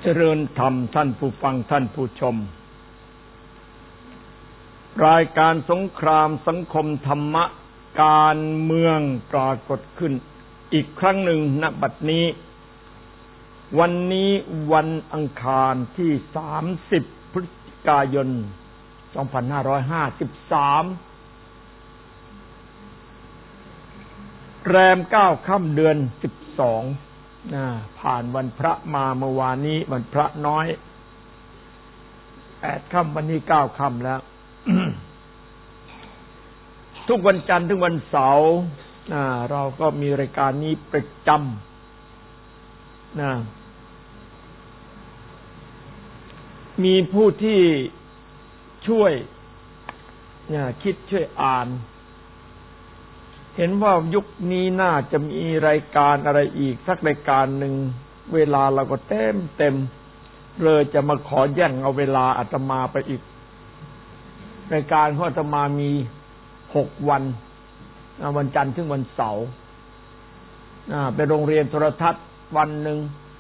ริญธรรมท่านผู้ฟังท่านผู้ชมรายการสงครามสังคมธรรมะการเมืองปรากฏขึ้นอีกครั้งหนึ่งณบัดนี้วันนี้วันอังคารที่30พฤศจิกายน2553แรม9ค่ำเดือน12ผ่านวันพระมาเมื่อวานนี้วันพระน้อย8ค่ำวันนี้9ค่ำแล้ว ทุกวันจันทร์ถึงวันเสาร์เราก็มีรายการนี้ประจำมีผู้ที่ช่วยคิดช่วยอ่านเห็นว่ายุคนี้น่าจะมีรายการอะไรอีกสักรายการหนึ่งเวลาเราก็เต็มเลยจะมาขอแย่งเอาเวลาอาตมาไปอีกรายการของอาตมามี6วันวันจันทร์ถึงวันเสาร์เป็นโรงเรียนโทรทัศน์วันหนึ่ง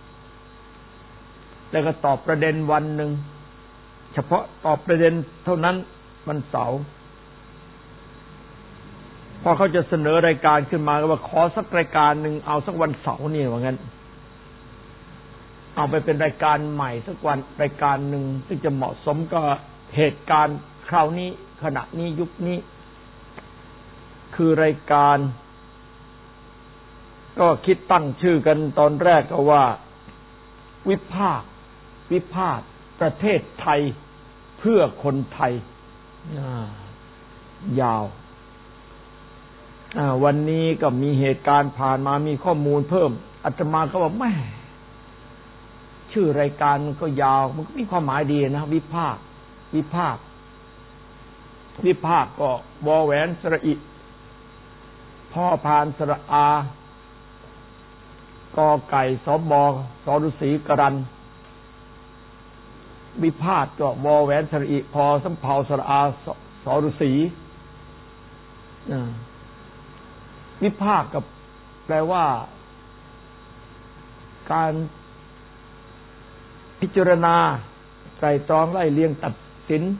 แล้วก็ตอบประเด็นวันหนึ่งเฉพาะตอบประเด็นเท่านั้นวันเสาร์พอเขาจะเสนอรายการขึ้นมาก็ว่าขอสักรายการหนึ่งเอาสักวันเสาร์นี่ว่างั้นเอาไปเป็นรายการใหม่สักวันรายการหนึ่งที่จะเหมาะสมกับเหตุการณ์คราวนี้ขณะนี้ยุคนี้คือรายการก็คิดตั้งชื่อกันตอนแรกก็ว่าวิพากษ์ประเทศไทยเพื่อคนไทยยาววันนี้ก็มีเหตุการณ์ผ่านมามีข้อมูลเพิ่มอาตมาก็บอกแม่ชื่อรายการมันก็ยาวมันก็มีความหมายดีนะวิพากษ์ก็วอแหวนสระอิพ่อพานสระอากอไก่สบสฤษีกรันวิพากษ์ก็วอแหวนสระอิพอสำเภาสระอาสฤษีวิพากษ์กับแปลว่าการพิจารณาไตร่ตรองไล่เลียงตัดสิน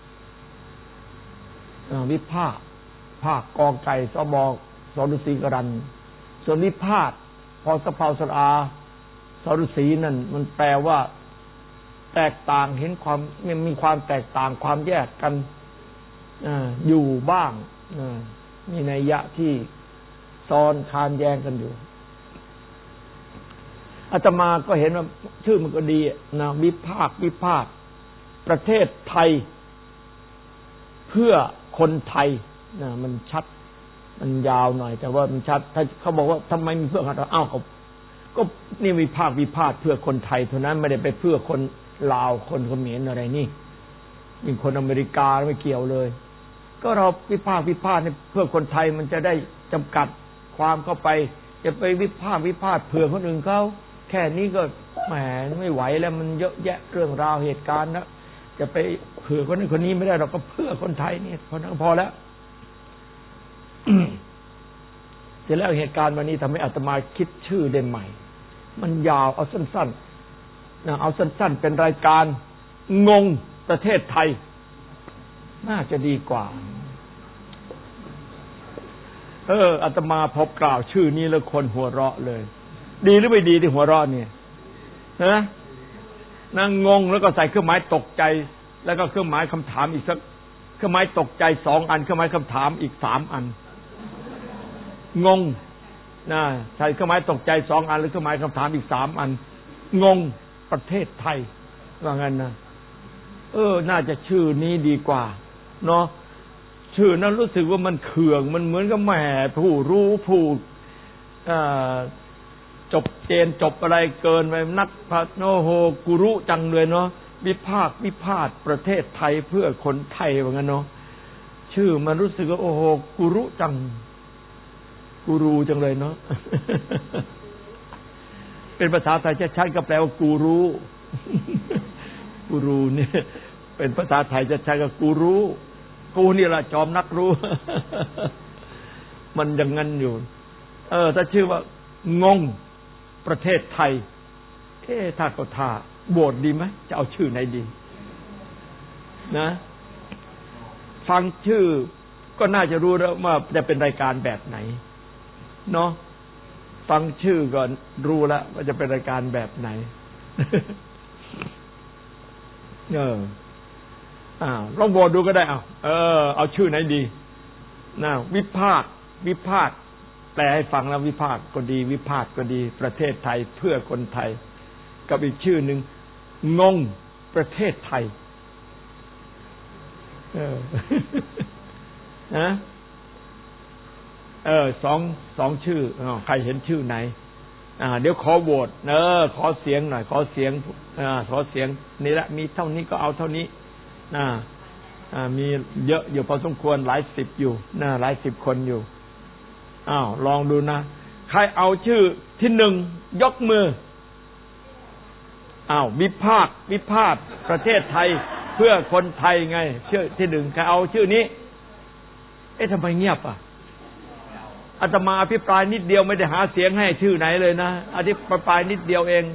วิพากษ์ภาคกอไก่สบสฤษีกรันส่วนวิพากษ์พอสะเพาสระอาสฤษีนั่นมันแปลว่าแตกต่างเห็นความมีความแตกต่างความแยกกันอยู่บ้างมีนัยยะที่ซ้อนคานแย้งกันอยู่อาตมาก็เห็นว่าชื่อมันก็ดีนะวิพากษ์ประเทศไทยเพื่อคนไทยนะมันชัดมันยาวหน่อยแต่ว่ามันชัดถ้าเขาบอกว่าทำไมมีเพื่อกันอ้าวก็นี่วิพากษ์เพื่อคนไทยเท่านั้นไม่ได้ไปเพื่อคนลาวคนเขมรอะไรนี่ยิ่งคนอเมริกาไม่เกี่ยวเลยก็เราวิพากษ์นี่เพื่อคนไทยมันจะได้จำกัดความเข้าไปจะไปวิพากษ์เผื่อคนอื่นเขาแค่นี้ก็แหมไม่ไหวแล้วมันเยอะแยะเรื่องราวเหตุการณ์นะจะไปเผื่อคนนั้นคนนี้ไม่ได้เราก็เพื่อคนไทยนี่พอแล้ว เสร็จแล้วเหตุการณ์วันนี้ทำให้อาตมาคิดชื่อได้ใหม่มันยาวเอาสั้นๆเอาสั้นๆเป็นรายการงงประเทศไทยน่าจะดีกว่าอาตมาพบกล่าวชื่อนี้แล้วคนหัวเราะเลยดีหรือไม่ดีที่หัวเราะเนี่ยนะนั่งงงแล้วก็ใส่เครื่องหมายตกใจแล้วก็เครื่องหมายคำถามอีกสักเครื่องหมายตกใจ2อันเครื่องหมายคำถามอีก3อันงงนะใส่เครื่องหมายตกใจ2อันหรือเครื่องหมายคำถามอีก3อันงงประเทศไทยว่างั้นนะน่าจะชื่อนี้ดีกว่าเนาะชื่อนั้นรู้สึกว่ามันเขื่องมันเหมือนกับแหมผู้รู้ผู้จบเจนจบอะไรเกินไปนักพระโนโหกุรุจังเลยเนาะวิพากษ์ประเทศไทยเพื่อคนไทยว่างั้นเนาะชื่อมันรู้สึกว่าโอ้โหกุรุจังกูรูจังเลยเนาะ เป็นภาษาไทยชัดๆก็แปลว่ากูรู้ กูรูเนี่ยเป็นภาษาไทยชัดๆก็กูรู้กูนี่แหละจอมนักรู้ มันอย่างงั้นอยู่ถ้าชื่อว่างงประเทศไทยถ้าก็ท่าโหวตดีไหมจะเอาชื่อไหนดีนะฟังชื่อก็น่าจะรู้แล้วว่าจะเป็นรายการแบบไหนเนาะฟังชื่อก็รู้แล้วว่าจะเป็นรายการแบบไหนลองโหวตดูก็ได้เอาชื่อไหนดีนะวิพากษ์แปลให้ฟังแล้ววิพากษ์ก็ดีวิพากษ์ก็ดีประเทศไทยเพื่อคนไทยกับอีกชื่อหนึ่งงงประเทศไทยนะสองชื่อใครเห็นชื่อไหนเดี๋ยวขอโหวตขอเสียงหน่อยขอเสียงนี่แหละมีเท่านี้ก็เอาเท่านี้มีเยอะอยู่พอสมควรหลายสิบอยู่หลายสิบคนอยู่ลองดูนะใครเอาชื่อที่หนึ่งยกมือวิพากษ์ประเทศไทยเพื่อคนไทยไงชื่อที่หนึ่งใครเอาชื่อนี้ทำไมเงียบอาตมาอภิปรายนิดเดียวไม่ได้หาเสียงให้ชื่อไหนเลยนะอภิปรายนิดเดียวเอง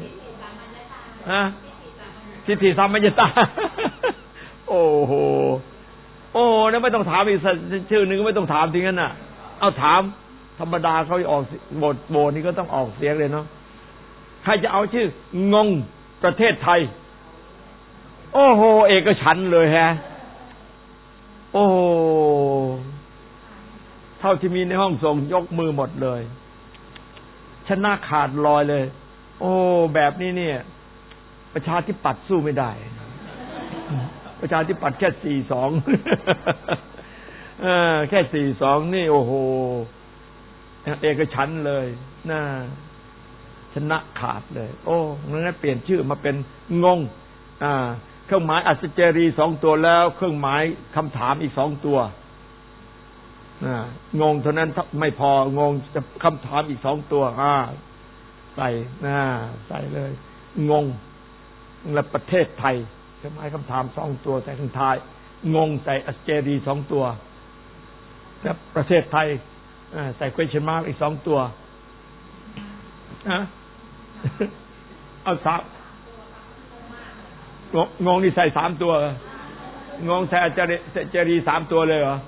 ทิฏฐิสัมมัญญตาโอ้โหแล้วไม่ต้องถามอีกชื่อหนึ่งก็ไม่ต้องถามทีนั้นน่ะเอาถามธรรมดาเขาออกโบนี่ก็ต้องออกเสียงเลยเนาะใครจะเอาชื่องงประเทศไทยโอ้โหเอกฉันท์เลยฮะโอ้เท่าที่มีในห้องส่งยกมือหมดเลยชนะขาดลอยเลยแบบนี้เนี่ยประชาธิปัตย์สู้ไม่ได้ประชาธิปัตย์แค่4-2แค่4-2นี่โอ้โหเอกฉันท์เลยน่าชนะขาดเลยงั้นเปลี่ยนชื่อมาเป็นงงเครื่องหมายอัศเจรี2ตัวแล้วเครื่องหมายคำถามอีก2ตัวงงเท่านั้นไม่พองงจะคำถามอีก2ตัวใส่เลยงงและประเทศไทยเครื่องหมายคำถาม2ตัวใส่ข้างท้ายงงใส่อัศเจรี2ตัวและประเทศไทยใส่ question mark อีก2ตัวเอางงนี่ใส่3ตัวงงใส่อัศเจรี3ตัวเลยเหรอ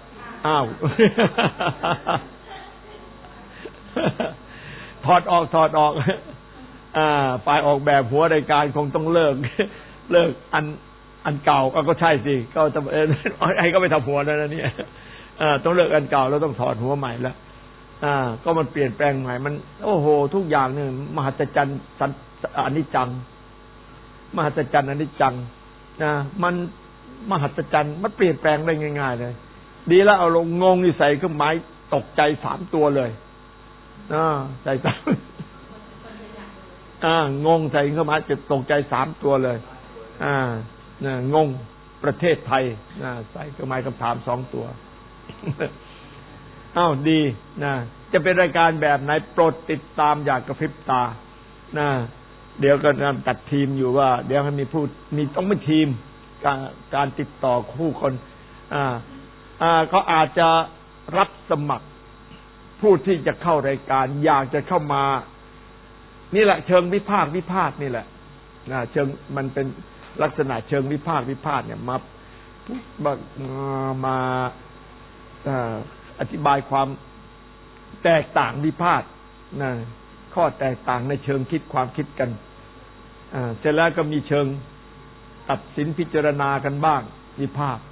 ถอดออกฝ่ายออกแบบหัวรายการคงต้องเลิกอันเก่าก็ใช่สิก็จะให้ก็ไปทำหัวแล้วนะเนี่ยต้องเลิกอันเก่าแล้วต้องถอดหัวใหม่แล้วก็มันเปลี่ยนแปลงใหม่มันโอ้โหทุกอย่างเนี่ยมหัศจรรย์อนิจจังมหัศจรรย์อนิจจังมันมหัศจรรย์มันเปลี่ยนแปลงได้ง่ายๆเลยดีแล้วเอาลงงงนี่ใส่เครื่องหมายตกใจ3ตัวเลยใส่งงใส่เครื่องหมายจะตกใจ3ตัวเลยงงประเทศไทยใส่เครื่องหมายคำถาม2ตัวดีจะเป็นรายการแบบไหนโปรดติดตามอยากกระพริบตาเดี๋ยวก็ตัดทีมอยู่ว่าเดี๋ยวให้มีต้องเป็นทีมการติดต่อผู้คนเขาอาจจะรับสมัครผู้ที่จะเข้ารายการอยากจะเข้ามานี่แหละเชิงวิพากษ์นี่แหละเชิงมันเป็นลักษณะเชิงวิพากษ์เนี่ยมาอธิบายความแตกต่างวิพากษ์ข้อแตกต่างในเชิงคิดความคิดกันเสร็จแล้วก็มีเชิงตัดสินพิจารณากันบ้างวิพากษ์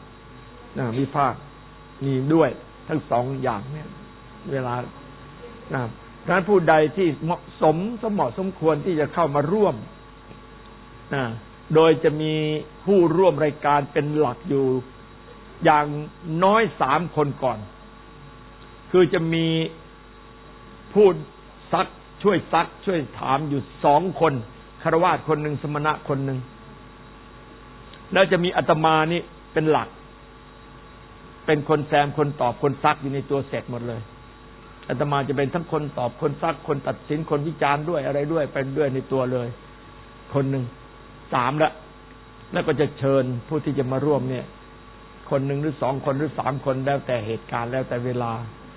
มีด้วยทั้ง2อย่างเนี่ยเวลาดังนั้นผู้ใดที่เหมาะสมควรที่จะเข้ามาร่วมโดยจะมีผู้ร่วมรายการเป็นหลักอยู่อย่างน้อย3คนก่อนคือจะมีผู้ช่วยถามอยู่2คนฆราวาสคนหนึ่งสมณะคนหนึ่งแล้วจะมีอาตมานี่เป็นหลักเป็นคนแซมคนตอบคนซักอยู่ในตัวเสร็จหมดเลยอาตมาจะเป็นทั้งคนตอบคนซักคนตัดสินคนวิจารณ์ด้วยอะไรด้วยเป็นด้วยในตัวเลยคนหนึ่ง3แล้วก็จะเชิญผู้ที่จะมาร่วมเนี่ยคนหนึ่งหรือ2คนหรือ3คนแล้วแต่เหตุการณ์แล้วแต่เวลา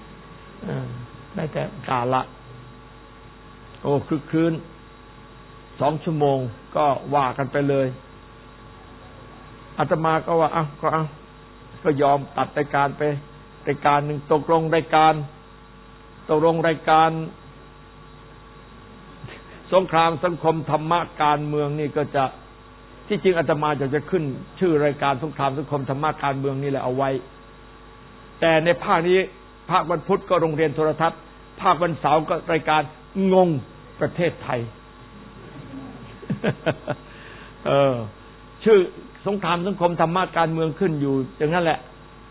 ได้แต่กาละคึกคืน 2 ชั่วโมงก็ว่ากันไปเลยอาตมาก็ว่าก็ยอมตัดรายการไปรายการหนึ่งตกลงรายการสงครามสังคมธรรมะการเมืองนี่ก็จะที่จริงอาตมาจะขึ้นชื่อรายการสงครามสังคมธรรมะการเมืองนี่แหละเอาไว้แต่ในภาคนี้ภาควันพุธก็โรงเรียนโทรทัศน์ภาควันเสาร์ก็รายการงงประเทศไทย ชื่อสงครามสังคมธรรมะการเมืองขึ้นอยู่อย่างนั้นแหละ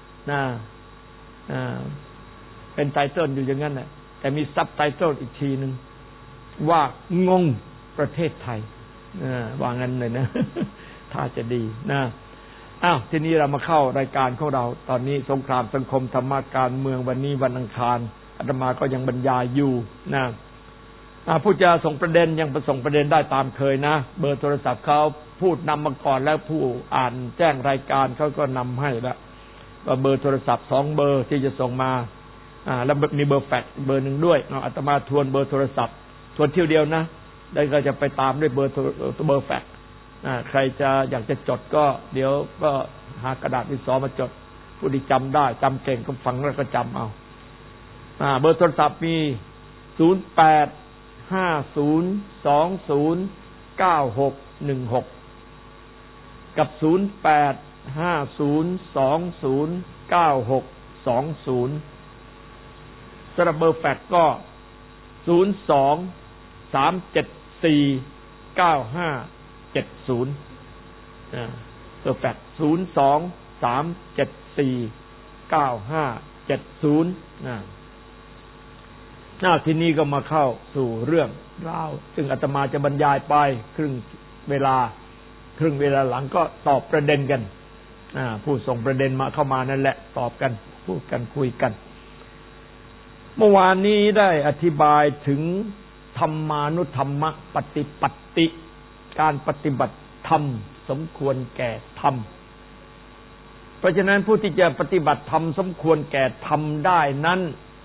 เป็นไตเติ้ลอยู่อย่างนั้นแหละแต่มีซับไตเติ้ลอีกทีนึงว่างงประเทศไทยว่างั้นเลยนะ ถ้าจะดีนะทีนี้เรามาเข้ารายการของเราตอนนี้สงครามสังคมธรรมะการเมืองวันนี้วันอังคารอาตมาก็ยังบรรยายอยู่นะผู้จะส่งประเด็นยังส่งประเด็นได้ตามเคยนะเบอร์โทรศัพท์เขาพูดนำมาก่อนแล้วผู้อ่านแจ้งรายการเขาก็นำให้แล้วว่าเบอร์โทรศัพท์2เบอร์ที่จะส่งมาแล้วมีเบอร์แฟกซ์เบอร์หนึ่งด้วยอาตมาทวนเบอร์โทรศัพท์ทวนเที่ยวเดียวนะแล้วก็จะไปตามด้วยเบอร์แฟกซ์ใครจะอยากจะจดก็เดี๋ยวก็หากระดาษดินสอมาจดผู้ที่จำได้จำเก่งก็ฟังแล้วก็จำเอาเบอร์โทรศัพท์มี0850209616กับ0850209620สำหรับเบอร์แฟกซ์ก็023749570เบอร์แฟกซ์023749570ทีนี้ก็มาเข้าสู่เรื่องราวซึ่งอาตมาจะบรรยายไปครึ่งเวลาหลังก็ตอบประเด็นกันผู้ส่งประเด็นมาเข้ามานั่นแหละตอบกันพูดกันคุยกันเมื่อวานนี้ได้อธิบายถึงธรรมานุธรรมะปฏิปัติการปฏิบัติธรรมสมควรแก่ธรรมเพราะฉะนั้นผู้ที่จะปฏิบัติธรรมสมควรแก่ธรรมได้นั้น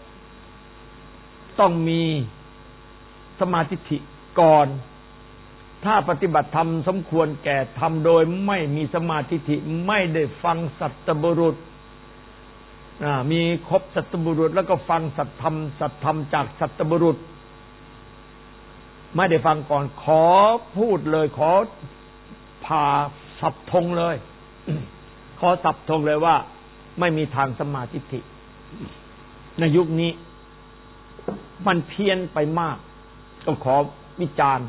ต้องมีสมาธิก่อนถ้าปฏิบัติธรรมสมควรแก่ธรรมโดยไม่มีสมาธิไม่ได้ฟังสัตตบุรุษมีครบสัตตบุรุษแล้วก็ฟังสัตธรรมจากสัตตบุรุษไม่ได้ฟังก่อนขอพูดเลยขอผ่าสับธงเลย ขอสับธงเลยว่าไม่มีทางสมาธิในยุคนี้มันเพี้ยนไปมากต้องขอวิจารณ์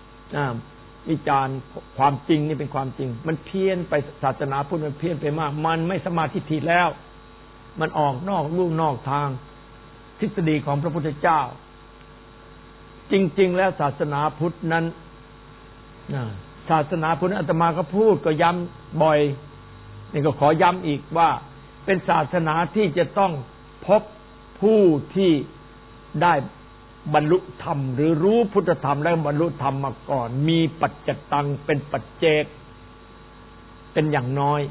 ความจริงนี่เป็นความจริงมันเพี้ยนไปศาสนาพุทธมันเพี้ยนไปมากมันไม่สมาธิแล้วมันออกนอกลู่นอกทางทฤษฎีของพระพุทธเจ้าจริงๆแล้วศาสนาพุทธนั้นศาสนาพุทธอาตมาก็พูดก็ย้ำบ่อยนี่ก็ขอย้ำอีกว่าเป็นศาสนาที่จะต้องพบผู้ที่ได้บรรลุธรรมหรือรู้พุทธธรรมและบรรลุธรรมมาก่อนมีปัจจตังเป็นปัจเจกเป็นอย่างน้อย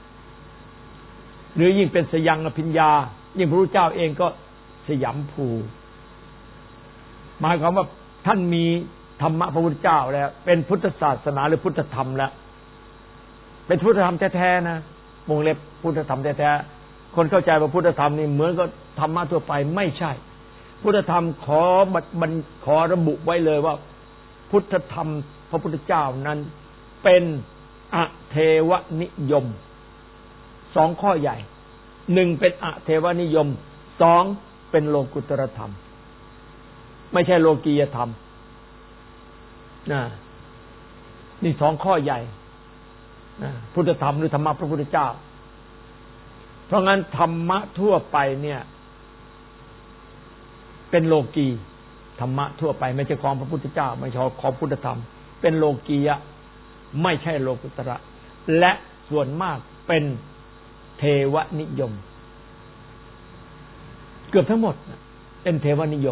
หรือยิ่งเป็นสยังอภิญญายิ่งพระพุทธเจ้าเองก็สยามภูหมายความว่าท่านมีธรรมะพระพุทธเจ้าแล้วเป็นพุทธศาสนาหรือพุทธธรรมแล้วเป็นพุทธธรรมแท้ๆนะวงเล็บพุทธธรรมแท้ๆคนเข้าใจว่าพุทธธรรมนี่เหมือนกับธรรมะทั่วไปไม่ใช่พุทธธรรมขอระบุไว้เลยว่าพุทธธรรมพระพุทธเจ้านั้นเป็นอเทวนิยม2ข้อใหญ่1เป็นอเทวนิยม2เป็นโลกุตตรธรรมไม่ใช่โลกียธรรมนี่2ข้อใหญ่พุทธธรรมหรือธรรมะพระพุทธเจ้าเพราะงั้นธรรมะทั่วไปเนี่ยเป็นโลกีธรรมะทั่วไปไม่ใช่ของพระพุทธเจ้าไม่ใช่ของพุทธธรรมเป็นโลกียะไม่ใช่โลกุตระและส่วนมากเป็นเทวนิยมเกือบทั้งหมดเป็นเทวนิยม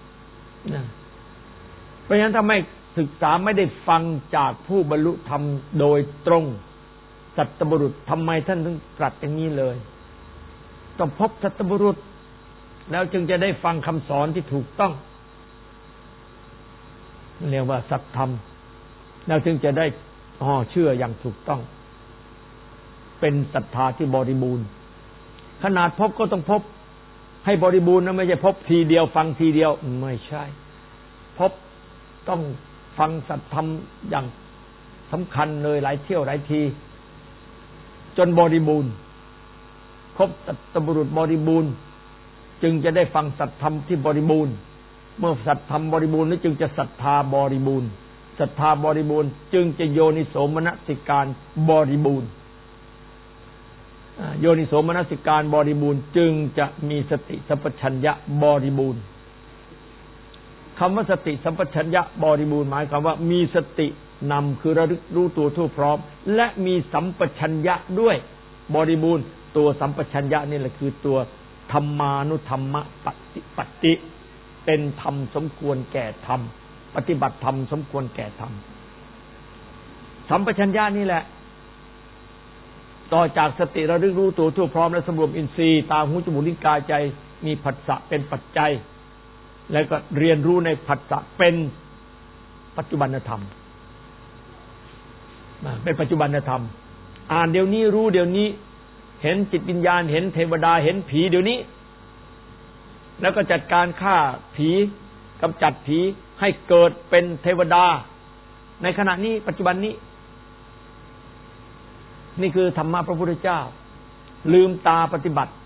เพราะฉะนั้นถ้าไม่ศึกษาไม่ได้ฟังจากผู้บรรลุธรรมโดยตรงสัตตบุรุษทำไมท่านถึงตรัสอย่างนี้เลยต้องพบสัตตบุรุษแล้วจึงจะได้ฟังคำสอนที่ถูกต้องเรียกว่าสัตธรรมเราจึงจะได้เชื่ออย่างถูกต้องเป็นศรัทธาที่บริบูรณ์ขนาดพบก็ต้องพบให้บริบูรณ์นะไม่ใช่พบทีเดียวฟังทีเดียวไม่ใช่พบต้องฟังสัตธรรมอย่างสำคัญเลยหลายเที่ยวหลายทีจนบริบูรณ์ครบสัตบุรุษบริบูรณ์จึงจะได้ฟังสัตธรรมที่บริบูรณ์เมื่อสัตธรรมบริบูรณ์แล้วจึงจะศรัทธาบริบูรณ์ศรัทธาบริบูรณ์จึงจะโยนิโสมนสิการบริบูรณ์โยนิโสมนสิการบริบูรณ์จึงจะมีสติสัมปชัญญะบริบูรณ์คำว่าสติสัมปชัญญะบริบูรณ์หมายความว่ามีสตินำคือระลึกรู้ตัวทั่วพร้อมและมีสัมปชัญญะด้วยบริบูรณ์ตัวสัมปชัญญะนี่แหละคือตัวธรรมานุธรรมปฏิเป็นธรรมสมควรแก่ธรรมปฏิบัติธรรมสมควรแก่ธรรมสัมปชัญญะนี่แหละต่อจากสติระลึกรู้ตัวทั่วพร้อมและสำรวมอินทรีย์ตาหูจมูกลิ้นกายใจมีผัสสะเป็นปัจจัยแล้วก็เรียนรู้ในผัสสะเป็นปัจจุบันธรรมเป็นปัจจุบันธรรมอ่านเดี๋ยวนี้รู้เดี๋ยวนี้เห็นจิตวิญญาณเห็นเทวดาเห็นผีเดี๋ยวนี้แล้วก็จัดการฆ่าผีกำจัดผีให้เกิดเป็นเทวดาในขณะนี้ปัจจุบันนี้นี่คือธรรมะพระพุทธเจ้าลืมตาปฏิบัติ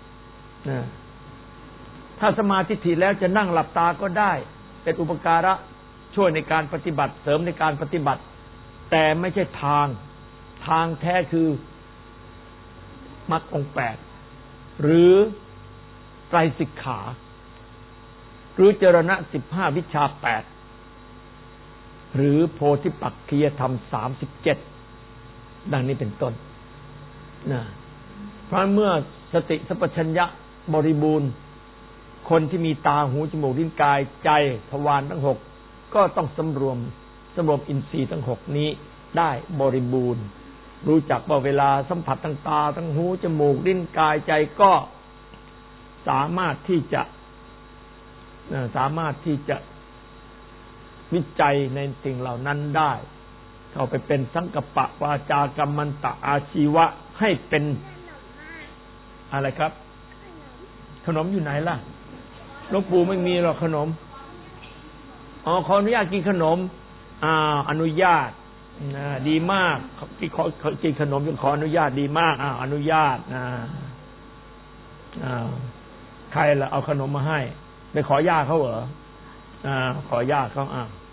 ถ้าสมาธิถี่แล้วจะนั่งหลับตาก็ได้เป็นอุปการะช่วยในการปฏิบัติเสริมในการปฏิบัติแต่ไม่ใช่ทางแท้คือมรรคองค์8หรือไตรสิกขาหรือจรณะ15วิชา8หรือโพธิปักขิยธรรม37ดังนี้เป็นต้นนะเพราะเมื่อสติสัมปชัญญะบริบูรณ์คนที่มีตาหูจมูกลิ้นกายใจทวารทั้ง6ก็ต้องสำรวมอินทรีย์ทั้ง6นี้ได้บริบูรณ์รู้จักว่าเวลาสัมผัสทางตาทั้งหูจมูกลิ้นกายใจก็สามารถที่จะวิจัยในสิ่งเหล่านั้นได้เข้าไปเป็นสังกัปปะวาจากัมมันตะอาชีวะให้เป็นอะไรครับขนมอยู่ไหนล่ะหลวงปู่ไม่มีหรอกขนมขออนุญาตกินขนมอนุญาตดีมากที่ขอกินขนมขออนุญาตดีมากอนุญาตใครล่ะเอาขนมมาให้ไปขอย่าเขาเหรอขอย่าเขา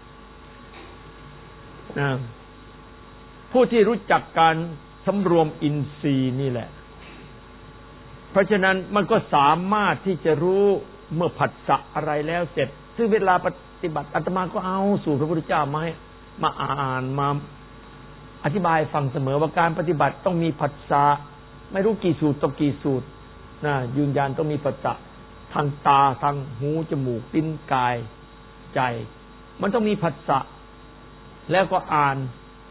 ผู้ที่รู้จักการสำรวมอินทรีย์นี่แหละเพราะฉะนั้นมันก็สามารถที่จะรู้เมื่อผัสสะอะไรแล้วเสร็จซึ่งเวลาปฏิบัติอาตมาก็เอาสู่พระพุทธเจ้ามาอ่านมาอธิบายฟังเสมอว่าการปฏิบัติต้องมีผัสสะไม่รู้กี่สูตรต้องกี่สูตรยืนยันต้องมีผัสสะทางตาทางหูจมูกลิ้นกายใจมันต้องมีผัสสะแล้วก็อ่าน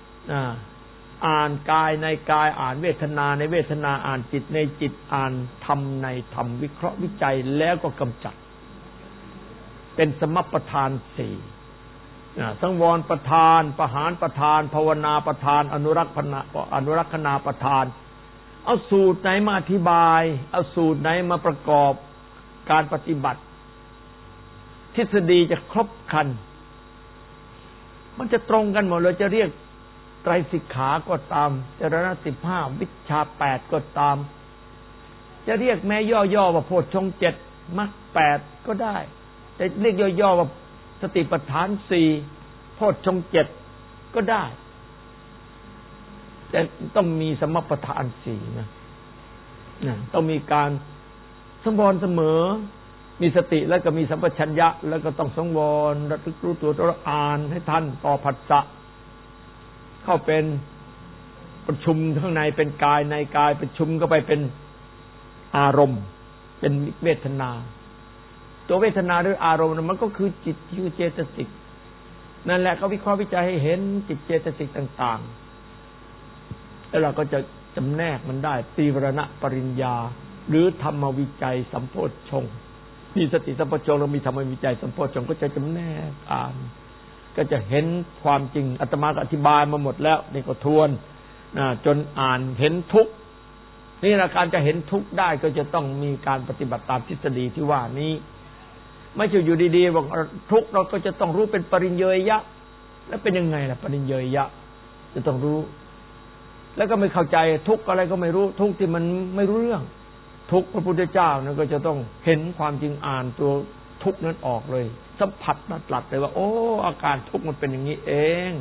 กายในกายอ่านเวทนาในเวทนาอ่านจิตในจิตอ่านธรรมในธรรมวิเคราะห์วิจัยแล้วก็กำจัดเป็นสมัปปทาน4สังวรประทานประหารประทานภาวนาประทานอนุรักษณาประทานเอาสูตรไหนมาอธิบายเอาสูตรไหนมาประกอบการปฏิบัติทฤษฎีจะครบครันมันจะตรงกันหมดเลยจะเรียกไตรสิกขาก็ตามจรณะ15วิชา8ก็ตามจะเรียกแม้ย่อๆว่าโพชฌงค์7มรรค8ก็ได้แต่เรียกย่อๆว่าสติปัฏฐาน4โพชฌงค์7ก็ได้แต่ต้องมีสมัปปทาน4นะต้องมีการสังวรเสมอมีสติแล้วก็มีสัมปชัญญะแล้วก็ต้องสังวรระลึกรู้ตัวอ่านให้ทันต่อผัสสะเข้าเป็นประชุมข้างในเป็นกายในกายประชุมเข้าไปเป็นอารมณ์เป็นเวทนาตัวเวทนาหรืออารมณ์มันก็คือจิตคือเจตสิกนั่นแหละเขาวิเคราะห์วิจัยให้เห็นจิตเจตสิกต่างๆแล้วเราก็จะจำแนกมันได้ตีวรณปริญญาหรือธรรมวิจัยสัมโพชฌงค์มีสติสัมโพชฌงค์แล้วมีธรรมวิจัยสัมโพชฌงค์ก็จะจำแนกอ่านก็จะเห็นความจริงอาตมาก็อธิบายมาหมดแล้วนี่ก็ทวนจนอ่านเห็นทุกข์นี่นะการจะเห็นทุกข์ได้ก็จะต้องมีการปฏิบัติตามทฤษฎีที่ว่านี้ไม่ใช่อยู่ดีๆบอกทุกข์เราก็จะต้องรู้เป็นปริญเยยะแล้วเป็นยังไงล่ะปริญเยยะจะต้องรู้แล้วก็ไม่เข้าใจทุกข์อะไรก็ไม่รู้ทุกข์ที่มันไม่รู้เรื่องทุกข์พระพุทธเจ้าเนี่ยก็จะต้องเห็นความจริงอ่านตัวทุกข์นั้นออกเลยสัมผัสนัดหลัดเลยว่าโอ้อาการทุกข์มันเป็นอย่างนี้เอง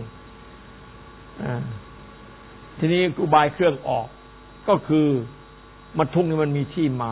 ทีนี้อุบายเครื่องออกก็คือมันทุกข์นี่มันมีที่มา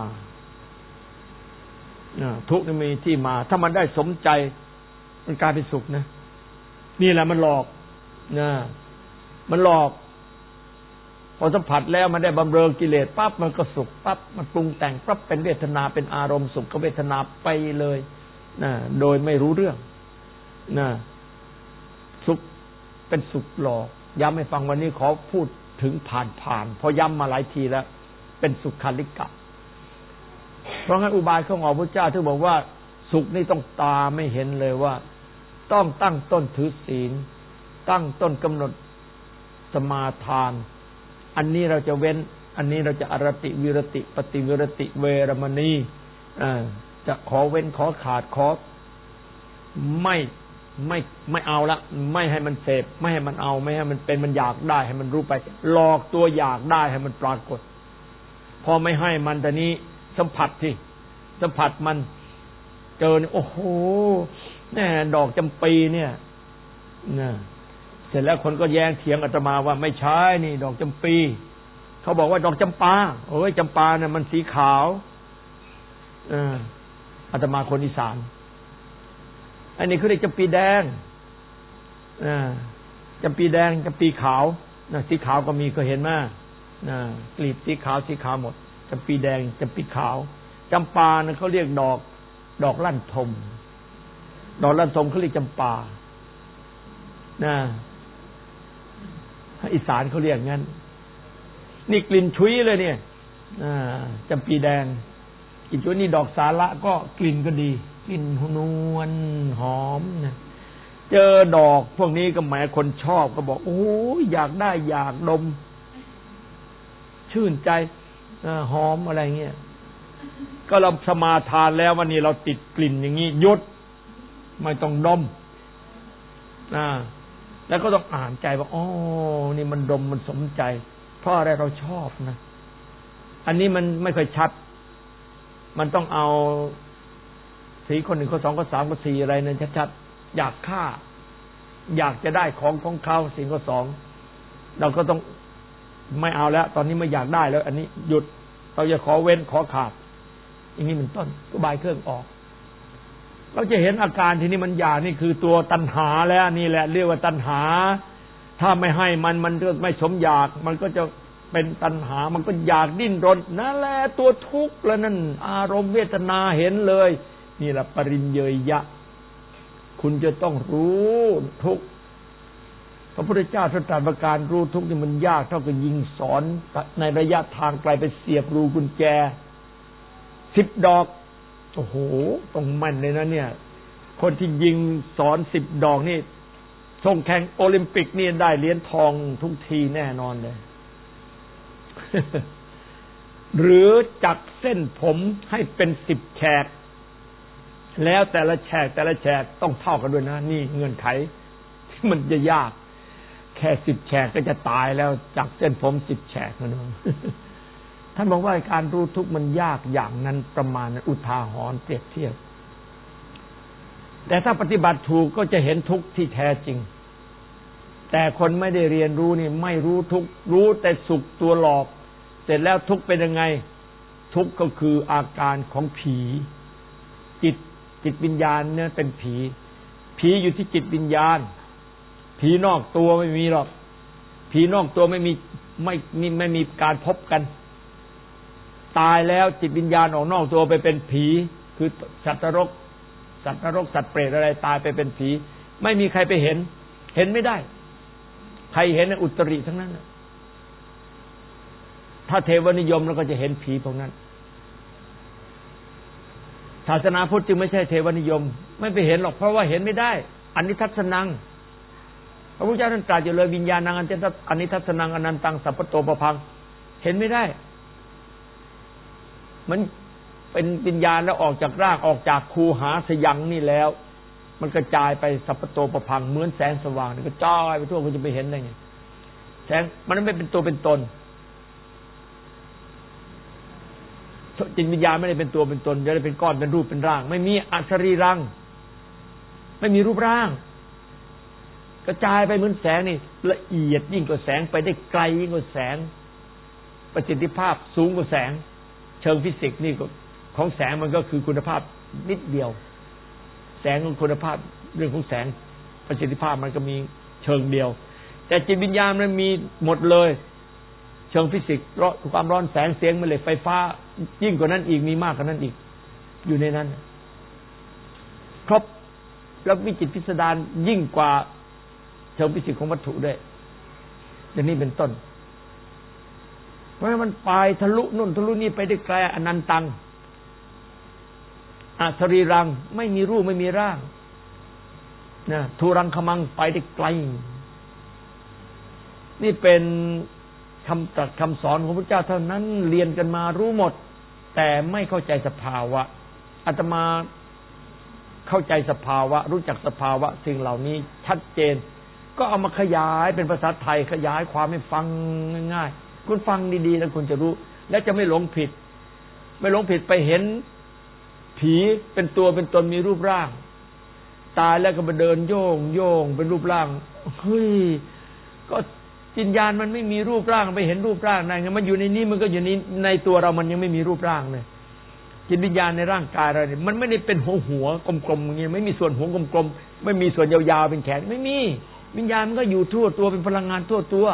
ทุกข์นี่มีที่มาถ้ามันได้สมใจมันกลายเป็นสุขนะนี่แหละมันหลอกนะมันหลอกพอสัมผัสแล้วมันได้บำเรอกิเลสปั๊บมันก็สุขปั๊บมันปรุงแต่งปั๊บเป็นเวทนาเป็นอารมณ์สุขก็เวทนาไปเลยนะโดยไม่รู้เรื่องนะสุขเป็นสุขหลอกย้ำให้ฟังวันนี้ขอพูดถึงผ่านพอย้ำมาหลายทีแล้วเป็นสุขคาลิกะเพราะงั้นอุบายของพระพุทธเจ้าที่บอกว่าสุขนี่ต้องตาไม่เห็นเลยว่าต้องตั้งต้นถือศีลตั้งต้นกำหนดสมาทานอันนี้เราจะเว้นอันนี้เราจะอรติวิรติปฏิวิรติเวรมณีจะขอเว้นขอขาดขอไม่เอาละไม่ให้มันเสพไม่ให้มันเอาไม่ให้มันเป็นมันอยากได้ให้มันรู้ไปหลอกตัวอยากได้ให้มันปรากฏพอไม่ให้มันแต่นี้สัมผัสที่สัมผัสมันเจอโอ้โหแน่ดอกจำปีเนี่ยนะเสร็จแล้วคนก็แย้งเถียงอาตมาว่าไม่ใช่นี่ดอกจำปีเขาบอกว่าดอกจำปาโอ้ยจำปาเนี่ยมันสีขาวอาตมาคนอีสานอันนี้คือเรียกจำปีแดงจำปีแดงจำปีขาวสีขาวก็มีเคยเห็นไหมกลีบสีขาวหมดจำปีแดงจำปีขาวจำปาเนี่ยเขาเรียกดอกลั่นทมดอกลั่นทมเขาเรียกจำปาอีสานเขาเรียกงั้นนี่กลิ่นชุยเลยเนี่ยจำปีแดงกลิ่นชุยนี่ดอกสาระก็กลิ่นก็ดีกลิ่นนวลหอมนะเจอดอกพวกนี้ก็แหมคนชอบก็บอกโอ้ยอยากได้อยากดมชื่นใจหอมอะไรเงี้ยก็เราสมาทานแล้ววันนี้เราติดกลิ่นอย่างนี้หยุดไม่ต้องดมแล้วก็ต้องอ่านใจว่าอ๋อนี่มันดมมันสมใจเพราะอะไรเราชอบนะอันนี้มันไม่ค่อยชัดมันต้องเอาสีคนหนึ่งข้อสองข้อสามข้อสี่อะไรนั่นชัดๆอยากฆ่าอยากจะได้ของเขาสิ่งข้อสองเราก็ต้องไม่เอาแล้วตอนนี้ไม่อยากได้แล้วอันนี้หยุดเราจะขอเว้นขอขาดอย่างนี้เป็นต้นอุบายเครื่องออกเราจะเห็นอาการที่นี่มันอยากนี่คือตัวตัณหาแล้วนี่แหละเรียกว่าตัณหาถ้าไม่ให้มันก็ไม่สมอยากมันก็จะเป็นตัณหามันก็อยากดิ้นรนนั่นแหละตัวทุกข์แล้วนั่นอารมณ์เวทนาเห็นเลยนี่แหละปริญเยยะคุณจะต้องรู้ทุกข์พระพุทธเจ้าตรัสประการรู้ทุกข์นี่มันยากเท่ากับยิงสอนในระยะทางไกลไปเสียบรูกุญแจ10 ดอกโอ้โหต้องแม่นเลยนะเนี่ยคนที่ยิงสอน10 ดอกนี่ส่งแข่งโอลิมปิกนี่ได้เหรียญทองทุกทีแน่นอนเลย หรือจักเส้นผมให้เป็น10 แฉกแล้วแต่ละแฉกต้องเท่ากันด้วยนะนี่เงื่อนไขที่มันจะยากแค่10 แฉกก็จะตายแล้วจักเส้นผม10 แฉกนะ ท่านบอกว่าการรู้ทุกข์มันยากอย่างนั้นประมาณอุทาหรณ์เปรียบเทียบแต่ถ้าปฏิบัติถูกก็จะเห็นทุกข์ที่แท้จริงแต่คนไม่ได้เรียนรู้นี่ไม่รู้ทุกข์รู้แต่สุขตัวหลอกเสร็จแล้วทุกข์เป็นยังไงทุกข์ก็คืออาการของผีจิตวิญญาณเนี่ยเป็นผีอยู่ที่จิตวิญญาณผีนอกตัวไม่มีหรอกผีนอกตัวไม่มีการพบกันตายแล้วจิตวิญญาณออกนอกตัวไปเป็นผีคือสัตว์นรกสัตว์เปรตอะไรตายไปเป็นผีไม่มีใครไปเห็นไม่ได้ใครเห็นอุตริทั้งนั้นถ้าเทวนิยมเราก็จะเห็นผีพวกนั้นศาสนาพุทธจึงไม่ใช่เทวนิยมไม่ไปเห็นหรอกเพราะว่าเห็นไม่ได้อนิทัศนังพระพุทธเจ้าท่านตรัสอยู่เลยวิญญาณังอนิทัศนังอนันตังสัพพโตปพังเห็นไม่ได้มันเป็นวิญญาณแล้วออกจากร่างออกจากคูหาสยังนี่แล้วมันกระจายไปสัพพโตปพังเหมือนแสงสว่างกระจายไปทั่วคุณจะไปเห็นได้ไงแสงมันไม่เป็นตัวเป็นตนจิตวิญญาณไม่ได้เป็นตัวเป็นตนจะได้เป็นก้อนเป็นรูปเป็นร่างไม่มีอสรีรังไม่มีรูปร่างกระจายไปเหมือนแสงนี่ละเอียดยิ่งกว่าแสงไปได้ไกลยิ่งกว่าแสงประสิทธิภาพสูงกว่าแสงเชิงฟิสิกส์นี่ของแสงมันก็คือคุณภาพนิดเดียวแสงของคุณภาพเรื่องของแสงประสิทธิภาพมันก็มีเชิงเดียวแต่จิตวิญญาณมันมีหมดเลยเชิงฟิสิกส์ความร้อนแสงเสียงแม่เหล็กไฟฟ้ายิ่งกว่านั้นอีกมีมากกว่านั้นอีกอยู่ในนั้นครบแล้ววิจิตรพิสดารยิ่งกว่าเชิงฟิสิกส์ของวัตถุด้วยอย่างนี้เป็นต้นเพราะมันไปทะลุนู่นทะลุนี่ไปได้ไกลอนันตังอสรีรังไม่มีรูปไม่มีร่างนะทูรังคมังไปได้ไกลนี่เป็นคำตรัสคำสอนของพระเจ้าเท่านั้นเรียนกันมารู้หมดแต่ไม่เข้าใจสภาวะอาตมาเข้าใจสภาวะรู้จักสภาวะสิ่งเหล่านี้ชัดเจนก็เอามาขยายเป็นภาษาไทยขยายความให้ฟังง่ายๆคุณฟังดีๆแล้วคุณจะรู้และจะไม่หลงผิดไม่หลงผิดไปเห็นผีเป็นตัวเป็นตนมีรูปร่างตายแล้วก็มาเดินโยงโยงเป็นรูปร่างเฮ้ยก็วิญญาณมันไม่มีรูปร่างไปเห็นรูปร่างได้ไงมันอยู่ในนี้มันก็อยู่ในตัวเรามันยังไม่มีรูปร่างเลยจิตวิญญาณในร่างกายเราเนี่ยมันไม่ได้เป็นหัวกลมๆอย่างนี้ไม่มีส่วนหัวกลมๆไม่มีส่วนยาวๆเป็นแขนไม่มีวิญญาณมันก็อยู่ทั่วตัวเป็นพลังงานทั่วตัว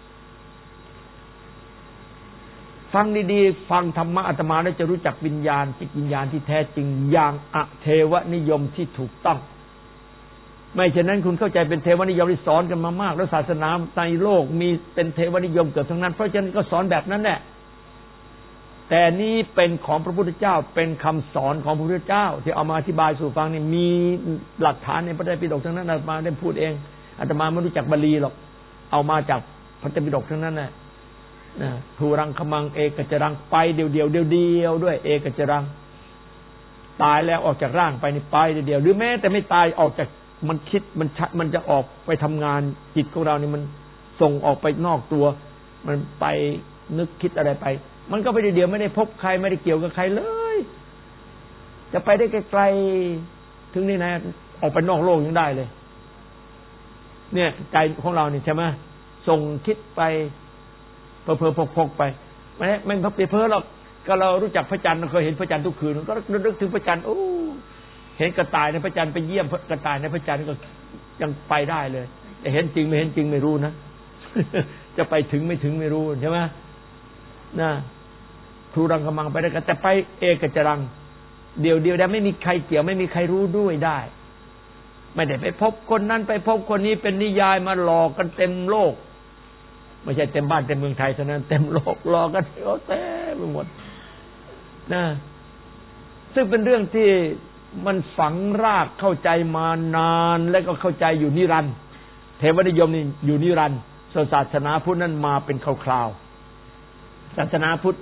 ฟังดีๆฟังธรรมะอาตมาแล้วจะรู้จักวิญญาณจิตวิญญาณที่แท้จริงอย่างอเทวนิยมที่ถูกต้องไม่เช่นนั้นคุณเข้าใจเป็นเทวนิยมที่สอนกันมามากแล้วศาสนาในโลกมีเป็นเทวนิยมเกือบทั้งนั้นเพราะฉะนั้นก็สอนแบบนั้นแหละแต่นี้เป็นของพระพุทธเจ้าเป็นคำสอนของพระพุทธเจ้าที่เอามาอธิบายสู่ฟังนี่มีหลักฐานในพระไตรปิฎกทั้งนั้นอาตมาได้พูดเองอาตมาไม่รู้จักบาลีหรอกเอามาจากพระไตรปิฎกทั้งนั้นแหละทูรังคมังเอกจรังไปเดียวด้วยเอกจรังตายแล้วออกจากร่างไปนี่ไปเดียวหรือแม้แต่ไม่ตายออกจากมันคิดมันจะออกไปทำงานจิตของเรานี่มันส่งออกไปนอกตัวมันไปนึกคิดอะไรไปมันก็ไปเดียวไม่ได้พบใครไม่ได้เกี่ยวกับใครเลยจะไปได้ไกลๆถึงนี่นะออกไปนอกโลกยังได้เลยเนี่ยใจของเรานี่ใช่ไหมส่งคิดไปเพ้อพกไปไม่พักเพ้อหรอกก็เรารู้จักพระจันทร์เคยเห็นพระจันทร์ทุกคืนก็นึกถึงพระจันทร์โอ้เห็นกระต่ายในพระจันทร์ไปเยี่ยมกระต่ายในพระจันทร์ก็ยังไปได้เลยแต่เห็นจริงไม่เห็นจริงไม่รู้นะ จะไปถึงไม่ถึงไม่รู้ใช่ไหมนะทูรังกำมังไปได้แต่ไปเอกจรังเดียวได้ไม่มีใครเกี่ยวไม่มีใครรู้ด้วยได้ไม่ได้ไปพบคนนั้นไปพบคนนี้เป็นนิยายมาหลอกกันเต็มโลกไม่ใช่เต็มบ้านเต็มเมืองไทยเท่านั้นเต็มโลกหลอกกันเต็มไปหมดนะซึ่งเป็นเรื่องที่มันฝังรากเข้าใจมานานและก็เข้าใจอยู่นิรันดร์เทวนิยมนี่อยู่นิรันดร์ส่วนศาสนาพุทธนั้นมาเป็นคราวๆศาสนาพุทธ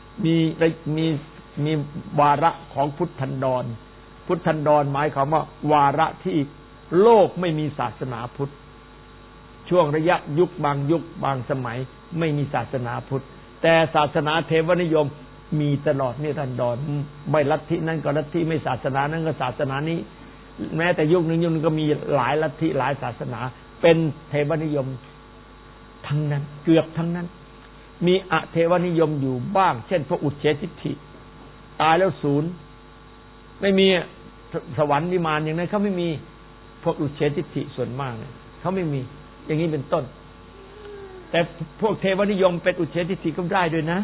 มีวาระของพุทธันดรพุทธันดรหมายความว่าวาระที่โลกไม่มีศาสนาพุทธช่วงระยะยุคบางสมัยไม่มีศาสนาพุทธแต่ศาสนาเทวนิยมมีตลอดนิรันดรไม่ลัทธินั้นก็ลัทธิไม่ศาสนานั้นก็ศาสนานี้แม้แต่ยุคนึงก็มีหลายลัทธิหลายศาสนาเป็นเทวนิยมทั้งนั้นเกือบทั้งนั้นมีอเทวนิยมอยู่บ้างเช่นพวกอุเฉทิฏฐิตายแล้วศูนย์ไม่มีสวรรค์วิมานอย่างนั้นเขาไม่มีพวกอุเฉทิฏฐิส่วนมากเนี่ยเขาไม่มีอย่างนี้เป็นต้นแต่พวกเทวนิยมเป็นอุเฉทิฏฐิก็ได้ด้วยนะ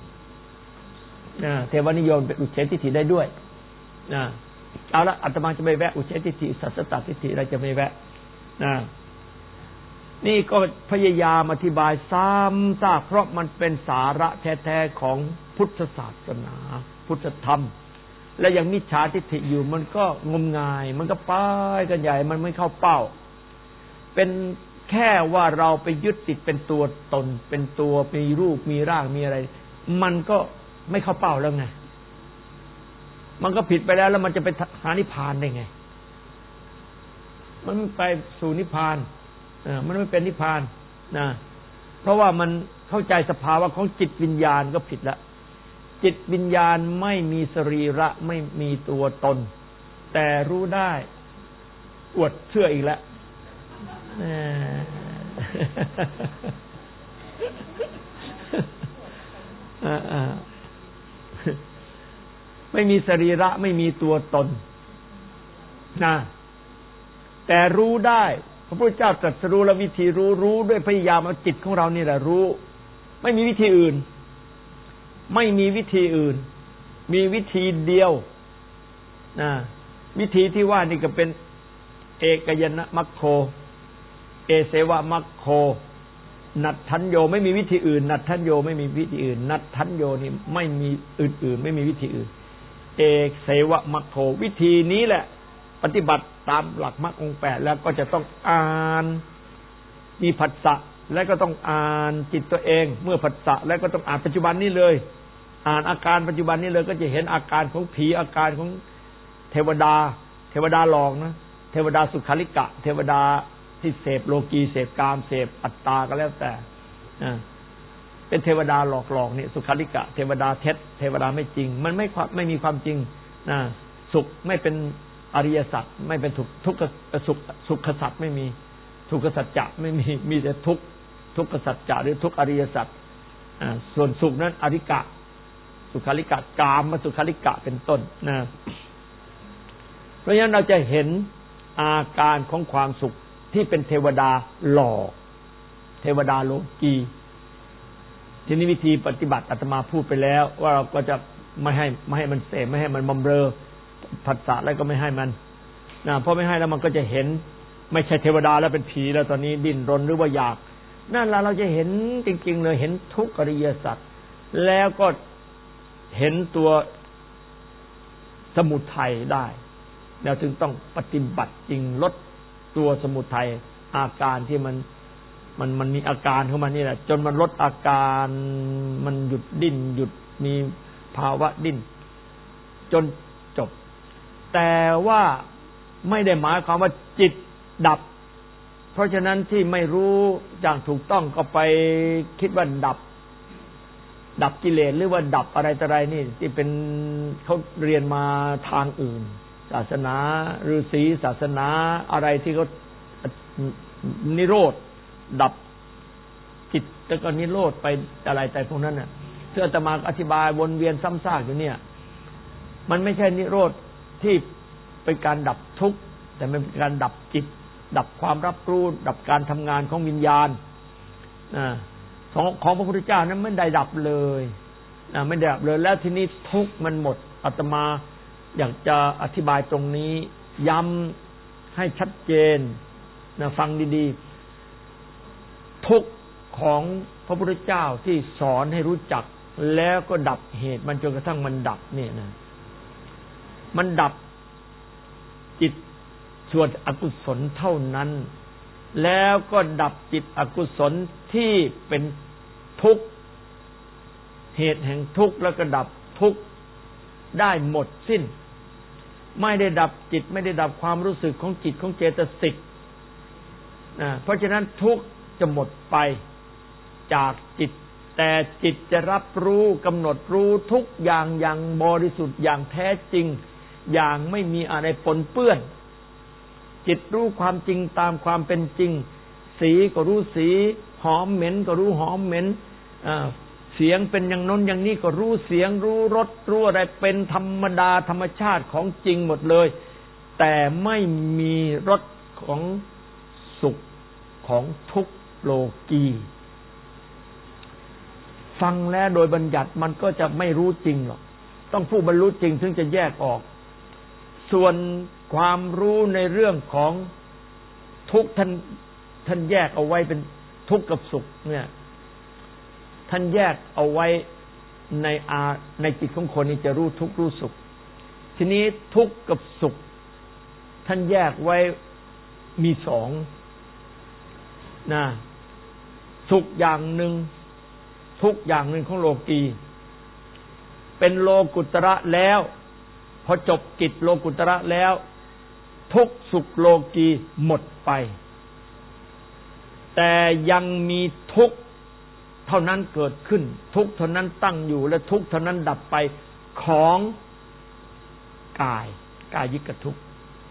เทวนิยมเป็นอุเฉทิฏฐิได้ด้วยเอาละอาตมาจะไม่แวะอุเฉทิฏฐิสัสสตทิฏฐิอะไรจะไม่แวะนี่ก็พยายามอธิบายซ้ำซากเพราะมันเป็นสาระแท้ๆของพุทธศาสนาพุทธธรรมและยังมิจฉาทิฏฐิอยู่มันก็งมงายมันก็ป้ายกันใหญ่มันไม่เข้าเป้าเป็นแค่ว่าเราไปยึดติดเป็นตัวตนเป็นตัวมีรูปมีร่างมีอะไรมันก็ไม่เข้าเป้าแล้วไงมันก็ผิดไปแล้วมันจะไปหานิพพานได้ไงมันไปสู่นิพพานมันไม่เป็นนิพพานนะเพราะว่ามันเข้าใจสภาวะของจิตวิญญาณก็ผิดละจิตวิญญาณไม่มีสรีระไม่มีตัวตนแต่รู้ได้อวดเชื่ออีกแล้วไม่มีสรีระไม่มีตัวตนนะแต่รู้ได้พระพุทธเจ้าตรัสรู้และวิธีรู้ด้วยพยายามเอาจิตของเรานี่แหละรู้ไม่มีวิธีอื่นไม่มีวิธีอื่นมีวิธีเดียวนะวิธีที่ว่านี่ก็เป็นเอกยนะมัคโคเอเสวะมัคโคนัตถัญโยไม่มีวิธีอื่นนัตถัญโยไม่มีวิธีอื่นนัตถัญโยนี่ไม่มีอื่นๆไม่มีวิธีอื่นเอกเสวะมัคโควิธีนี้แหละปฏิบัติตามหลักมรรคองค์8แล้วก็จะต้องอ่านมีผัสสะแล้วก็ต้องอ่านจิตตัวเองเมื่อผัสสะแล้วก็ต้องอ่านปัจจุบันนี้เลยอ่านอาการปัจจุบันนี้เลยก็จะเห็นอาการของผีอาการของเทวดาหลอกนะเทวดาสุขาริกะเทวดาที่เสพโลกีเสพกามเสพอัตตาก็แล้วแต่เป็นเทวดาหลอกนี่สุขาริกะเทวดาเท็จเทวดาไม่จริงมันไม่มีความจริงสุขไม่เป็นอริยสัจไม่เป็นทุกข์สุขสัจไม่มีทุกขสัจจะไม่มีแต่ทุกขสัจจะหรือทุกอริยสัจส่วนสุขนั้นอริกะสุขาริกะกามสุขาริกะเป็นต้นนะเพราะฉะนั้นเราจะเห็นอาการของความสุขที่เป็นเทวดาหลอกเทวดาโลกีทีนี้วิธีปฏิบัติอาตมาพูดไปแล้วว่าเราก็จะไม่ให้มันเสพไม่ให้มันบำเรอผัสสะแล้วก็ไม่ให้มันเพราะไม่ให้แล้วมันก็จะเห็นไม่ใช่เทวดาแล้วเป็นผีแล้วตอนนี้ดิ้นรนหรือว่าอยากนั่นล่ะเราจะเห็นจริงๆเลยเห็นทุกอริยสัจแล้วก็เห็นตัวสมุทัยได้แล้วจึงต้องปฏิบัติจริงลดตัวสมุทัยอาการที่มันมีอาการของมันนี่แหละจนมันลดอาการมันหยุดดิ้นหยุดมีภาวะดิ้นจนจบแต่ว่าไม่ได้หมายความว่าจิตดับเพราะฉะนั้นที่ไม่รู้อย่างถูกต้องก็ไปคิดว่าดับกิเลสหรือว่าดับอะไรต่ออะไรนี่ที่เป็นเขาเรียนมาทางอื่นศาสนาฤาษีศาสนาอะไรที่เขานิโรธดับจิตแล้วก็นิโรธไปอะไรแต่พวกนั้นน่ะที่อาตมาอธิบายวนเวียนซ้ำซากอยู่เนี่ยมันไม่ใช่นิโรธที่เป็นการดับทุกข์แต่มันเป็นการดับจิตดับความรับรู้ดับการทำงานของวิญญาณของพระพุทธเจ้านั้นไม่ได้ดับเลยไม่ได้ดับเลยแล้วทีนี้ทุกข์มันหมดอาตมาอยากจะอธิบายตรงนี้ย้ำให้ชัดเจนฟังดีๆทุกข์ของพระพุทธเจ้าที่สอนให้รู้จักแล้วก็ดับเหตุมันจนกระทั่งมันดับเนี่ยนะมันดับจิตส่วนอกุศลเท่านั้นแล้วก็ดับจิตอกุศลที่เป็นทุกข์เหตุแห่งทุกข์แล้วก็ดับทุกข์ได้หมดสิ้นไม่ได้ดับจิตไม่ได้ดับความรู้สึกของจิตของเจตสิกเพราะฉะนั้นทุกข์จะหมดไปจากจิตแต่จิตจะรับรู้กำหนดรู้ทุกอย่างอย่างบริสุทธิ์อย่างแท้จริงอย่างไม่มีอะไรปนเปื้อนจิตรู้ความจริงตามความเป็นจริงสีก็รู้สีหอมเหม็นก็รู้หอมเหม็นเสียงเป็นอย่างน้นอย่างนี้ก็รู้เสียงรู้รสรู้อะไรเป็นธรรมดาธรรมชาติของจริงหมดเลยแต่ไม่มีรสของสุขของทุกข์โลกีฟังแล้วโดยบัญญัติมันก็จะไม่รู้จริงหรอกต้องผู้บรรลุจริงถึงจะแยกออกส่วนความรู้ในเรื่องของทุกข์ท่านแยกเอาไว้เป็นทุกข์กับสุขเนี่ยท่านแยกเอาไว้ในจิตของคนนี้จะรู้ทุกข์รู้สุขทีนี้ทุกข์กับสุขท่านแยกไว้มีสองนะสุขอย่างหนึ่งทุกข์อย่างหนึ่งของโลกีเป็นโลกุตระแล้วพอจบกิจโลกุตระแล้วทุกข์สุขโลกีหมดไปแต่ยังมีทุกข์เท่านั้นเกิดขึ้นทุกข์เท่านั้นตั้งอยู่และทุกข์เท่านั้นดับไปของกายยิกทุกข์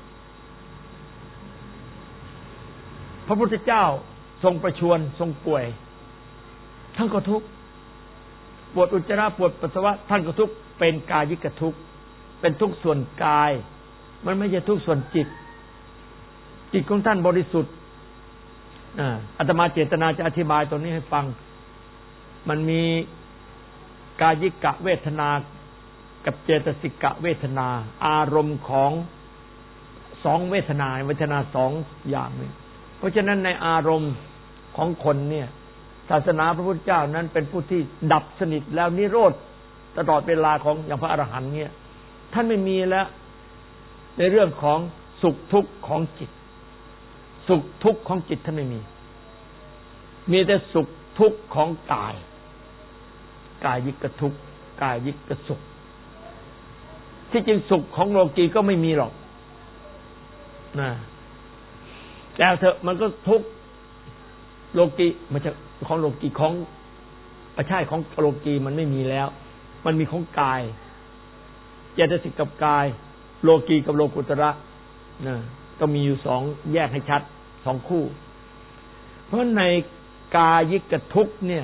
พระพุทธเจ้าทรงประชวรทรงป่วยท่านก็ทุกข์ปวดอุจจาระปวดปัสสาวะท่านก็ทุกข์เป็นกายิกทุกข์เป็นทุกข์ส่วนกายมันไม่ใช่ทุกข์ส่วนจิตของท่านบริสุทธิ์อาตมาเจตนาจะอธิบายตรงนี้ให้ฟังมันมีกายิกะเวทนากับเจตสิกะเวทนาอารมณ์ของสองเวทนาสองอย่างนี้เพราะฉะนั้นในอารมณ์ของคนเนี่ยศาสนาพระพุทธเจ้านั้นเป็นผู้ที่ดับสนิทแล้วนิโรธตลอดเวลาของอย่างพระอรหันต์เนี่ยท่านไม่มีแล้วในเรื่องของสุขทุกข์ของจิตสุขทุกข์ของจิตท่านไม่มีแต่สุขทุกข์ของกายยิกทุกข์กายยิกสุขที่จริงสุขของโลกีก็ไม่มีหรอกนะแต่เถอะมันก็ทุกข์โลกีมันจะของโลกีของประชาของโลกีมันไม่มีแล้วมันมีของกายเจตสิกกับกายโลกีกับโลกุตระนะก็มีอยู่สองแยกให้ชัดสองคู่เพราะในกายิกทุกข์เนี่ย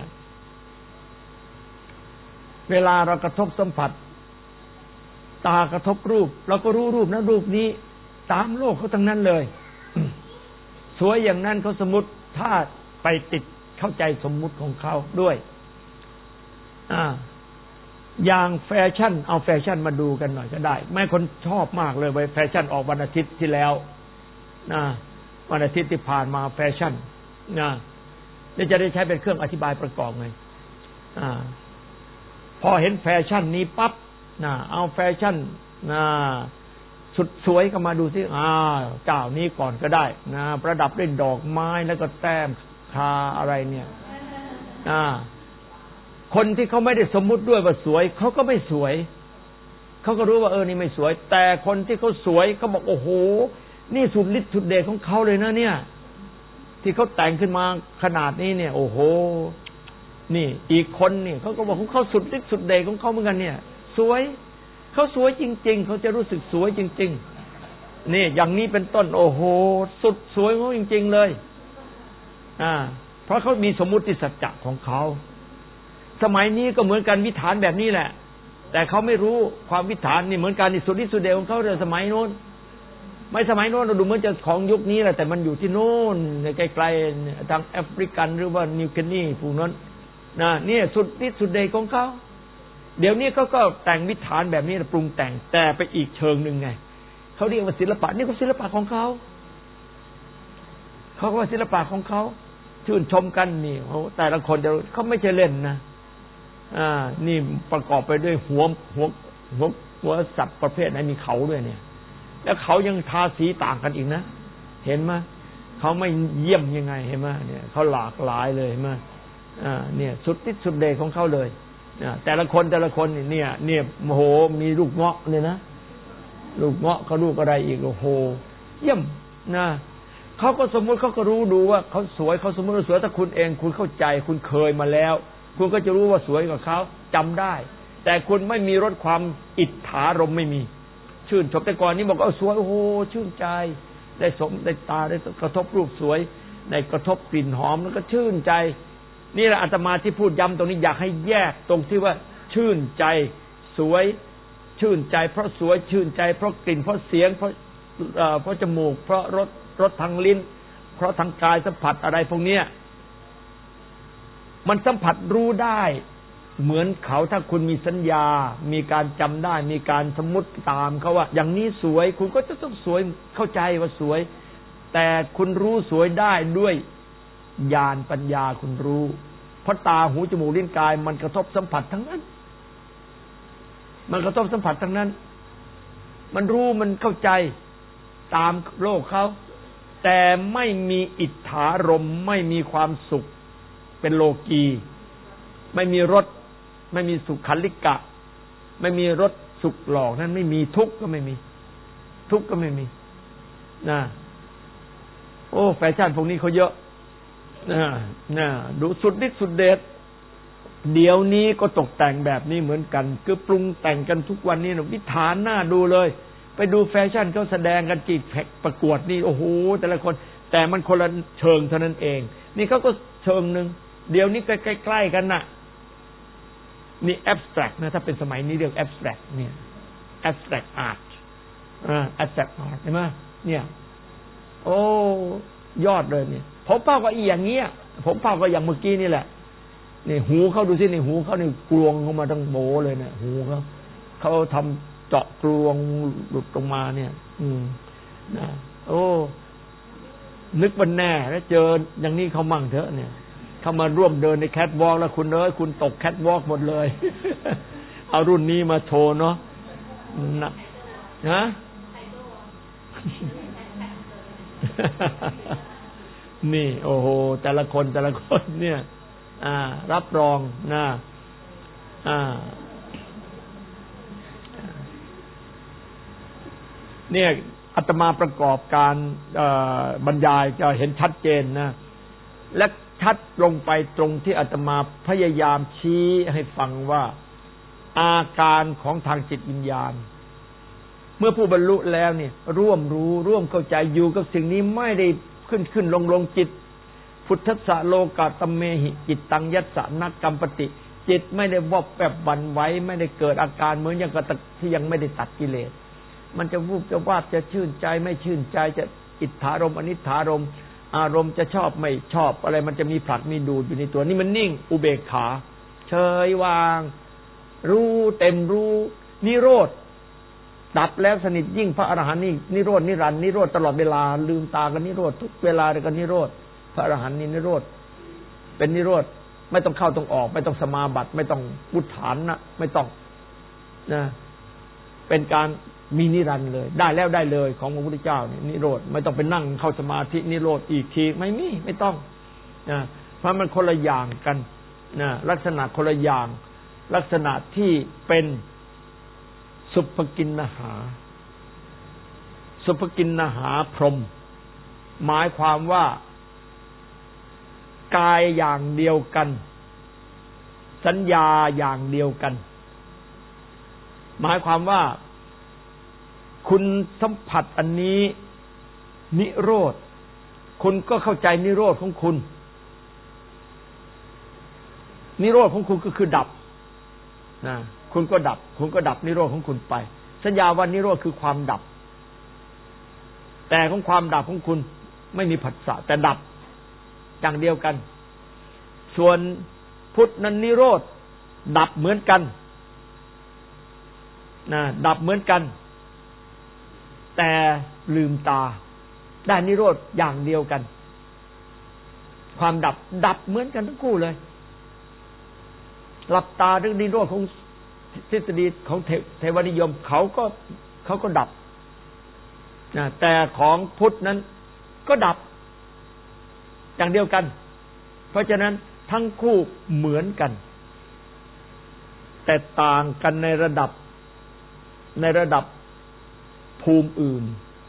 เวลาเรากระทบสัมผัสตากระทบรูปเราก็รู้รูปนั้นรูปนี้ตามโลกเขาทั้งนั้นเลย สวยอย่างนั้นเขาสมมุติถ้าไปติดเข้าใจสมมุติของเขาด้วยอย่างแฟชั่นเอาแฟชั่นมาดูกันหน่อยก็ได้แม่คนชอบมากเลยแฟชั่นออกวันอาทิตย์ที่แล้ววันอาทิตย์ที่ผ่านมาแฟชั่นนี่จะได้ใช้เป็นเครื่องอธิบายประกอบไงพอเห็นแฟชั่นนี้ปั๊บเอาแฟชั่นสุดสวยก็มาดูสิเจ้านี้ก่อนก็ได้ประดับด้วยดอกไม้แล้วก็แต้มคาอะไรเนี่ยคนที่เขาไม่ได้สมมุติด้วยว่าสวยเขาก็ไม่สวยเขาก็รู้ว่านี่ไม่สวยแต่คนที่เขาสวยเขาบอกโอ้โหนี่สุดฤทธิ์สุดเดชของเขาเลยนะเนี่ยที่เขาแต่งขึ้นมาขนาดนี้เนี่ยโอ้โหนี่อีกคนนี่เขาก็บอกของเขาสุดฤทธิ์สุดเดชของเขาเหมือนกันเนี่ยสวยเขาสวยจริงๆเขาจะรู้สึกสวยจริงๆนี่อย่างนี้เป็นต้นโอ้โหสุดสวยเขาจริงๆเลยเพราะเขามีสมมุติสัจจะของเขาสมัยนี้ก็เหมือนกันวิถานแบบนี้แหละแต่เขาไม่รู้ความวิถานนี่เหมือนกันนี่สุดที่สุดเดชของเขาเลยสมัยโน้นไม่สมัยโน้นเราดูเหมือนจะของยุคนี้แหละแต่มันอยู่ที่โน้นไกลๆทางแอฟริกันหรือว่านิวกินีพวกนั้นนี่สุดที่สุดเดชของเขาเดี๋ยวนี้เขาก็แต่งวิถานแบบนี้ปรุงแต่งแต่ไปอีกเชิงนึงไงเขาเรียกว่าศิลปะนี่ก็ศิลปะของเขาเขาก็ว่าศิลปะของเขาชื่นชมกันนี่แต่ละคนเขาไม่ใช่เล่นนะนี่ประกอบไปด้วยหัวสัตว์ประเภทไหนมีเขาด้วยเนี่ยแล้วเขายังทาสีต่างกันอีกนะเห็นไหมเขาไม่เยี่ยมยังไงเห็นไหมเนี่ยเขาหลากหลายเลยเห็นไหมเนี่ยสุดที่สุดเดชของเขาเลยแต่ละคนเนี่ยโอ้โหมีลูกเงาะเลยนะลูกเงาะเขาลูกอะไรอีกโอ้โหเยี่ยมนะเขาก็สมมุติเขาก็รู้ดูว่าเขาสวยเขาสมมุติว่าสวยถ้าคุณเองคุณเข้าใจคุณเคยมาแล้วคุณก็จะรู้ว่าสวยกว่าเขาจำได้แต่คุณไม่มีรสความอิจฉารมไม่มีชื่นชมแต่ก่อนนี้บอกสวยโอ้โหชื่นใจได้ตาได้กระทบรูปสวยได้กระทบกลิ่นหอมแล้วก็ชื่นใจนี่แหละอาตมาที่พูดย้ำตรงนี้อยากให้แยกตรงที่ว่าชื่นใจสวยชื่นใจเพราะสวยชื่นใจเพราะกลิ่นเพราะเสียงเพราะจมูกเพราะรสทางลิ้นเพราะทางกายสัมผัสอะไรพวกนี้มันสัมผัสรู้ได้เหมือนเขาถ้าคุณมีสัญญามีการจำได้มีการสมมุติตามเขาว่าอย่างนี้สวยคุณก็จะต้องสวยเข้าใจว่าสวยแต่คุณรู้สวยได้ด้วยญาณปัญญาคุณรู้เพราะตาหูจมูกลิ้นกายมันกระทบสัมผัสทั้งนั้นมันกระทบสัมผัสทั้งนั้นมันรู้มันเข้าใจตามโลกเขาแต่ไม่มีอิทธารมไม่มีความสุขเป็นโลกีไม่มีรสไม่มีสุขขันลิกะไม่มีรสสุขหลอกนั้นไม่มีทุกข์ก็ไม่มีทุกข์ก็ไม่มีนะโอ้แฟชั่นพวกนี้เขาเยอะนะดูสุดฤทธิ์สุดเดชเดี๋ยวนี้ก็ตกแต่งแบบนี้เหมือนกันคือปรุงแต่งกันทุกวันนี้นะวิถานหน้าดูเลยไปดูแฟชั่นเขาแสดงกันจีบแพ็กประกวดนี่โอ้โหแต่ละคนแต่มันคนละเชิงเท่านั้นเองนี่เขาก็เชิงนึงเดี๋ยวนี้ใกล้ๆกันน่ะนี่ abstract นะถ้าเป็นสมัยนี้เรียก abstract เนี่ย abstract art abstract art ใช่ไหมเนี่ยโอ้ยอดเลยเนี่ยผมเป้าก็อีอย่างเงี้ยผมเป้าก็อย่างเมื่อกี้นี่แหละนี่หูเขาดูสินี่หูเขานี่กลวงเข้ามาทั้งโบเลยเนี่ยหูเขาทำเจาะกลวงหลุดลงมาเนี่ยนะโอ้นึกวันแน่แล้วเจออย่างนี้เขามั่งเถอะเนี่ยเขามาร่วมเดินในแคทวอล์กแล้วคุณคุณตกแคทวอล์กหมดเลยเอารุ่นนี้มาโชว์เนาะนะนี่โอ้โหแต่ละคนเนี่ยรับรองนะเนี่ยอาตมาประกอบการบรรยายจะเห็นชัดเจนนะและชัดลงไปตรงที่อาตมาพยายามชี้ให้ฟังว่าอาการของทางจิตวิญญาณเมื่อผู้บรรลุแล้วเนี่ยร่วมรู้ร่วมเข้าใจอยู่กับสิ่งนี้ไม่ได้ขึ้นลงจิตพุทธัสสะโลกาตเมหิจิตตังยัสสะนักกรรมปติจิตไม่ได้วอบแวบหวั่นไหวไม่ได้เกิดอาการเหมือนอย่างกระที่ยังไม่ได้ตัดกิเลสมันจะวูบจะวาบจะชื่นใจไม่ชื่นใจจะอิทธารมอนิทธารมอารมณ์จะชอบไม่ชอบอะไรมันจะมีผลักมีดูดอยู่ในตัวนี่มันนิ่งอุเบกขาเฉยวางรู้เต็มรู้นิโรธดับแล้วสนิทยิ่งพระอรหันต์นี่นิโรธนิรันดร์นิโรธตลอดเวลาลืมตากันนิโรธทุกเวลาเลยกันนิโรธพระอรหันต์นี่นิโรธเป็นนิโรธไม่ต้องเข้าต้องออกไม่ต้องสมาบัติไม่ต้องพุทธานนะไม่ต้องนะเป็นการมีนิรันดร์เลยได้แล้วได้เลยของพระพุทธเจ้านี่นิโรธไม่ต้องไปนั่งเข้าสมาธินิโรธอีกทีไม่ต้องนะเพราะมันคนละอย่างกันนะลักษณะคนละอย่างลักษณะที่เป็นสุภกินนหาสุภกินนหาพรหมหมายความว่ากายอย่างเดียวกันสัญญาอย่างเดียวกันหมายความว่าคุณสัมผัสอันนี้นิโรธคุณก็เข้าใจนิโรธของคุณนิโรธของคุณก็คือดับนะคุณก็ดับนิโรธของคุณไปสัญญาว่านิโรธคือความดับแต่ของความดับของคุณไม่มีผัสสะแต่ดับอย่างเดียวกันส่วนพุทธนั้นนิโรธดับเหมือนกันนะดับเหมือนกันแต่ลืมตาได้นิโรธอย่างเดียวกันความดับเหมือนกันทั้งคู่เลยหลับตาเรื่องนิโรธของทฤษฎีของเทวนิยมเขาก็ดับนะแต่ของพุทธนั้นก็ดับอย่างเดียวกันเพราะฉะนั้นทั้งคู่เหมือนกันแต่ต่างกันในระดับภูมิอื่น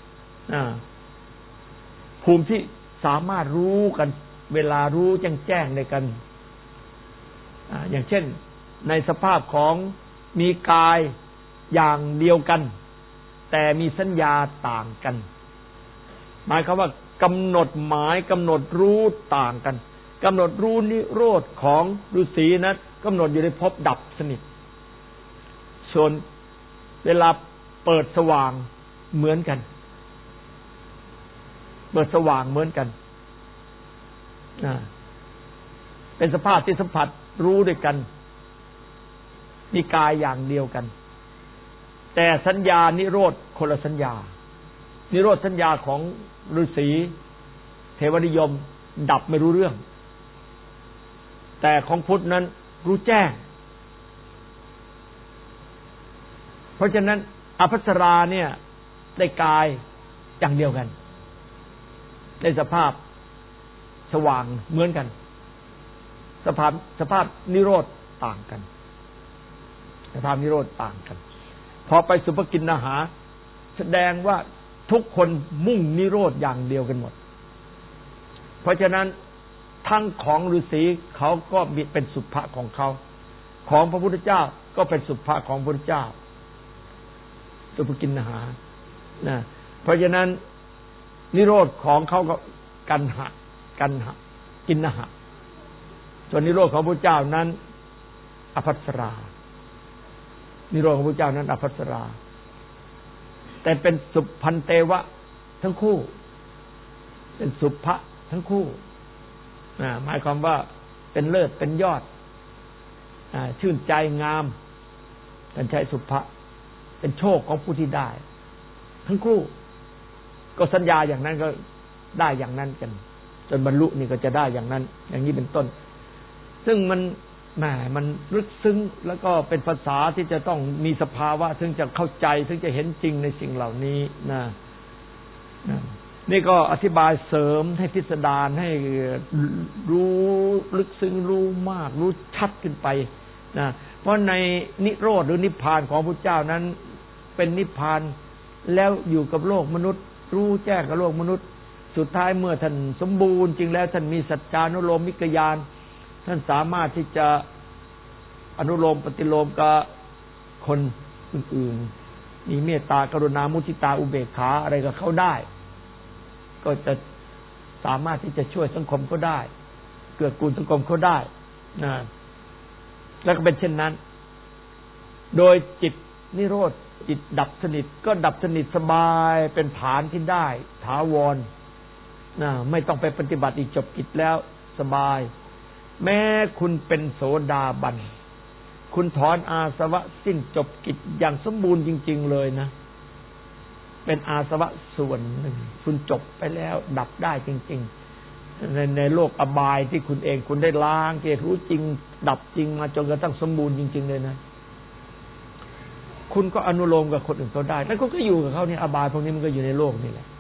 ภูมิที่สามารถรู้กันเวลารู้แจ้งในกันอย่างเช่นในสภาพของมีกายอย่างเดียวกันแต่มีสัญญาต่างกันหมายความว่ากำหนดหมายกำหนดรู้ต่างกันกำหนดรู้นิโรธของฤาษีนั้นกำหนดอยู่ในภพดับสนิทส่วนเวลาเปิดสว่างเหมือนกันเปิดสว่างเหมือนกันเป็นสภาพที่สัมผัสรู้ด้วยกันมีกายอย่างเดียวกันแต่สัญญานิโรธคนละสัญญานิโรธสัญญาของฤาษีเทวนิยมดับไม่รู้เรื่องแต่ของพุทธนั้นรู้แจ้งเพราะฉะนั้นอภัสราเนี่ยได้กายอย่างเดียวกันได้สภาพสว่างเหมือนกันสภาพนิโรธต่างกันสภาพนิโรธต่างกันพอไปสุภกินนาหาแสดงว่าทุกคนมุ่งนิโรธอย่างเดียวกันหมดเพราะฉะนั้นทั้งของฤาษีเขาก็มีเป็นสุภะของเขาของพระพุทธเจ้าก็เป็นสุภะของพระพุทธเจ้าสุภกินนาหานะเพราะฉะนั้นนิโรธของเขาก็กันหะกินนาหะส่วนนิโรธของพระพุทธเจ้านั้นอภัสรานิโรธของพระพุทธเจ้านั้นอภัสราแต่เป็นสุพันเตวะทั้งคู่เป็นสุภะทั้งคู่หมายความว่าเป็นเลิศเป็นยอดชื่นใจงามท่านใช้สุภะเป็นโชคของผู้ที่ได้ทั้งคู่ก็สัญญาอย่างนั้นก็ได้อย่างนั้นกันจนบรรลุนี่ก็จะได้อย่างนั้นอย่างนี้เป็นต้นซึ่งมันลึกซึ้งแล้วก็เป็นภาษาที่จะต้องมีสภาวะถึงจะเข้าใจถึงจะเห็นจริงในสิ่งเหล่านี้นะนี่ก็อธิบายเสริมให้พิสดารให้รู้ลึกซึ้งรู้มากรู้ชัดขึ้นไปนะเพราะในนิโรธหรือนิพพานของพระเจ้านั้นเป็นนิพพานแล้วอยู่กับโลกมนุษย์รู้แจ้งกับโลกมนุษย์สุดท้ายเมื่อท่านสมบูรณ์จริงแล้วท่านมีสัจจานุโลมมิกญาณท่านสามารถที่จะอนุโลมปฏิโลมกับคนอื่นๆมีเมตตากรุณามุทิตาอุเบกขาอะไรกับเขาได้ก็จะสามารถที่จะช่วยสังคมเขาได้เกื้อกูลสังคมเขาได้นะแล้วก็เป็นเช่นนั้นโดยจิตนิโรธจิตดับสนิทก็ดับสนิทสบายเป็นฐานที่ได้ถาวรนะไม่ต้องไปปฏิบัติอีกจบกิจแล้วสบายแม้คุณเป็นโสดาบันคุณถอนอาสวะสิ้นจบกิจอย่างสมบูรณ์จริงๆเลยนะเป็นอาสวะส่วนหนึ่งคุณจบไปแล้วดับได้จริงๆในโลกอบายที่คุณเองคุณได้ล้างเกศรู้จริงดับจริงมาจนกระทั่งสมบูรณ์จริงๆเลยนะคุณก็อนุโลมกับคนอื่นเขาได้แล้วคุณก็อยู่กับเขาเนี่ยอบายพวกนี้มันก็อยู่ในโลกนี่แหละ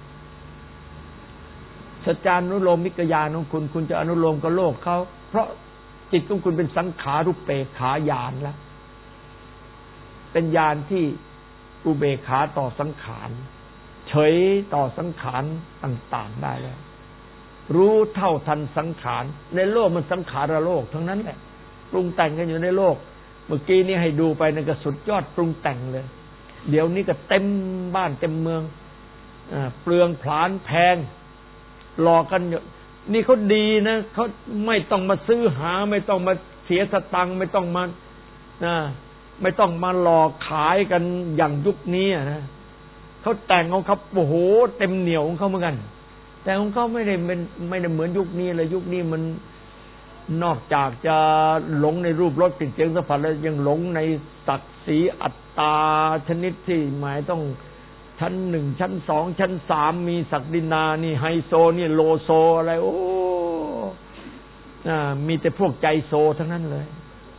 สัจจานุโลมมิกญาณของคุณจะอนุโลมกับโลกเขาเพราะจิตของคุณเป็นสังขารุปเปกขาญาณแล้วเป็นญาณที่อุเบกขาต่อสังขารเฉยต่อสังขารต่างๆได้แล้วรู้เท่าทันสังขารในโลกมันสังขารโลกทั้งนั้นแหละปรุงแต่งกันอยู่ในโลกเมื่อกี้นี้ให้ดูไปนั่นก็สุดยอดปรุงแต่งเลยเดี๋ยวนี้ก็เต็มบ้านเต็มเมืองเปลืองผลาญแพงหลอกกันนี่เขาดีนะเขาไม่ต้องมาซื้อหาไม่ต้องมาเสียสตังค์ไม่ต้องมาไม่ต้องมาหลอกขายกันอย่างยุคนี้นะเขาแต่งของเขาโอ้โหเต็มเหนียวของเขาเหมือนกันแต่ของเขาไม่ได้เหมือนยุคนี้เลยยุคนี้มันนอกจากจะหลงในรูปรสกลิ่นเสียงสัมผัสแล้วยังหลงในศักดิ์ศรีอัตตาชนิดที่หมายต้องชั้นหนึ่งชั้นสองชั้นสามมีศักดินานี่ไฮโซนี่โลโซอะไรโอ้มีแต่พวกใจโซทั้งนั้นเลย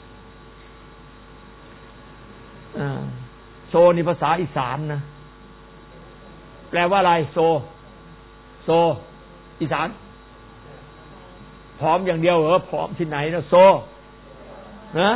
โซนี่ภาษาอีสานนะแปลว่าอะไรโซอีสานผอมอย่างเดียวเหรอผอมที่ไหนนะโซนะ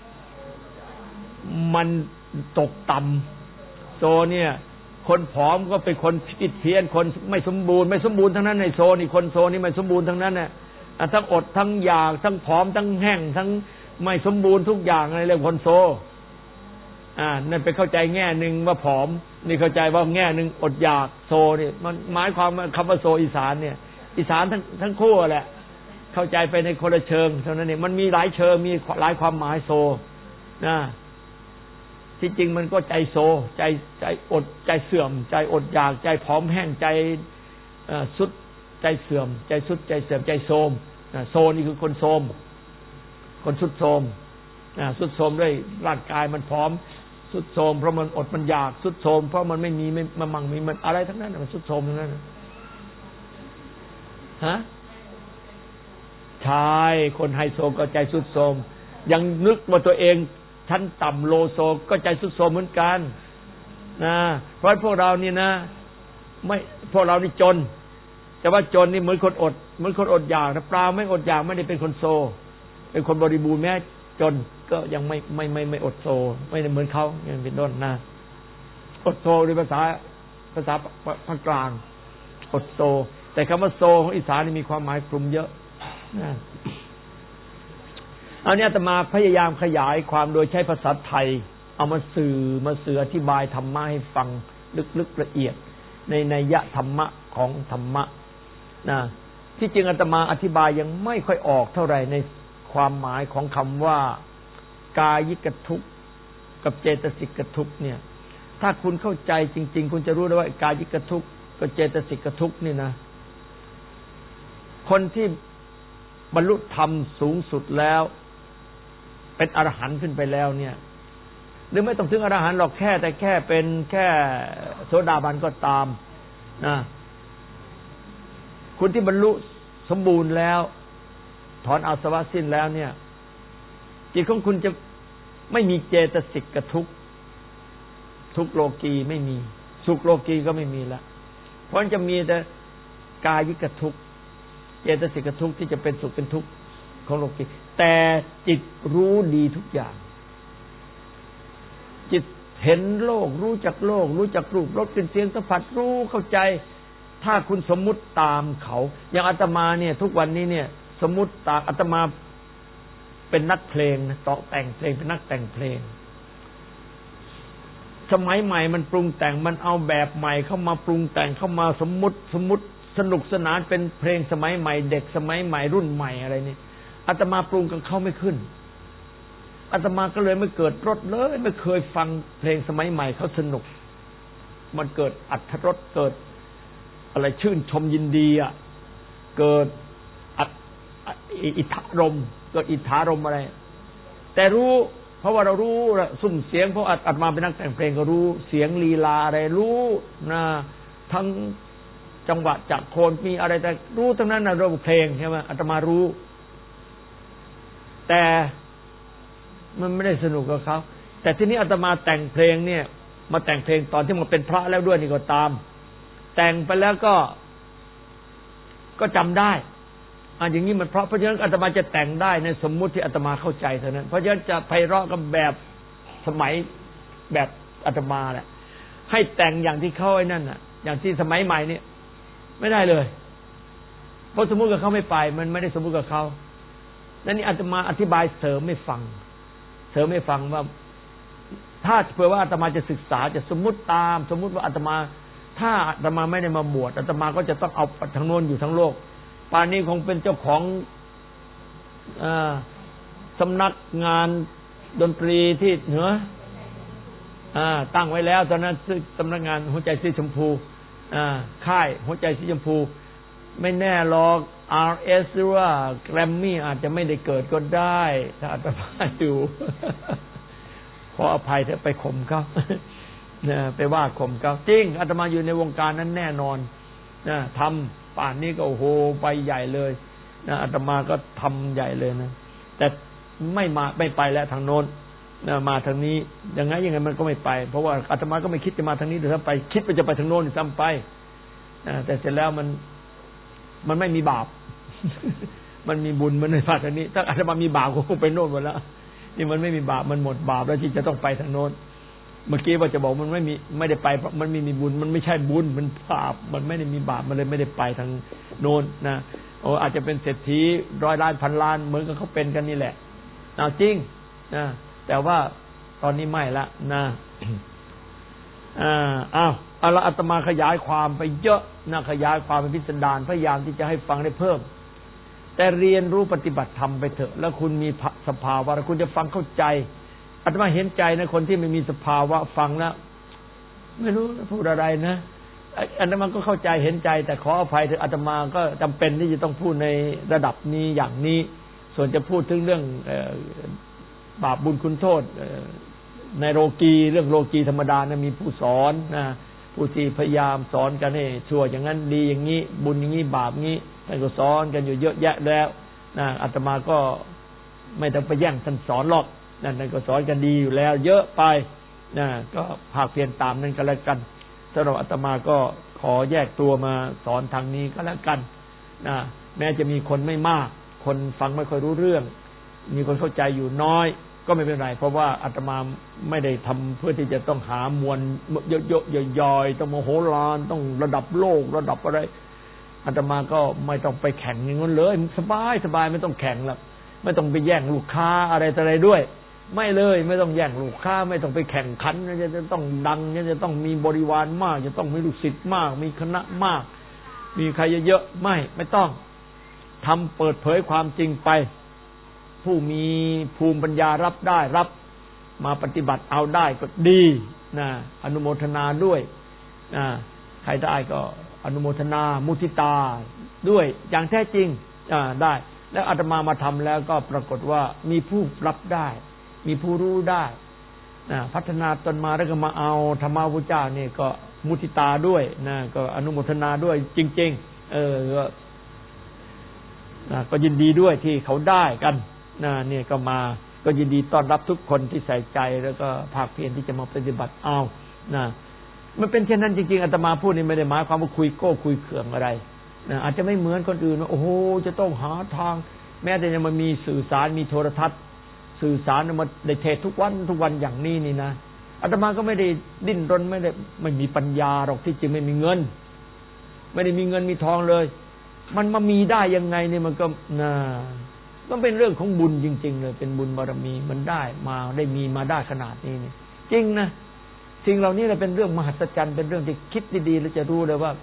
มันตกต่ำโซเนี่ยคนผอมก็เป็นคนผิดเพี้ยนคนไม่สมบูรณ์ทั้งนั้นในโซนี่คนโซนี่ไม่สมบูรณ์ทั้งนั้นน่ะทั้งอดทั้งอยากทั้งผอมทั้งแห้งทั้งไม่สมบูรณ์ทุกอย่างอะไรเรียกคนโซนั่นไปเข้าใจแง่นึงว่าผอมนี่เข้าใจว่าแง่นึงอดอยากโซนี่มันหมายความว่าคำว่าโซอีสานเนี่ยอีสานทั้งคู่แหละเข้าใจไปในคนละเชิงเท่านั้นเองมันมีหลายเชิงมีหลายความหมายโซนะที่จริงมันก็ใจโซใจอดใจเสื่อมใจอดอยากใจผอมแห้งใจสุดใจเสื่อมใจสุดใจเสื่อมใจโทรมโซนี่คือคนโทรมคนสุดโทรมสุดโทรมด้วยร่างกายมันผอมสุดโทรมเพราะมันอดมันอยากสุดโทรมเพราะมันไม่มีมันอะไรทั้งนั้นมันสุดโทรมทั้งนั้นฮะใช่คนไฮโซก็ใจสุดโทรมยังนึกว่าตัวเองชั้นต่ำโลโซก็ใจสุดโทรมเหมือนกันนะเพราะพวกเรานี่นะไม่พวกเรานี่จนแต่ว่าจนนี่เหมือนคนอดเหมือนคนอดอยากนะเปล่าไม่อดอยากไม่ได้เป็นคนโซเป็นคนบริบูรณ์แม้จนก็ยังไม่อดโซไม่ได้เหมือนเขาอย่างเป็นต้นนะอดโซในภาษาภาคกลางอดโซแต่คำว่าโซของอีสานนี่มีความหมายคลุมเยอะนะอันนี้อาตมาพยายามขยายความโดยใช้ภาษาไทยเอามาสื่ออธิบายธรรมะให้ฟังลึกๆละเอียดในนัยยะธรรมะของธรรมะนะที่จริงอาตมาอธิบายยังไม่ค่อยออกเท่าไหร่ในความหมายของคำว่ากายิกทุกข์กับเจตสิกทุกข์เนี่ยถ้าคุณเข้าใจจริงๆคุณจะรู้ได้ว่ากายิกทุกข์กับเจตสิกทุกข์นี่นะคนที่บรรลุธรรมสูงสุดแล้วเป็นอรหันต์ขึ้นไปแล้วเนี่ยหรือไม่ต้องถึงอรหันต์หรอกแค่เป็นแค่โสดาบันก็ตามนะคุณที่บรรลุสมบูรณ์แล้วถอนอาสวะสิ้นแล้วเนี่ยจิตของคุณจะไม่มีเจตสิกทุกข์ทุกโลกีไม่มีสุขโลกีก็ไม่มีละเพราะจะมีแต่กายิกทุกข์เจตสิกทุกข์ที่จะเป็นสุขเป็นทุกข์ของโลกีแต่จิตรู้ดีทุกอย่างจิตเห็นโลกรู้จักโลกรู้จักรูปรสกลิ่นเสียงสัมผัสรู้เข้าใจถ้าคุณสมมุติตามเขาอย่างอาตมาเนี่ยทุกวันนี้เนี่ยสมมุติตามอาตมาเป็นนักเพลงนะต่อแต่งเพลงเป็นนักแต่งเพลงสมัยใหม่มันปรุงแต่งมันเอาแบบใหม่เข้ามาปรุงแต่งเข้ามาสมมุติสนุกสนานเป็นเพลงสมัยใหม่เด็กสมัยใหม่รุ่นใหม่อะไรนี่อาตมาปรุงกับเขาไม่ขึ้นอาตมาก็เลยไม่เกิดรสเลยไม่เคยฟังเพลงสมัยใหม่เขาสนุกมันเกิดอรรถรสเกิดอะไรชื่นชมยินดีอ่ะเกิดอิทธารมเกิดอิทธารมอะไรแต่รู้เพราะว่าเรารู้สุ่มเสียงเพราะอาตมาเป็นนักแต่งเพลงก็รู้เสียงลีลาอะไรรู้นะทั้งจังหวะจักรโคนมีอะไรแต่รู้ทั้งนั้นนะเราเพลงใช่ไหมอาตมารู้แต่มันไม่ได้สนุกกับเขาแต่ทีนี้อาตมาแต่งเพลงเนี่ยมาแต่งเพลงตอนที่มันเป็นพระแล้วด้วยนี่ก็ตามแต่งไปแล้วก็จำได้อย่างนี้มันเพราะฉะนั้นอาตมาจะแต่งได้ในสมมุติที่อาตมาเข้าใจเท่านั้นเพราะฉะนั้นจะไพเราะกับแบบสมัยแบบอาตมาแหละให้แต่งอย่างที่เขาไอ้นั่นน่ะอย่างที่สมัยใหม่นี่ไม่ได้เลยเพราะสมมุติกับเขาไม่ไปมันไม่ได้สมมุติกับเขานั่นนี่อาตมาอธิบายเสริมไม่ฟังว่าถ้าเผื่อว่าอาตมาจะศึกษาจะสมมุติตามสมมุติว่าอาตมาถ้าอาตมาไม่ได้มาบวชอาตมาก็จะต้องเอาทางโน้นอยู่ทั้งโลกป่านนี้คงเป็นเจ้าของสำนักงานดนตรีที่เหนือตั้งไว้แล้วตอนนั้นสำนักงานหัวใจสีชมพูค่ายหัวใจสีชมพูไม่แน่หรอก RS หรือว่า Grammy อาจจะไม่ได้เกิดก็ได้ถ้าอาตมาอยู่ ขออภัยเถอะไปข่มเขาไปว่าข่มเขาจริงอาตมาอยู่ในวงการนั้นแน่นอนทำป่านนี้ก็โอ้โหไปใหญ่เลยอาตมาก็ทำใหญ่เลยนะแต่ไม่ไปแล้วทางโน้นมาทางนี้ยังไงมันก็ไม่ไปเพราะว่าอาตมาก็ไม่คิดจะมาทางนี้แต่ถ้าไปคิดว่าจะไปทางโน้นซ้ำไปแต่เสร็จแล้วมันไม่มีบาป มันมีบุญมันในภาคทางนี้ถ้าอาตมามีบาปก็คงไปโน่นหมดแล้วนี่มันไม่มีบาปมันหมดบาปแล้วที่จะต้องไปทางโน้นเมื่อกี้ว่าจะบอกมันไม่ได้ไปเพราะมันไม่มีบุญมันไม่ใช่บุญมันบาปมันไม่ได้มีบาปมันเลยไม่ได้ไปทางโน้นนะอาจจะเป็นเศรษฐี100 ล้านพันล้านเหมือนกับเขาเป็นกันนี่แหละจริงนะแต่ว่าตอนนี้ไม่ละนะเอาละอาตมาขยายความไปเยอะนะขยายความไปพิสดารพยายามที่จะให้ฟังได้เพิ่มแต่เรียนรู้ปฏิบัติธรรมไปเถอะแล้วคุณมีสภาวะแล้วคุณจะฟังเข้าใจอาตมาเห็นใจนะคนที่ไม่มีสภาวะฟังแล้วไม่รู้พูดอะไรนะอาตมาก็เข้าใจเห็นใจแต่ขออภัยเถอะอาตมาก็จำเป็นที่จะต้องพูดในระดับนี้อย่างนี้ส่วนจะพูดถึงเรื่องบาปบุญคุณโทษในโลกีเรื่องโลกีธรรมดานะมีผู้สอนนะผู้ที่พยายามสอนกันให้ชั่วอย่างนั้นดีอย่างนี้บุญอย่างนี้บาปงี้ท่านก็สอนกันอยู่เยอะแยะแล้วนะอาตมาก็ไม่ต้องไปแย่งท่านสอนหรอกนั่นก็สอนกันดีอยู่แล้วเยอะไปนะก็ภาคเพียรตามนั้นก็แล้วกันสำหรับอาตมาก็ขอแยกตัวมาสอนทางนี้ก็แล้วกันนะแม้จะมีคนไม่มากคนฟังไม่ค่อยรู้เรื่องมีคนเข้าใจอยู่น้อยก็ไม่เป็นไรเพราะว่าอาตมาไม่ได้ทำเพื่อที่จะต้องหามวลเยอะๆย่อยๆต้องโมโหลานต้องระดับโลกระดับอะไรอาตมาก็ไม่ต้องไปแข่งอย่างนั้นเลยสบายไม่ต้องแข่งแล้วไม่ต้องไปแย่งลูกค้าอะไรด้วยไม่เลยไม่ต้องแย่งลูกค้าไม่ต้องไปแข่งขันจะต้องดังจะต้องมีบริวารมากจะต้องมีลูกศิษย์มากมีคณะมากมีใครเยอะๆไม่ต้องทำเปิดเผยความจริงไปผู้มีภูมิปัญญารับได้รับมาปฏิบัติเอาได้ก็ดีนะอนุโมทนาด้วยใครได้ก็อนุโมทนามุทิตาด้วยอย่างแท้จริงได้แล้วอาตมามาทำแล้วก็ปรากฏว่ามีผู้รับได้มีผู้รู้ได้พัฒนาตนมาแล้วก็มาเอาธรรมะพุทธเจ้านี่ก็มุทิตาด้วยนะก็อนุโมทนาด้วยจริงๆก็ยินดีด้วยที่เขาได้กันเนี่ยก็มาก็ยินดีต้อนรับทุกคนที่ใส่ใจแล้วก็ภาคเพียรที่จะมาปฏิบัติเอามันเป็นเช่นนั้นจริงๆอาตมาพูดนี่ไม่ได้หมายความว่าคุยโก้คุยเขื่องอะไรอาจจะไม่เหมือนคนอื่นว่าโอ้โหจะต้องหาทางแม้แต่จะมามีสื่อสารมีโทรทัศน์สื่อสารมาได้เทศทุกวันอย่างนี้นี่นะอาตมาก็ไม่ได้ดิ้นรนไม่มีปัญญาหรอกที่จริงไม่มีเงินไม่ได้มีเงินมีทองเลยมันมามีได้ยังไงเนี่ยมันก็ต้องเป็นเรื่องของบุญจริงๆเลยเป็นบุญบารมีมันได้มาได้มีมาได้ขนาดนี้นี่จริงนะสิ่งเหล่านี้เป็นเรื่องมหัศจรรย์เป็นเรื่องที่คิดดีๆแล้วจะรู้เลยว่า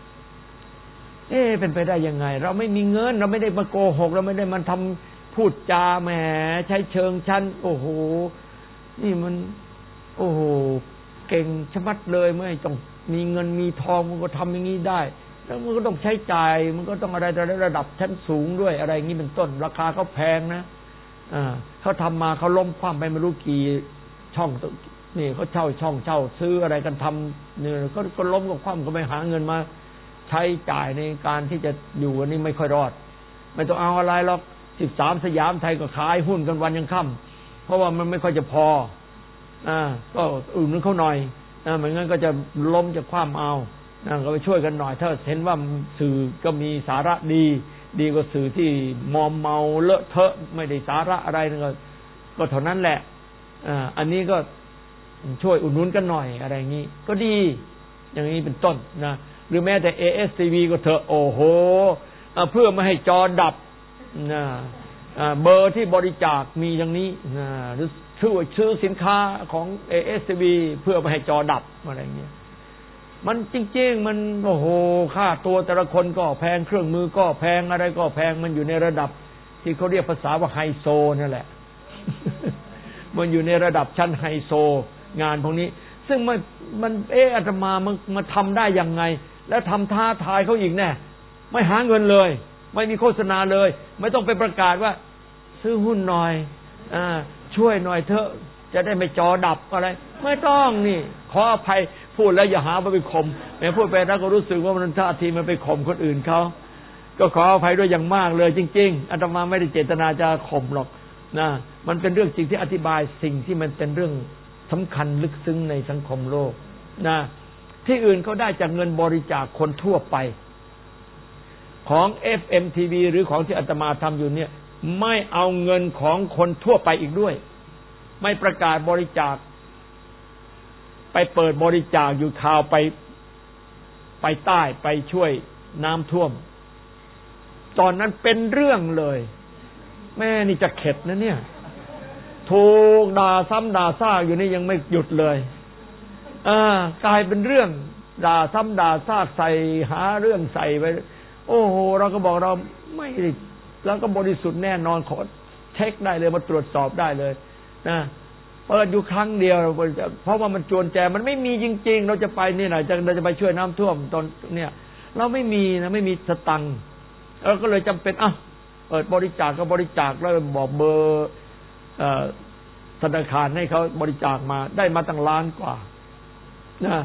เป็นไปได้ยังไงเราไม่มีเงินเราไม่ได้มาโกหกเราไม่ได้มันทำพูดจาแหมใช้เชิงชั้นโอ้โหนี่มันโอ้โหเก่งชะมัดเลยไม่ต้องมีเงินมีทองมันก็ทำอย่างนี้ได้แล้วมันก็ต้องใช้จ่ายมันก็ต้องอะไรระดับชั้นสูงด้วยอะไรอย่างนี้เป็นต้นราคาเขาแพงนะเขาทำมาเขาล้มคว่ำไปไม่รู้กี่ช่องนี่เขาเช่าซื้ออะไรกันทำเนี่ยก็ล้มกับคว่ำก็ไปหาเงินมาใช้จ่ายในการที่จะอยู่อันนี้ไม่ค่อยรอดไม่ต้องเอาอะไรหรอก13สยามไทยก็ขายหุ้นกันวันยังค่ำเพราะว่ามันไม่ค่อยจะพอก็อื่นนึงเขาหน่อยไม่งั้นก็จะล้มจะคว่ำเอาก็ไปช่วยกันหน่อยถ้าเห็นว่าสื่อก็มีสาระดีกว่าสื่อที่มอมเมาเลอะเทอะไม่ได้สาระอะไรก็เท่านั้นแหละอันนี้ก็ช่วยอุดหนุนกันหน่อยอะไรอย่างนี้ก็ดีอย่างนี้เป็นต้นนะหรือแม้แต่ ASTV ก็เถอะโอ้โหเพื่อไม่ให้จอดับเบอร์ที่บริจาคมีอย่างนี้หรือชื่อสินค้าของ ASTV เพื่อไม่ให้จอดับอะไรอย่างเงี้ยมันจริงๆมันโอ้โหค่าตัวแต่ละคนก็แพงเครื่องมือก็แพงอะไรก็แพงมันอยู่ในระดับที่เขาเรียกภาษาว่าไฮโซนั่นแหละ มันอยู่ในระดับชั้นไฮโซงานพวกนี้ซึ่งมันอาตมาทำได้ยังไงแล้วทำท้าทายเขาอีกแน่ไม่หาเงินเลยไม่มีโฆษณาเลยไม่ต้องไปประกาศว่าซื้อหุ้นหน่อยช่วยหน่อยเถอะจะได้ไม่จอดับอะไรไม่ต้องนี่ขออภัยพูดแล้วอย่าหาว่าไปข่มแม้พูดไปแล้วก็รู้สึกว่ามันท่าทีมันไปข่มคนอื่นเขาก็ขออภัยด้วยอย่างมากเลยจริงๆอาตมาไม่ได้เจตนาจะข่มหรอกนะมันเป็นเรื่องจริงที่อธิบายสิ่งที่มันเป็นเรื่องสำคัญลึกซึ้งในสังคมโลกนะที่อื่นเขาได้จากเงินบริจาคคนทั่วไปของ FMTV หรือของที่อาตมาทำอยู่เนี่ยไม่เอาเงินของคนทั่วไปอีกด้วยไม่ประกาศบริจาคไปเปิดบริจาคอยู่ข่าวไปใต้ไปช่วยน้ำท่วมตอนนั้นเป็นเรื่องเลยแม่นี่จะเข็ดนะเนี่ยถูกด่าซ้ำด่าซากอยู่นี่ยังไม่หยุดเลยกลายเป็นเรื่องด่าซ้ำด่าซากใส่หาเรื่องใส่ไปโอ้โหเราก็บอกเราไม่แล้วก็บริสุทธิ์แน่นอนขอเช็คได้เลยมาตรวจสอบได้เลยนะเปิดอยู่ครั้งเดียวเพราะว่ามันจวนแจมันไม่มีจริงๆเราจะไปนี่หน่อยเราจะไปช่วยน้ำท่วมตอนเนี่ยเราไม่มีนะไม่มีสตังค์เราก็เลยจำเป็นเปิดบริจาคก็บริจาคแล้วบอกเบอร์ธนาคารให้เขาบริจาคมาได้มาตั้งล้านกว่านะ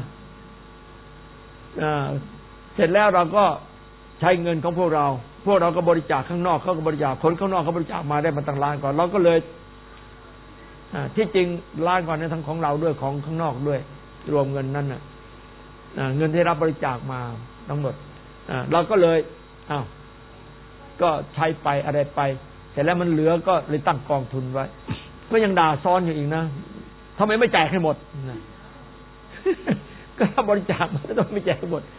เสร็จแล้วเราก็ใช้เงินของพวกเราก็บริจาคข้างนอกเขาก็บริจาคคนข้างนอกเขาบริจาคมาได้มาตั้งล้านกว่าเราก็เลยที่จริงล้านกว่านั้นทั้งของเราด้วยของข้างนอกด้วยรวมเงินนั้นน่ะเงินที่รับบริจาคมาทั้งหมดเราก็เลยก็ใช้ไปอะไรไปเสร็จแล้วมันเหลือก็เลยตั้งกองทุนไว้ก็ยังด่าซ้อนอยู่อีกนะทำไมไม่แจกให้หมดก็รับบริจาคมาต้องไม่แจกให้หมด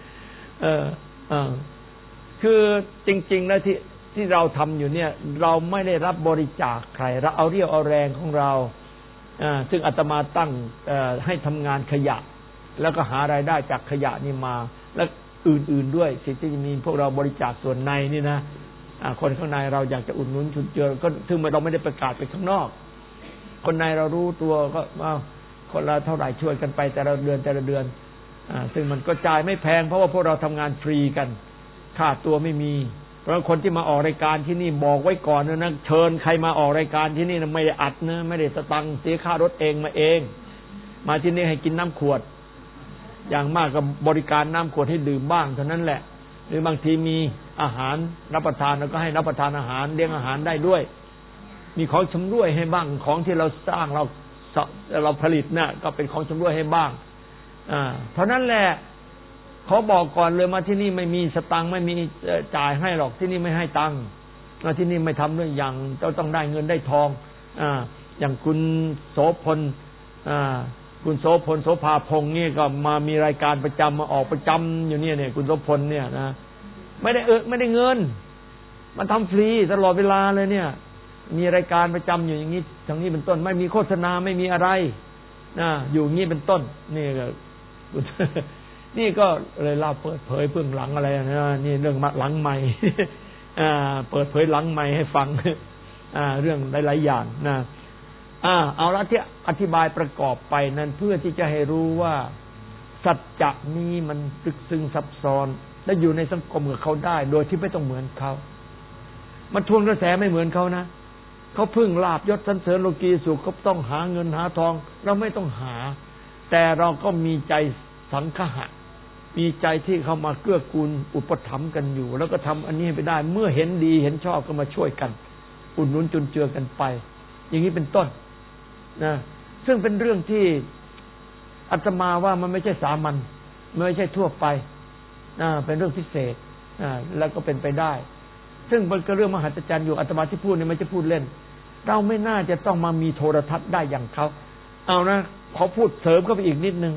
คือจริงๆแล้วที่เราทำอยู่เนี่ยเราไม่ได้รับบริจาคใครเราเอาเรี่ยวเอาแรงของเราซึ่งอาตมาตั้งให้ทำงานขยะแล้วก็หารายได้จากขยะนี่มาและอื่นๆด้วยสิที่จะมีพวกเราบริจาคส่วนในนี่นะคนข้างในเราอยากจะอุดหนุนชุนเจือก็ถึงเราไม่ได้ประกาศไปข้างนอกคนในเรารู้ตัวก็คนละเท่าไหร่ช่วยกันไปแต่ละเดือนซึ่งมันก็จ่ายไม่แพงเพราะว่าพวกเราทำงานฟรีกันค่าตัวไม่มีเพราะคนที่มาออกรายการที่นี่บอกไว้ก่อนนะเชิญใครมาออกรายการที่นี่นะไม่ได้อัดนะไม่ได้สตังค์เสียค่ารถเองมาเองมาที่นี่ให้กินน้ำขวดอย่างมากก็บริการน้ำขวดให้ดื่มบ้างเท่านั้นแหละหรือบางทีมีอาหารรับประทานแล้วก็ให้รับประทานอาหารเลี้ยงอาหารได้ด้วยมีของชำร่วยให้บ้างของที่เราสร้างเราผลิตน่ะก็เป็นของชำร่วยให้บ้างเท่านั้นแหละเขาบอกก่อนเลยมาที่นี่ไม่มีสตังค์ไม่มีจ่ายให้หรอกที่นี่ไม่ให้ตังค์ที่นี่ไม่ทำด้วยอย่างต้องได้เงินได้ทองอย่างคุณโสพลคุณโสพลโสภาพงษ์นี่ก็มามีรายการประจำมาออกประจำอยู่เนี่ยคุณโสพลเนี่ยนะไม่ได้เงินมันทำฟรีตลอดเวลาเลยเนี่ยมีรายการประจำอยู่อย่างนี้ทางนี้เป็นต้นไม่มีโฆษณาไม่มีอะไรอยู่งี้เป็นต้นนี่ก็นี่ก็เลยเล่าเปิดเผยเบื้องหลังอะไรนะนี่เรื่องหลังใหม่เปิดเผยหลังใหม่ให้ฟังเรื่องหลายๆอย่างนะเอาละที่อธิบายประกอบไปนั้นเพื่อที่จะให้รู้ว่าสัจจะนี้มันลึกซึ้งซับซ้อนและอยู่ในสังคมกับเขาได้โดยที่ไม่ต้องเหมือนเขามันทวนกระแสไม่เหมือนเขานะเขาพึ่งลาภยศสรรเสริญโลกีสุขเขาต้องหาเงินหาทองเราไม่ต้องหาแต่เราก็มีใจสังคหะมีใจที่เข้ามาเกื้อกูลอุปถัมภ์กันอยู่แล้วก็ทำอันนี้ไปได้เมื่อเห็นดีเห็นชอบก็มาช่วยกันอุดหนุนจุนเจือกันไปอย่างนี้เป็นต้นนะซึ่งเป็นเรื่องที่อาตมาว่ามันไม่ใช่สามัญไม่ใช่ทั่วไปเป็นเรื่องพิเศษแล้วก็เป็นไปได้ซึ่งมันก็เรื่องมหัศจรรย์อยู่อาตมาที่พูดเนี่ยไม่ใช่พูดเล่นเราไม่น่าจะต้องมามีโทรทัศน์ได้อย่างเขาเอานะขอพูดเสริมเข้าไปอีกนิดนึง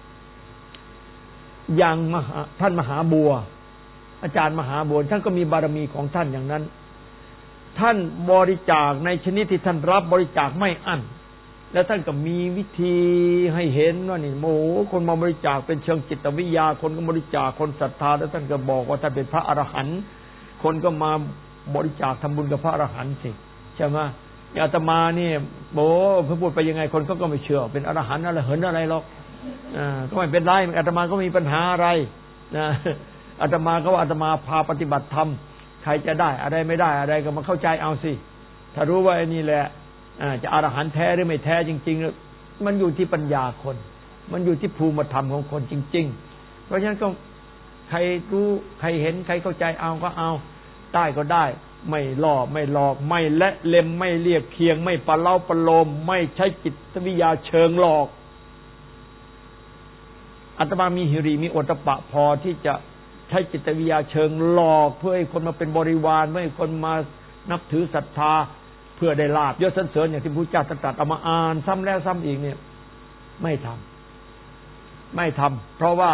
อย่างท่านมหาบัวอาจารย์มหาบัวท่านก็มีบารมีของท่านอย่างนั้นท่านบริจาคในชนิดที่ท่านรับบริจาคไม่อั้นแล้วท่านก็มีวิธีให้เห็นว่านี่โอ้โหคนมาบริจาคเป็นเชิงจิตวิทยาคนก็บริจาคคนศรัทธาแล้วท่านก็บอกว่าท่านเป็นพระอรหันต์คนก็มาบริจาคทำบุญกับพระอรหันต์สิใช่ไหมอาตมานี่โอ้พระพูดไปยังไงคนก็ไม่เชื่อเป็นอรหันต์อะไรเหินอะไรหรอกก็ไม่เป็นไรอาตมาก็มีปัญหาอะไรอาตมาก็ว่าอาตมาพาปฏิบัติธรรมใครจะได้อะไรไม่ได้อะไรก็มาเข้าใจเอาสิถ้ารู้ว่าไอ้นี่แหละจะอรหันต์แท้หรือไม่แท้จริงๆมันอยู่ที่ปัญญาคนมันอยู่ที่ภูมิธรรมของคนจริงๆเพราะฉะนั้นก็ใครรู้ใครเห็นใครเข้าใจเอาก็เอาได้ก็ได้ไม่ล่อไม่หลอกไม่และเล็มไม่เรียบเคียงไม่ปะเล่าปะโลมไม่ใช้จิตวิทยาเชิงหลอกอาตมามีหิริมีโอตตัปปะพอที่จะใช้จิตวิทยาเชิงหลอกเพื่อให้คนมาเป็นบริวารเพื่อให้คนมานับถือศรัทธาเพื่อได้ลาภยศสรรเสริญอย่างที่พระพุทธเจ้าตรัสเอามาอ่านซ้ำแล้วซ้ำอีกเนี่ยไม่ทำเพราะว่า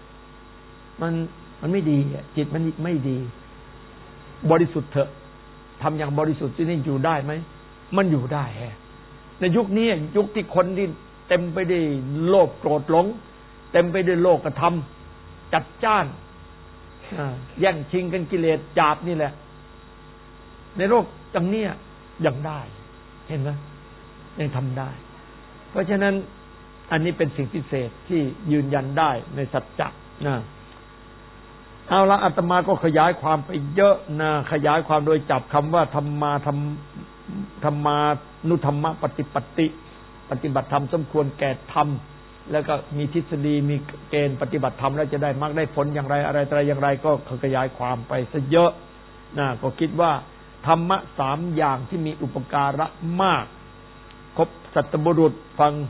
มันไม่ดีจิตมันไม่ดีบริสุทธิ์เถอะทำอย่างบริสุทธิ์ที่นี่อยู่ได้ไหมมันอยู่ได้แฮะในยุคนี้ยุคที่คนที่เต็มไปด้วยโลภโกรธหลงเต็มไปด้วยโลกธรรมจัดจ้านแย่งชิงกันกิเลสหยาบนี่แหละในโลกจังเนี้ยยังได้เห็นไหมยังทำได้เพราะฉะนั้นอันนี้เป็นสิ่งพิเศษที่ยืนยันได้ในสัจจะนะเอาละอาตมาก็ขยายความไปเยอะนะขยายความโดยจับคำว่าธรรมานุธรรมปฏิบัติธรรมสมควรแก่ธรรมแล้วก็มีทฤษฎีมีเกณฑ์ปฏิบัติธรรมแล้วจะได้มรรคได้ผลอย่างไรอะไรอย่างไรก็ขยายความไปซะเยอะนะก็คิดว่าธรรมะ3อย่างที่มีอุปการะมากครบสัตบุรุษ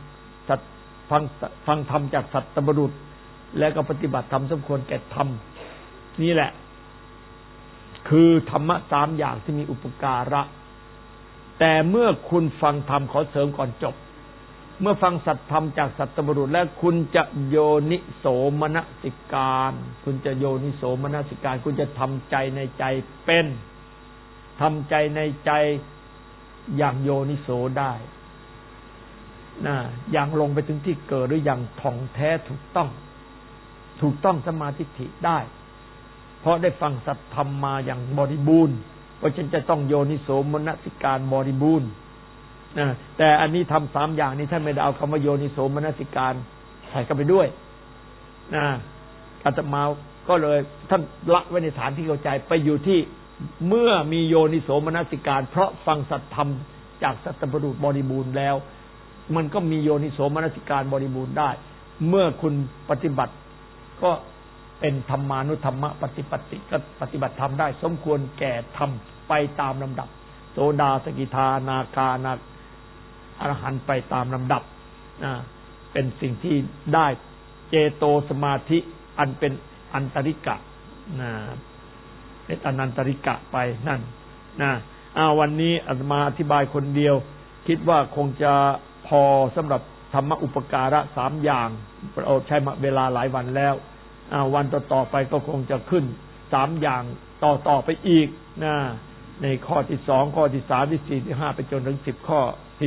ฟังธรรมจากสัตบุรุษแล้วก็ปฏิบัติธรรมสมควรแก่ธรรมนี่แหละคือธรรมะ3อย่างที่มีอุปการะแต่เมื่อคุณฟังธรรมขอเสริมก่อนจบเมื่อฟังสัตธรรมจากสัตบุรุษแล้วคุณจะโยนิโสมนสิการคุณจะโยนิโสมนสิการคุณจะทำใจในใจเป็นทำใจในใจอย่างโยนิโสได้นะอย่างลงไปถึงที่เกิดหรืออย่างท่องแท้ถูกต้องสมาธิได้เพราะได้ฟังสัตธรรมมาอย่างบริบูรณ์เพราะฉันจะต้องโยนิโสมนสิการบริบูรณ์นะแต่อันนี้ทำ3อย่างนี้ท่านไม่ได้เอาคำว่าโยนิโสมนสิการใส่เข้าไปด้วยนะอาตมาก็เลยท่านละไว้ในฐานที่เข้าใจไปอยู่ที่เมื่อมีโยนิโสมนสิการเพราะฟังสัตธรรมจากสัตบุรุษบริบูรณ์แล้วมันก็มีโยนิโสมนสิการบริบูรณ์ได้เมื่อคุณปฏิบัติก็เป็นธรรมานุธรรมปฏิปติก็ปฏิบัติธรรมได้สมควรแก่ธรรมไปตามลำดับโสดาสกิทานาคานาอรหันต์ไปตามลำดับเป็นสิ่งที่ได้เจโตสมาธิอันเป็นอันตริกะเป็นอนันตริกะไปนั่นวันนี้อาตมาอธิบายคนเดียวคิดว่าคงจะพอสำหรับธรรมอุปการะ3อย่างเราใช้เวลาหลายวันแล้ววันต่อๆไปก็คงจะขึ้น3อย่างต่อไปอีกในข้อที่2ข้อที่3ที่4ที่5ไปจนถึง10ข้อ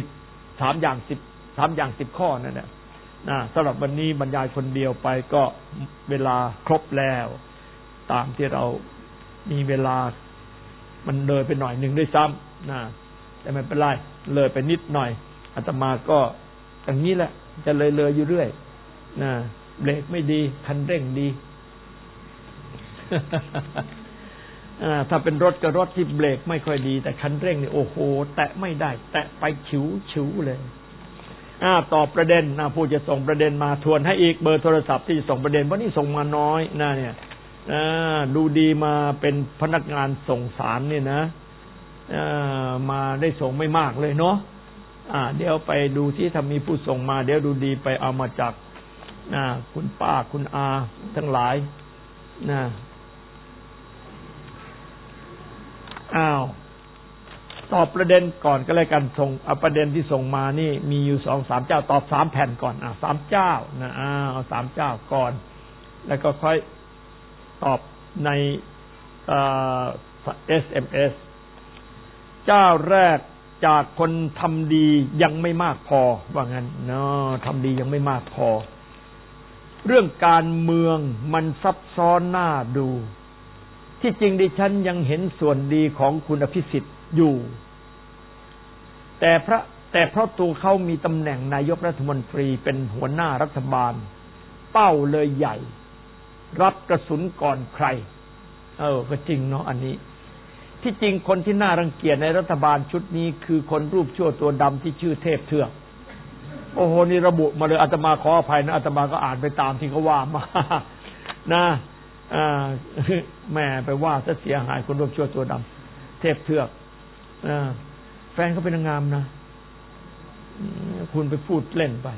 3อย่าง10ข้อนั่นแหละสำหรับวันนี้บรรยายคนเดียวไปก็เวลาครบแล้วตามที่เรามีเวลามันเลยไปหน่อยหนึ่งด้วยซ้ำแต่ไม่เป็นไรเลยไปนิดหน่อยอาตมาก็อย่างนี้แหละจะเลยอยู่เรื่อยเบรกไม่ดีคันเร่งดี ถ้าเป็นรถก็รถที่เบรกไม่ค่อยดีแต่คันเร่งนี่โอ้โหแตะไม่ได้แตะไปฉิวเลยตอบประเด็นผู้จะส่งประเด็นมาทวนให้อีกเบอร์โทรศัพท์ที่จะส่งประเด็นเพราะนี่ส่งมาน้อยเนี่ยดูดีมาเป็นพนักงานส่งสารนี่นะมาได้ส่งไม่มากเลยเนาะเดี๋ยวไปดูที่ถ้ามีผู้ส่งมาเดี๋ยวดูดีไปเอามาจากคุณป้าคุณอาทั้งหลายตอบประเด็นก่อนก็แล้วกันส่งเอาประเด็นที่ส่งมานี่มีอยู่ 2-3 เจ้าตอบ3แผ่นก่อน3เจ้าเอา3เจ้าก่อนแล้วก็ค่อยตอบในSMS เจ้าแรกจากคนทำดียังไม่มากพอว่างั้นทำดียังไม่มากพอเรื่องการเมืองมันซับซ้อนน่าดูที่จริงดิฉันยังเห็นส่วนดีของคุณอภิสิทธิ์อยู่แต่เพราะตัวเขามีตำแหน่งนายกรัฐมนตรีเป็นหัวหน้ารัฐบาลเป้าเลยใหญ่รับกระสุนก่อนใครก็จริงเนาะอันนี้ที่จริงคนที่น่ารังเกียจในรัฐบาลชุดนี้คือคนรูปชั่วตัวดำที่ชื่อเทพเทือกโอ้โหนี่ระบุมาเลยอาตมาขออภัยนะอาตมาก็อ่านไปตามที่เขาว่ามาแม่ไปว่าซะเสียหายคนรูปชั่วตัวดำเทพเทือกแฟนเขาเป็นนางงามนะคุณไปพูดเล่นไป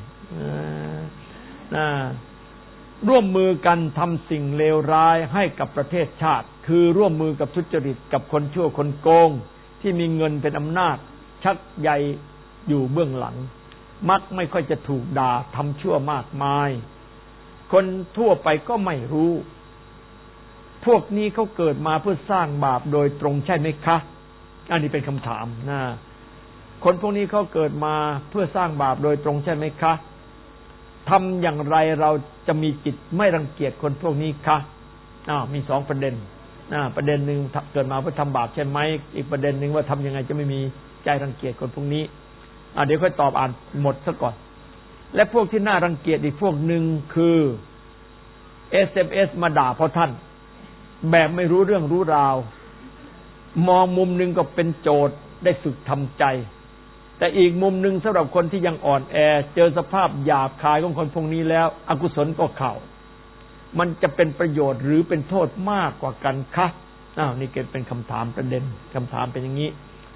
ร่วมมือกันทำสิ่งเลวร้ายให้กับประเทศชาติคือร่วมมือกับทุจริตกับคนชั่วคนโกงที่มีเงินเป็นอำนาจชักใยอยู่เบื้องหลังมักไม่ค่อยจะถูกด่าทำชั่วมากมายคนทั่วไปก็ไม่รู้พวกนี้เขาเกิดมาเพื่อสร้างบาปโดยตรงใช่ไหมคะอันนี้เป็นคำถามคนพวกนี้เขาเกิดมาเพื่อสร้างบาปโดยตรงใช่ไหมคะทำอย่างไรเราจะมีจิตไม่รังเกียจคนพวกนี้คะมี2ประเด็นประเด็นหนึ่งเกิดมาเพื่อทำบาปใช่ไหมอีกประเด็นหนึ่งว่าทำยังไงจะไม่มีใจรังเกียจคนพวกนี้เดี๋ยวค่อยตอบอ่านหมดซะก่อนและพวกที่น่ารังเกียจอีกพวกหนึ่งคือ SMS มาด่าเพราะท่านแบบไม่รู้เรื่องรู้ราวมองมุมหนึ่งก็เป็นโจทย์ได้ฝึกทำใจแต่อีกมุมหนึ่งสำหรับคนที่ยังอ่อนแอเจอสภาพหยาบคายของคนพวกนี้แล้วอกุศลก็เข้ามันจะเป็นประโยชน์หรือเป็นโทษมากกว่ากันคะนี่เกิดเป็นคำถามประเด็นคำถามเป็นอย่างนี้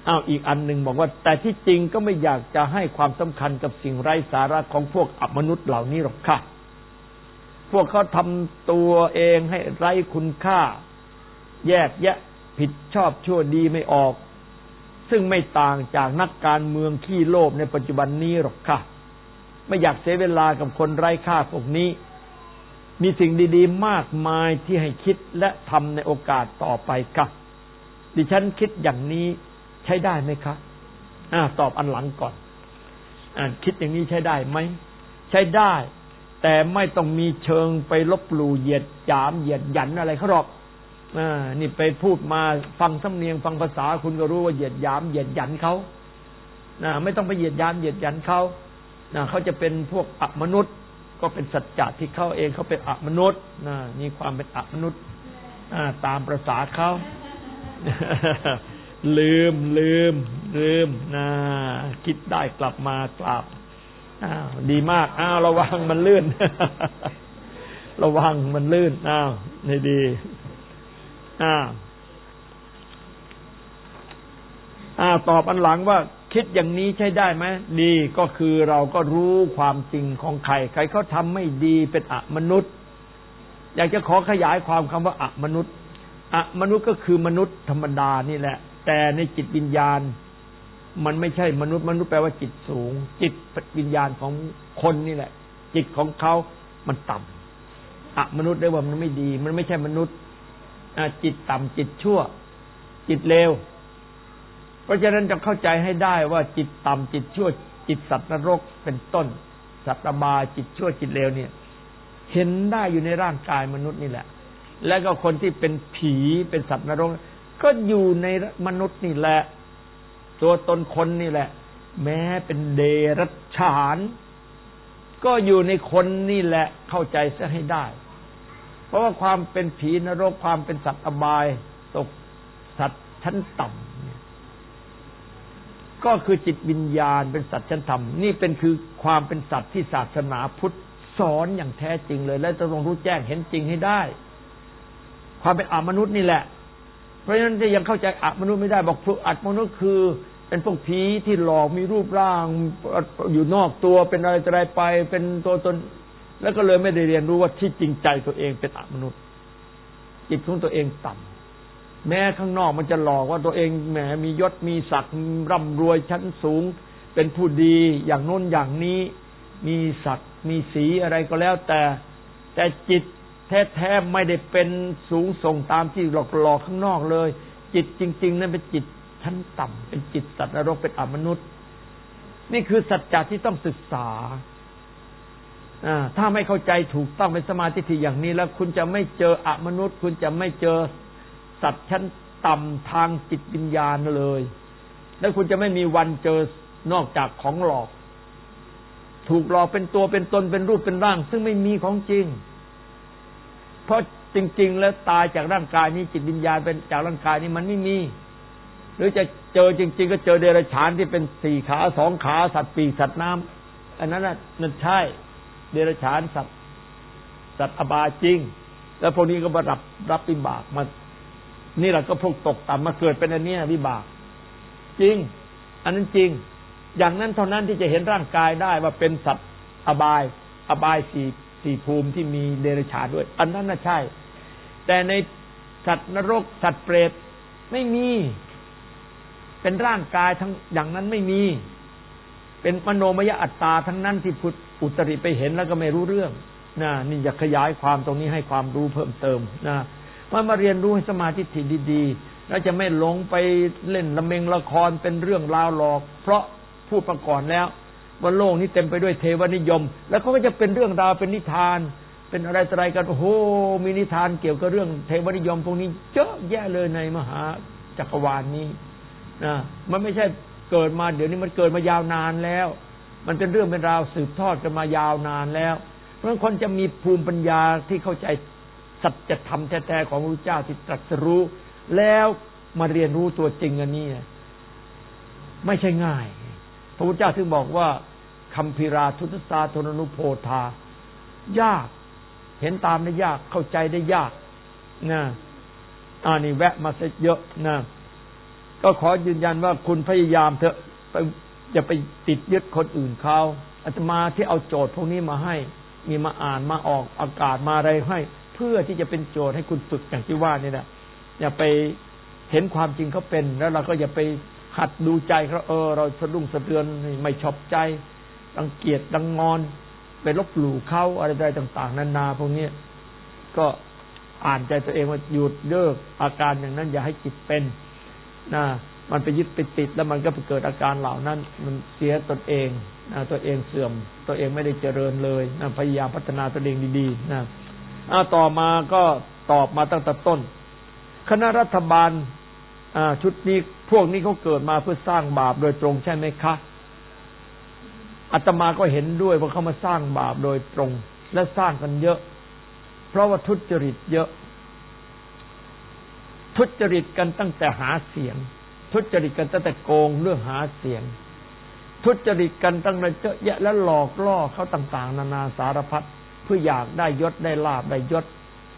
อีกอันหนึ่งบอกว่าแต่ที่จริงก็ไม่อยากจะให้ความสำคัญกับสิ่งไร้สาระของพวกอมนุษย์เหล่านี้หรอกค่ะพวกเขาทำตัวเองให้ไร้คุณค่าแยกแยะผิดชอบชั่วดีไม่ออกซึ่งไม่ต่างจากนักการเมืองขี้โลภในปัจจุบันนี้หรอกค่ะไม่อยากเสียเวลากับคนไร้ค่าพวกนี้มีสิ่งดีๆมากมายที่ให้คิดและทำในโอกาสต่อไปค่ะดิฉันคิดอย่างนี้ใช้ได้ไหมคะตอบอันหลังก่อนคิดอย่างนี้ใช้ได้ไหมใช้ได้แต่ไม่ต้องมีเชิงไปลบหลู่เหยียดหยามเหยียดหยันอะไรเขาหรอกนี่ไปพูดมาฟังสำเนียงฟังภาษาคุณก็รู้ว่าเหยียดหยามเหยียดหยันเขาไม่ต้องไปเหยียดหยามเหยียดหยันเขาเขาจะเป็นพวกอมนุษย์ก็เป็นสัจจะที่เขาเองเขาเป็นอมนุษย์มีความเป็นอมนุษย์ตามประสาเขาลืมคิดได้กลับมากราบดีมากระวังมันลื่น ระวังมันลื่นนี่ดีตอบอันหลังว่าคิดอย่างนี้ใช้ได้ไหมดีก็คือเราก็รู้ความจริงของใครเขาทำไม่ดีเป็นอมนุษย์อยากจะขอขยายความคำว่าอมนุษย์ก็คือมนุษย์ธรรมดานี่แหละแต่ในจิตวิญญาณมันไม่ใช่มนุษย์แปลว่าจิตสูงจิตวิญญาณของคนนี่แหละจิตของเขามันต่ำมนุษย์ได้ว่ามันไม่ดีมันไม่ใช่มนุษย์จิตต่ำจิตชั่วจิตเลวเพราะฉะนั้นจะเข้าใจให้ได้ว่าจิตต่ำจิตชั่วจิตสัตว์นรกเป็นต้นสัตว์อบายจิตชั่วจิตเลวเนี่ยเห็นได้อยู่ในร่างกายมนุษย์นี่แหละแล้วก็คนที่เป็นผีเป็นสัตว์นรกก็อยู่ในมนุษย์นี่แหละตัวตนคนนี่แหละแม้เป็นเดรัจฉานก็อยู่ในคนนี่แหละเข้าใจซะให้ได้เพราะว่าความเป็นผีนรกความเป็นสัตว์อบายตกสัตว์ชั้นต่ำก็คือจิตวิญญาณเป็นสัตว์ชั้นต่ำนี่เป็นคือความเป็นสัตว์ที่ศาสนาพุทธสอนอย่างแท้จริงเลยและจะต้องรู้แจ้งเห็นจริงให้ได้ความเป็นอมนุษย์นี่แหละเพราะฉะนั้นจะยังเข้าใจอมนุษย์ไม่ได้บอกพวกอมนุษย์คือเป็นพวกผีที่หลอกมีรูปร่างอยู่นอกตัวเป็นอะไรไปเป็นตัวตนแล้วก็เลยไม่ได้เรียนรู้ว่าที่จริงใจตัวเองเป็นอมนุษย์จิตของตัวเองต่ำแม้ข้างนอกมันจะหลอกว่าตัวเองแหมมียศมีศักดิ์ร่ำรวยชั้นสูงเป็นผู้ดีอย่างโน้นอย่างนี้มีศักดิ์มีสีอะไรก็แล้วแต่จิตแท้ๆไม่ได้เป็นสูงส่งตามที่หลอกข้างนอกเลยจิตจริงๆนั้นเป็นจิตชั้นต่ำเป็นจิตสัตว์นรกเป็นอมนุษย์นี่คือสัจจะที่ต้องศึกษาถ้าไม่เข้าใจถูกต้องเป็นสมาธิที่อย่างนี้แล้วคุณจะไม่เจออมนุษย์คุณจะไม่เจอสัตว์ชั้นต่ำทางจิตวิญญาณเลยแล้วคุณจะไม่มีวันเจอนอกจากของหลอกถูกหลอกเป็นตัวเป็นตนเป็นรูปเป็นร่างซึ่งไม่มีของจริงเพราะจริงๆแล้วตายจากร่างกายนี้จิตวิญญาณเป็นจากร่างกายนี้มันไม่มีหรือจะเจอจริงๆก็เจอเดรัจฉานที่เป็น4 ขา2 ขาสัตว์ปีกสัตว์น้ำอันนั้นน่ะนั่นใช่เดรัจฉานสัตว์อบายจริงแล้วพวกนี้ก็มารับวิบากมานี่แหละก็พวกตกต่ำมาเกิดเป็นอันนี้วิบากจริงอันนั้นจริงอย่างนั้นเท่านั้นที่จะเห็นร่างกายได้ว่าเป็นสัตว์อบาย4 ภูมิที่มีเดรัจฉานด้วยอันนั้นน่ะใช่แต่ในสัตว์นรกสัตว์เปรตไม่มีเป็นร่างกายทั้งอย่างนั้นไม่มีเป็นมโนมยอัตตาทั้งนั้นที่พุทธอุตริไปเห็นแล้วก็ไม่รู้เรื่องนี่อยากขยายความตรงนี้ให้ความรู้เพิ่มเติมมาเรียนรู้ให้สมาธิดีๆแล้วจะไม่หลงไปเล่นละเมงละครเป็นเรื่องราวหลอกเพราะพูดมาก่อนแล้วว่าโลกนี้เต็มไปด้วยเทวนิยมแล้วก็จะเป็นเรื่องราวเป็นนิทานเป็นอะไรกันโอ้โหมีนิทานเกี่ยวกับเรื่องเทวนิยมพวกนี้เยอะแยะเลยในมหาจักรวาลนี้มันไม่ใช่เกิดมาเดี๋ยวนี้มันเกิดมายาวนานแล้วมันเป็นเรื่องเป็นราวสืบทอดกันมายาวนานแล้วเพราะฉะนั้นคนจะมีภูมิปัญญาที่เข้าใจสัจธรรมแท้ๆของพระพุทธเจ้าที่ตรัสรู้แล้วมาเรียนรู้ตัวจริงอันนี้ไม่ใช่ง่ายพระพุทธเจ้าถึงบอกว่าคัมภีราทุตสาโทนนุโพธายากเห็นตามได้ยากเข้าใจได้ยากนี่แวะมาซะเยอะก็ขอยืนยันว่าคุณพยายามเถอะอย่าไปติดยึดคนอื่นเขาอาตมาที่เอาโจทย์พวกนี้มาให้มีมาอ่านมาออกอากาศมาอะไรให้เพื่อที่จะเป็นโจทย์ให้คุณฝึกอย่างที่ว่านี่แหละอย่าไปเห็นความจริงเขาเป็นแล้วเราก็อย่าไปหัดดูใจเขาเราสะดุ้งสะเทือนไม่ชอบใจรังเกียจรังงอนไปลบหลู่เขาอะไรใดต่างๆนานาพวกนี้ก็อ่านใจตัวเองว่าหยุดเลิกอาการอย่างนั้นอย่าให้จิตเป็นนะมันไปยึดไปติดแล้วมันก็ไปเกิดอาการเหล่านั้นมันเสียตนเองตัวเองเสื่อมตัวเองไม่ได้เจริญเลยนะพยายามพัฒนาตัวเองดีๆนะต่อมาก็ตอบมาตั้งแต่ต้นคณะรัฐบาลชุดนี้พวกนี้เขาเกิดมาเพื่อสร้างบาปโดยตรงใช่ไหมคะอาตมาก็เห็นด้วยว่าเขามาสร้างบาปโดยตรงและสร้างกันเยอะเพราะว่าทุจริตเยอะทุจริตกันตั้งแต่หาเสียงทุจริตกันตั้งแต่โกงเรื่องหาเสียงทุจริตกันตั้งแต่เยอะแยะแล้วหลอกล่อเขาต่างๆนานาสารพัดเพื่ออยากได้ยศได้ลาภได้ยศ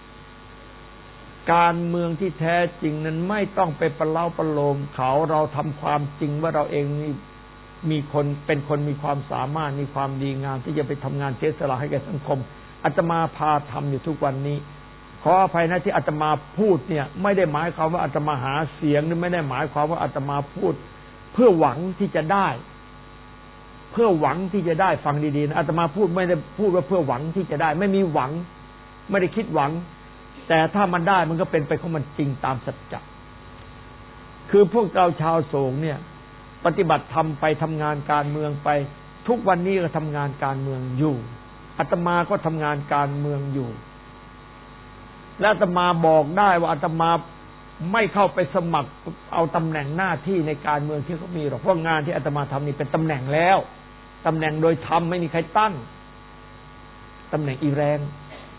การเมืองที่แท้จริงนั้นไม่ต้องไปประเล้าประโลมเขาเราทำความจริงว่าเราเองนี่มีคนเป็นคนมีความสามารถมีความดีงามที่จะไปทำงานเสียสละให้แก่สังคมอาตมาพาทำอยู่ทุกวันนี้ขออภัยนะที่อาตมาพูดเนี่ยไม่ได้หมายความว่าอาตมาหาเสียงหรือไม่ได้หมายความว่าอาตมาพูดเพื่อหวังที่จะได้เพื่อหวังที่จะได้ฟังดีๆนะอาตมาพูดไม่ได้พูดว่าเพื่อหวังที่จะได้ไม่มีหวังไม่ได้คิดหวังแต่ถ้ามันได้มันก็เป็นไปของมันจริงตามสัจจะคือพวกเราชาวโศกเนี่ยปฏิบัติธรรมไปทำงานการเมืองไปทุกวันนี้ก็ทำงานการเมืองอยู่อาตมาก็ทำงานการเมืองอยู่และอาตมาบอกได้ว่าอาตมาไม่เข้าไปสมัครเอาตำแหน่งหน้าที่ในการเมืองที่เขามีหรอกเพราะงานที่อาตมาทำนี่เป็นตำแหน่งแล้วตำแหน่งโดยธรรมไม่มีใครตั้งตำแหน่งอีแรง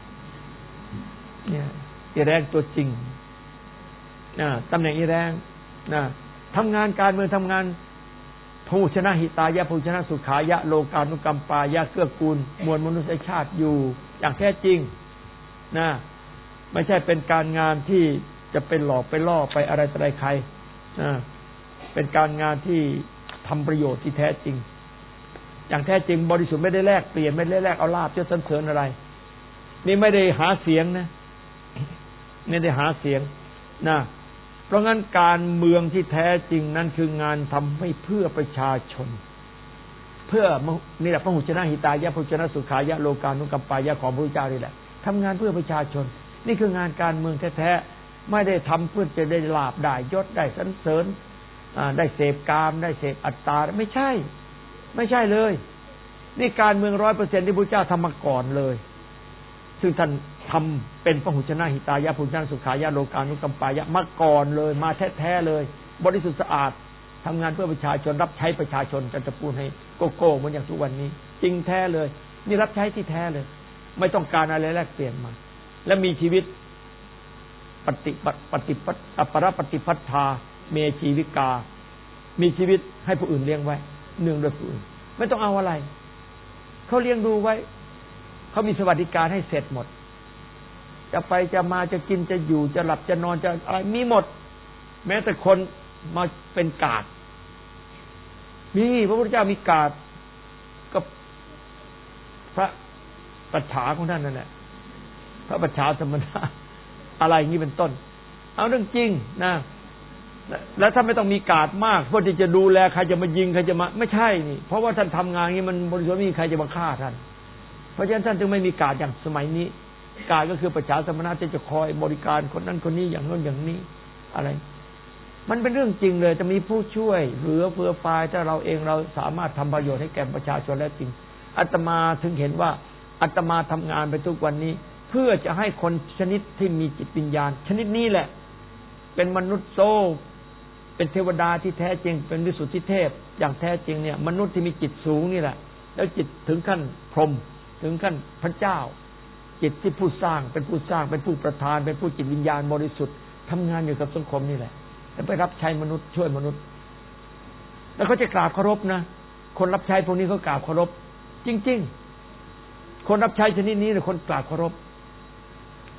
เนี่ยอีแรงตัวจริงตำแหน่งอีแรงทำงานการเมืองทำงานผู้ชนะหิตายะผู้ชนะสุขายะโลกานุกัมปายะเกื้อกูลมวลมนุษยชาติอยู่อย่างแท้จริงไม่ใช่เป็นการงานที่จะเป็นหลอกไปล่อไปอะไรต่ออะไรใครเป็นการงานที่ทำประโยชน์ที่แท้จริงอย่างแท้จริงบริสุทธิ์ไม่ได้แลกเปลี่ยนไม่ได้แลกเอาลาภยศสรรเสริญอะไรนี่ไม่ได้หาเสียงนะไม่ได้หาเสียงเพราะงั้นการเมืองที่แท้จริงนั้นคืองานทำให้เพื่อประชาชนเพื่อนี่แหละพระหุชนะหิตายะพระหุชนะสุขายะโลกานุกัมปายะของพระพุทธเจ้านี่แหละทำงานเพื่อประชาชนนี่คืองานการเมืองแท้ๆไม่ได้ทำเพื่อจะได้ลาภได้ยศได้สรรเสริญได้เสพกามได้เสพอัตตาไม่ใช่เลยนี่การเมือง 100% ที่พระพุทธเจ้าทำมาก่อนเลยซึ่งท่านทำเป็นพหุชนะหิตายะพุชนะสุขายะโลกานุกัมปายะมาก่อนเลยมาแท้ๆเลยบริสุทธิ์สะอาดทำงานเพื่อประชาชนรับใช้ประชาชนจะพูดให้โกโก้เหมือนอย่างทุกวันนี้จริงแท้เลยนี่รับใช้ที่แท้เลยไม่ต้องการอะไรแลกเปลี่ยนมาและมีชีวิตปฏิพัทธาเมชีวิกามีชีวิตให้ผู้อื่นเลี้ยงไว้เนื่องด้วยผู้อื่นไม่ต้องเอาอะไรเขาเลี้ยงดูไว้เขามีสวัสดิการให้เสร็จหมดจะไปจะมาจะกินจะอยู่จะหลับจะนอนจะอะไรมีหมดแม้แต่คนมาเป็นกาดมีพระพุทธเจ้ามีกาดกับพระปัจฉาของท่านนั่นแหละพระปัจฉาธรรมดาอะไรอย่างนี้เป็นต้นเอาเรื่องจริงนะแล้วถ้าไม่ต้องมีกาดมากเพื่อที่จะดูแลใครจะมายิงใครจะมาไม่ใช่นี่เพราะว่าท่านทำงานนี้มันบริสุทธิ์ไม่มีใครจะมาฆ่าท่านเพราะฉะนั้นท่านจึงไม่มีกาดอย่างสมัยนี้กาดก็คือประชาสมณะที่จะคอยบริการคนนั้นคนนี้อย่างโน้นอย่างนี้อะไรมันเป็นเรื่องจริงเลยจะมีผู้ช่วยเหลือเฟือฟายถ้าเราเองเราสามารถทำประโยชน์ให้แก่ประชาชนแล้วจริงอาตมาถึงเห็นว่าอาตมาทำงานไปทุกวันนี้เพื่อจะให้คนชนิดที่มีจิตวิญญาณชนิดนี้แหละเป็นมนุษย์โซเป็นเทวดาที่แท้จริงเป็นวิสุทธิเทพอย่างแท้จริงเนี่ยมนุษย์ที่มีจิตสูงนี่แหละแล้วจิตถึงขั้นพรหมถึงขั้นพระเจ้าจิตที่ผู้สร้างเป็นผู้สร้างเป็นผู้ประทานเป็นผู้จิตวิญญาณบริสุทธิ์ทำงานอยู่กับสังคมนี่แหละแล้วไปรับใช้มนุษย์ช่วยมนุษย์แล้วเขาจะกราบเคารพนะคนรับใช้พวกนี้เขากราบเคารพจริงๆคนรับใช้ชนิดนี้เนี่ยคนกราบเคารพ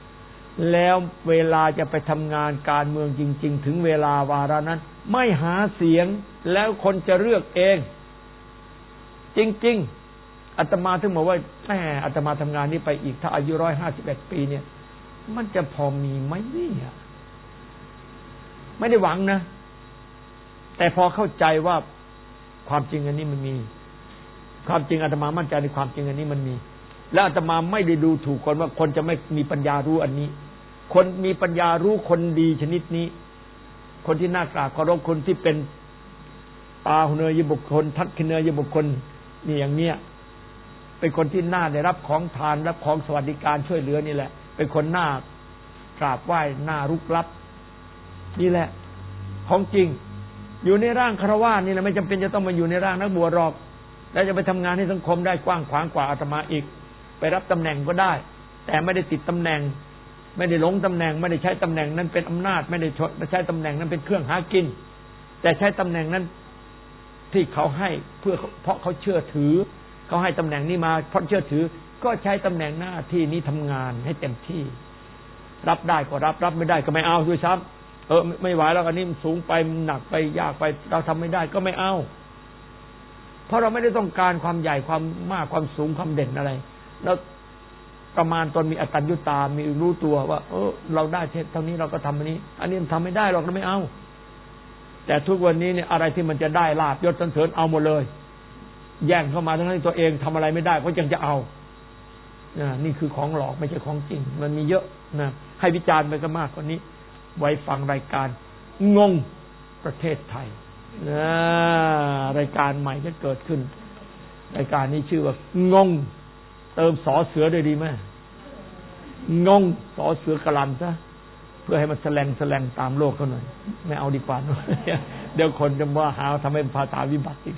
แล้วเวลาจะไปทำงานการเมืองจริงๆถึงเวลาวาระนั้นไม่หาเสียงแล้วคนจะเลือกเองจริงๆอาตมาถึงบอกว่าแหมอาตมาทำงานนี้ไปอีกถ้าอายุ151 ปีเนี่ยมันจะพอมีไหมเนี่ยไม่ได้หวังนะแต่พอเข้าใจว่าความจริงอันนี้มันมีความจริงอาตมามั่นใจในความจริงอันนี้มันมีและอาตมาไม่ได้ดูถูกคนว่าคนจะไม่มีปัญญารู้อันนี้คนมีปัญญารู้คนดีชนิดนี้คนที่น่ากราบเคารพคนที่เป็นปาหุเนยบุคคลทักขิเนยบุคคลนี่อย่างเนี้ยเป็นคนที่น่าได้รับของทานรับของสวัสดิการช่วยเหลือนี่แหละเป็นคนน่ากราบไหว้น่ารุกรับนี่แหละของจริงอยู่ในร่างคฤหัสถ์นี่แหละไม่จำเป็นจะต้องมาอยู่ในร่างนักบวชหรอกแล้วจะไปทำงานให้สังคมได้กว้างขวางกว่าอาตมาอีกไปรับตำแหน่งก็ได้แต่ไม่ได้ติดตำแหน่งไม่ได้หลงตำแหน่งไม่ได้ใช้ตำแหน่งนั้นเป็นอำนาจไม่ได้ใช้ตำแหน่งนั้นเป็นเครื่องหากินแต่ใช้ตำแหน่งนั้นที่เขาให้เพื่อเพราะเขาเชื่อถือเขาให้ตำแหน่งนี้มาเพราะเชื่อถือก็ใช้ตำแหน่งหน้าที่นี้ทำงานให้เต็มที่รับได้ก็รับไม่ได้ก็ไม่เอาด้วยซ้ำไม่ไหวแล้วอันนี้มันสูงไปมันหนักไปยากไปเราทำไม่ได้ก็ไม่เอาเพราะเราไม่ได้ต้องการความใหญ่ความมากความสูงความเด่นอะไรแล้วประมาณตนมีอตัญญูตามีรู้ตัวว่าเราได้เท่านี้เราก็ทำอันนี้ทำไม่ได้หรอกเราไม่เอาแต่ทุกวันนี้เนี่ยอะไรที่มันจะได้ลาภยศสรรเสริญเอาหมดเลยแย่งเข้ามาทั้งที่ตัวเองทำอะไรไม่ได้ก็ยังจะเอานี่คือของหลอกไม่ใช่ของจริงมันมีเยอะนะให้วิจารณ์ไปก็มากกว่านี้ไว้ฟังรายการงงประเทศไทยรายการใหม่จะเกิดขึ้นรายการนี้ชื่อว่างงเติมสอเสือด้วยดีไหมงงสอเสือกลันซะเพื่อให้มันแสลงตามโลกเขาหน่อยไม่เอาดีกว่าเดี๋ยวคนจะว่าหาทำให้ภาษาวิบัติอีก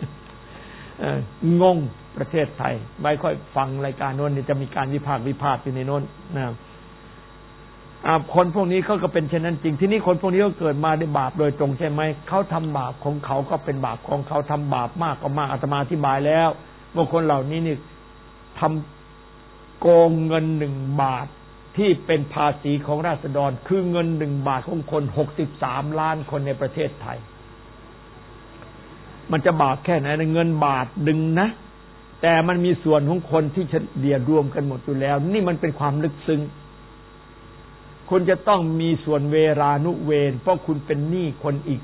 งงประเทศไทยไว้ค่อยฟังรายการโน้นจะมีการวิพากษ์อยู่ในโน้นนะคนพวกนี้เขาก็เป็นเช่นนั้นจริงที่นี่คนพวกนี้ก็เกิดมาด้วยบาปโดยตรงใช่ไหมเขาทำบาปของเขาก็เป็นบาปของเขาทำบาปมากก็มากอาตมาอธิบายแล้วว่าคนเหล่านี้นี่ทำโกงเงิน1 บาทที่เป็นภาษีของราษฎรคือเงิน1 บาทของคน63 ล้านคนในประเทศไทยมันจะบาปแค่ไหนเงินบาทดึงนะแต่มันมีส่วนของคนที่เฉลี่ยรวมกันหมดอยู่แล้วนี่มันเป็นความลึกซึ้งคุณจะต้องมีส่วนเวรานุเวรเพราะคุณเป็นหนี้คนอีก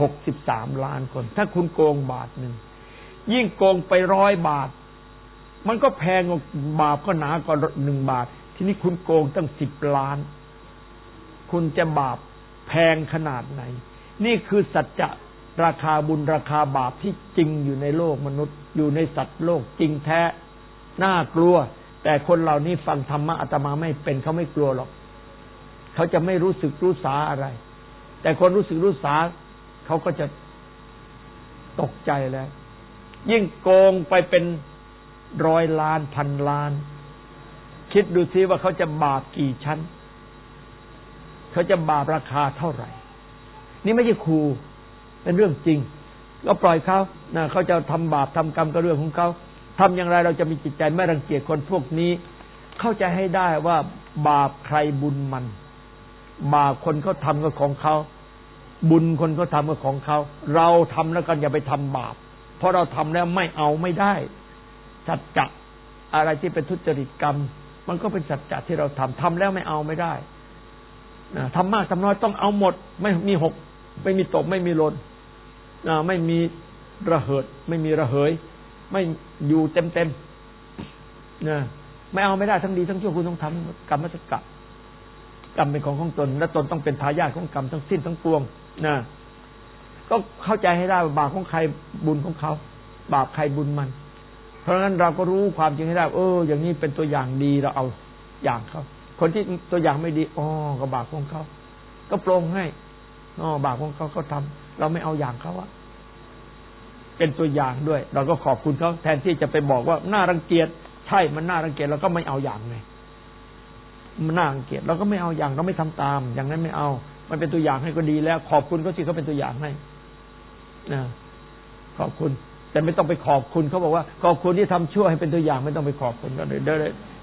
63 ล้านคนถ้าคุณโกงบาทหนึ่งยิ่งโกงไป100 บาทมันก็แพงกว่าบาปก็หนากว่า1 บาททีนี้คุณโกงตั้ง10 ล้านคุณจะบาปแพงขนาดไหนนี่คือสัจจะราคาบุญราคาบาปที่จริงอยู่ในโลกมนุษย์อยู่ในสัตว์โลกจริงแท้น่ากลัวแต่คนเหล่านี้ฟังธรรมะอาตมาไม่เป็นเขาไม่กลัวหรอกเขาจะไม่รู้สึกรู้สาอะไรแต่คนรู้สึกรู้สาเขาก็จะตกใจแล้วยิ่งโกงไปเป็น100 ล้าน1,000 ล้านคิดดูซิว่าเขาจะบาปกี่ชั้นเขาจะบาปราคาเท่าไหร่นี่ไม่ใช่ขู่เป็นเรื่องจริงก็ปล่อยเขาเขาจะทำบาปทำกรรมก็เรื่องของเขาทำอย่างไรเราจะมีจิตใจไม่รังเกียจคนพวกนี้เข้าใจให้ได้ว่าบาปใครบุญมันบาปคนเขาทำก็ของเขาบุญคนเขาทำก็ของเขาเราทำแล้วกันอย่าไปทำบาปเพราะเราทำแล้วไม่เอาไม่ได้สัจจะอะไรที่เป็นทุจริตกรรมมันก็เป็นสัจจะที่เราทำแล้วไม่เอาไม่ได้ทำมากทำน้อยต้องเอาหมดไม่มีหกไม่มีตกไม่มีหล่นไม่มีระเหิดไม่มีระเหยไม่อยู่เต็มไม่เอาไม่ได้ทั้งดีทั้งชั่วคุณต้องทำกรรมสัจจะกรรมเป็นของตนและตนต้องเป็นทายาทของกรรมทั้งสิ้นทั้งปวงก็เข้าใจให้ได้ว่าบาปของใครบุญของเขาบาปใครบุญมันเพราะฉะนั้นเราก็รู้ความจริงให้ได้อย่างนี้เป็นตัวอย่างดีเราเอาอย่างเขาคนที่ตัวอย่างไม่ดีก็บาปของเขาก็ปรงให้บาปของเขาทำเราไม่เอาอย่างเขาอะเป็นตัวอย่างด้วยเราก็ขอบคุณเขาแทนที่จะไปบอกว่าน่ารังเกียจใช่มันน่ารังเกียจเราก็ไม่เอาอย่างไงมันน่ารังเกียจเราก็ไม่เอาอย่างเราไม่ทำตามอย่างนั้นไม่เอามันเป็นตัวอย่างให้ก็ดีแล้วขอบคุณเขาสิเขาเป็นตัวอย่างให้ขอบคุณแต่ไม่ต้องไปขอบคุณเขาบอกว่าขอบคุณที่ทำชั่วให้เป็นตัวอย่างไม่ต้องไปขอบคุณก็เลย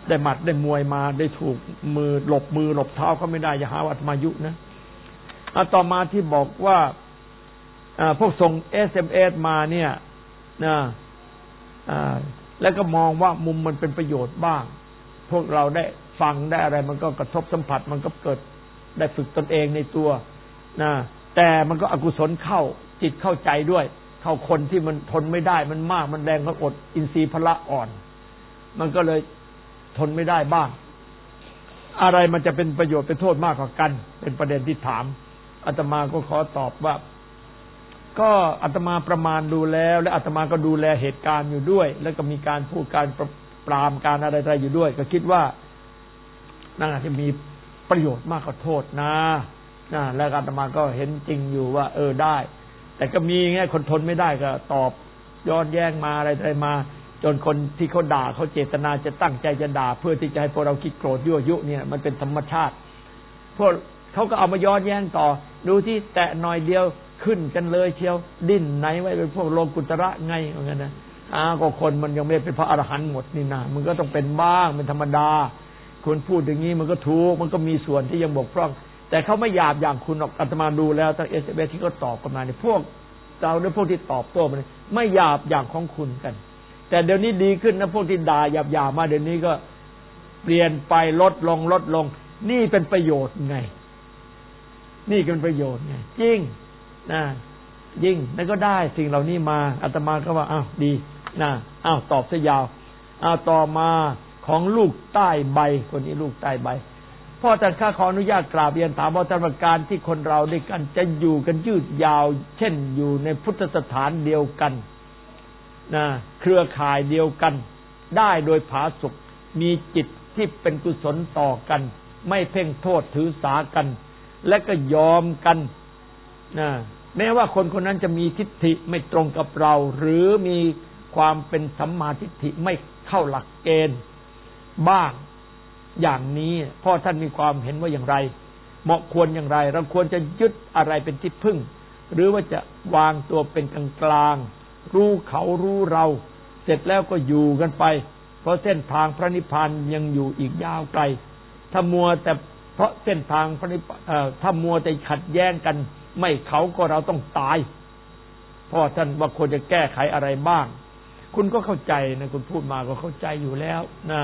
ได้หมัดได้มวยมาได้ถูกมือหลบเท้าเขาไม่ได้อย่าหาว่าอาตมายุนะต่อมาที่บอกว่าพวกส่ง SMS มาเนี่ยนะแล้วก็มองว่ามุมมันเป็นประโยชน์บ้างพวกเราได้ฟังได้อะไรมันก็กระทบสัมผัสมันก็เกิดได้ฝึกตนเองในตัวนะแต่มันก็อกุศลเข้าจิตเข้าใจด้วยเข้าคนที่มันทนไม่ได้มันมากมันแรงมันอดอินทรีย์พละอ่อนมันก็เลยทนไม่ได้บ้างอะไรมันจะเป็นประโยชน์เป็นโทษมากกว่ากันเป็นประเด็นที่ถามอาตมาก็ขอตอบว่าก็อาตมาประมาณดูแล้วและอาตมาก็ดูแลเหตุการณ์อยู่ด้วยแล้วก็มีการพูดการปรามการอะไรๆอยู่ด้วยก็คิดว่าน่าจะมีประโยชน์มากกว่าโทษนะแล้วอาตมาก็เห็นจริงอยู่ว่าได้แต่ก็มีแง่คนทนไม่ได้ก็ตอบย้อนแย้งมาอะไรมาจนคนที่เขาด่าเขาเจตนาจะตั้งใจจะด่าเพื่อที่จะให้พวกเราคิดโกรธยั่วยุเนี่ยมันเป็นธรรมชาติพวกเขาก็เอามาย้อนแย้งต่อดูที่แตะหน่อยเดียวขึ้นกันเลยเชียวดิ้นไหนไว้เป็นพวกโลกุตระไงเหมือนกันนะก็คนมันยังไม่เป็นพระอรหันต์หมดนี่นะมันก็ต้องเป็นบ้างเป็นธรรมดาคุณพูดอย่างนี้มันก็ถูกมันก็มีส่วนที่ยังบกพร่องแต่เขาไม่หยาบอย่างคุณหรอกอาตมาดูแล้วตั้งSMSที่เขาตอบกันมาเนี่ยพวกเราด้วยพวกที่ตอบโต้มันไม่หยาบอย่างของคุณกันแต่เดี๋ยวนี้ดีขึ้นนะพวกที่ด่าหยาบมาเดี๋ยวนี้ก็เปลี่ยนไปลดลงนี่เป็นประโยชน์ไงนี่เป็นประโยชน์ไงจริงยิ่งแล้วก็ได้สิ่งเหล่านี้มาอาตมาก็ว่าอ้าวดีตอบซะยาวต่อมาของลูกใต้ใบคนนี้ลูกใต้ใบพ่อท่านข้าขออนุญาตกราบเรียนถามว่าท่านประการที่คนเราด้วยกันจะอยู่กันยืดยาวเช่นอยู่ในพุทธสถานเดียวกันเครือข่ายเดียวกันได้โดยผาสุกมีจิตที่เป็นกุศลต่อกันไม่เพ่งโทษถือสากันและก็ยอมกันแม้ว่าคนคนนั้นจะมีทิฏฐิไม่ตรงกับเราหรือมีความเป็นสัมมาทิฏฐิไม่เข้าหลักเกณฑ์บ้างอย่างนี้พ่อท่านมีความเห็นว่าอย่างไรเหมาะควรอย่างไรเราควรจะยึดอะไรเป็นที่พึ่งหรือว่าจะวางตัวเป็นกลางรู้เขารู้เราเสร็จแล้วก็อยู่กันไปเพราะเส้นทางพระนิพพานยังอยู่อีกยาวไกลถ้ามัวแต่เพราะเส้นทางพระนิพพานถ้ามัวแต่ขัดแย้งกันไม่เขาก็เราต้องตายพ่อท่านว่าควรจะแก้ไขอะไรบ้างคุณก็เข้าใจนะคุณพูดมาก็เข้าใจอยู่แล้วนะ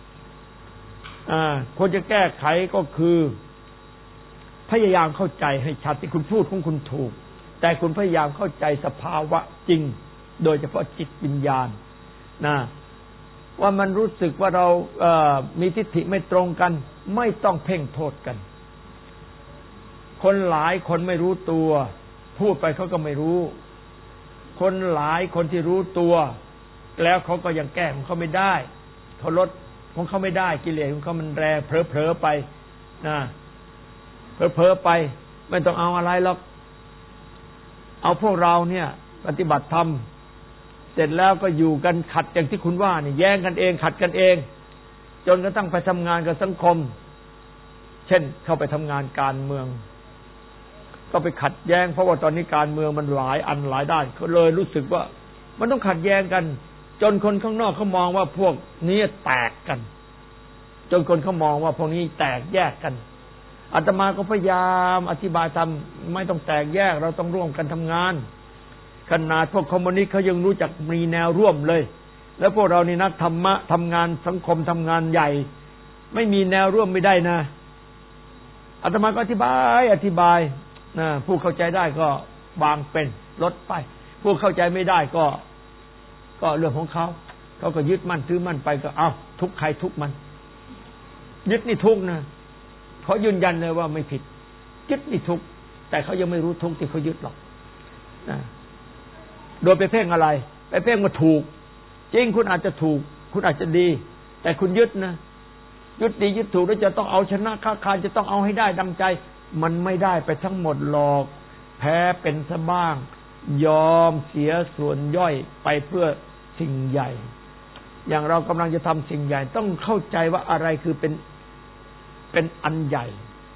ควรจะแก้ไขก็คือพยายามเข้าใจให้ชัดที่คุณพูดของคุณถูกแต่คุณพยายามเข้าใจสภาวะจริงโดยเฉพาะจิตวิญญาณว่ามันรู้สึกว่าเรามีทิฏฐิไม่ตรงกันไม่ต้องเพ่งโทษกันคนหลายคนไม่รู้ตัวพูดไปเขาก็ไม่รู้คนหลายคนที่รู้ตัวแล้วเขาก็ยังแก้ของเขาไม่ได้เขาลดของเขาไม่ได้กิเลสของเขามันแรงเผลอๆไปเผลอๆไปไม่ต้องเอาอะไรหรอกเอาพวกเราเนี่ยปฏิบัติธรรมเสร็จแล้วก็อยู่กันขัดอย่างที่คุณว่านี่แย่งกันเองขัดกันเองจนกระทั่งไปทำงานกับสังคมเช่นเข้าไปทำงานการเมืองก็ไปขัดแย้งเพราะว่าตอนนี้การเมืองมันหลายอันหลายด้านก็เลยรู้สึกว่ามันต้องขัดแย้งกันจนคนข้างนอกเขามองว่าพวกนี้แตกกันจนคนเขามองว่าพวกนี้แตกแยกกันอาตมาก็พยายามอธิบายทำไม่ต้องแตกแยกเราต้องร่วมกันทำงานขนาดพวกคอมมิวนิสต์เขายังรู้จักมีแนวร่วมเลยแล้วพวกเรานี่นักธรรมะทำงานสังคมทำงานใหญ่ไม่มีแนวร่วมไม่ได้นะอาตมาก็อธิบายผู้เข้าใจได้ก็วางเป็นลดไปผู้เข้าใจไม่ได้ก็เรื่องของเขาก็ยึดมั่นถือมั่นไปก็เอาทุกใครทุกมันยึดนี่ทุกนะเขายืนยันเลยว่าไม่ผิดยึดนี่ทุกแต่เขายังไม่รู้ทุกที่เขายึดหรอกโดยไปเพ่งอะไรไปเพ่งว่าถูกจริงคุณอาจจะถูกคุณอาจจะดีแต่คุณยึดนะยึดดียึดถูกแล้วจะต้องเอาชนะค้าคานจะต้องเอาให้ได้ดังใจมันไม่ได้ไปทั้งหมดหรอกแพ้เป็นซะบ้างยอมเสียส่วนย่อยไปเพื่อสิ่งใหญ่อย่างเรากำลังจะทำสิ่งใหญ่ต้องเข้าใจว่าอะไรคือเป็นอันใหญ่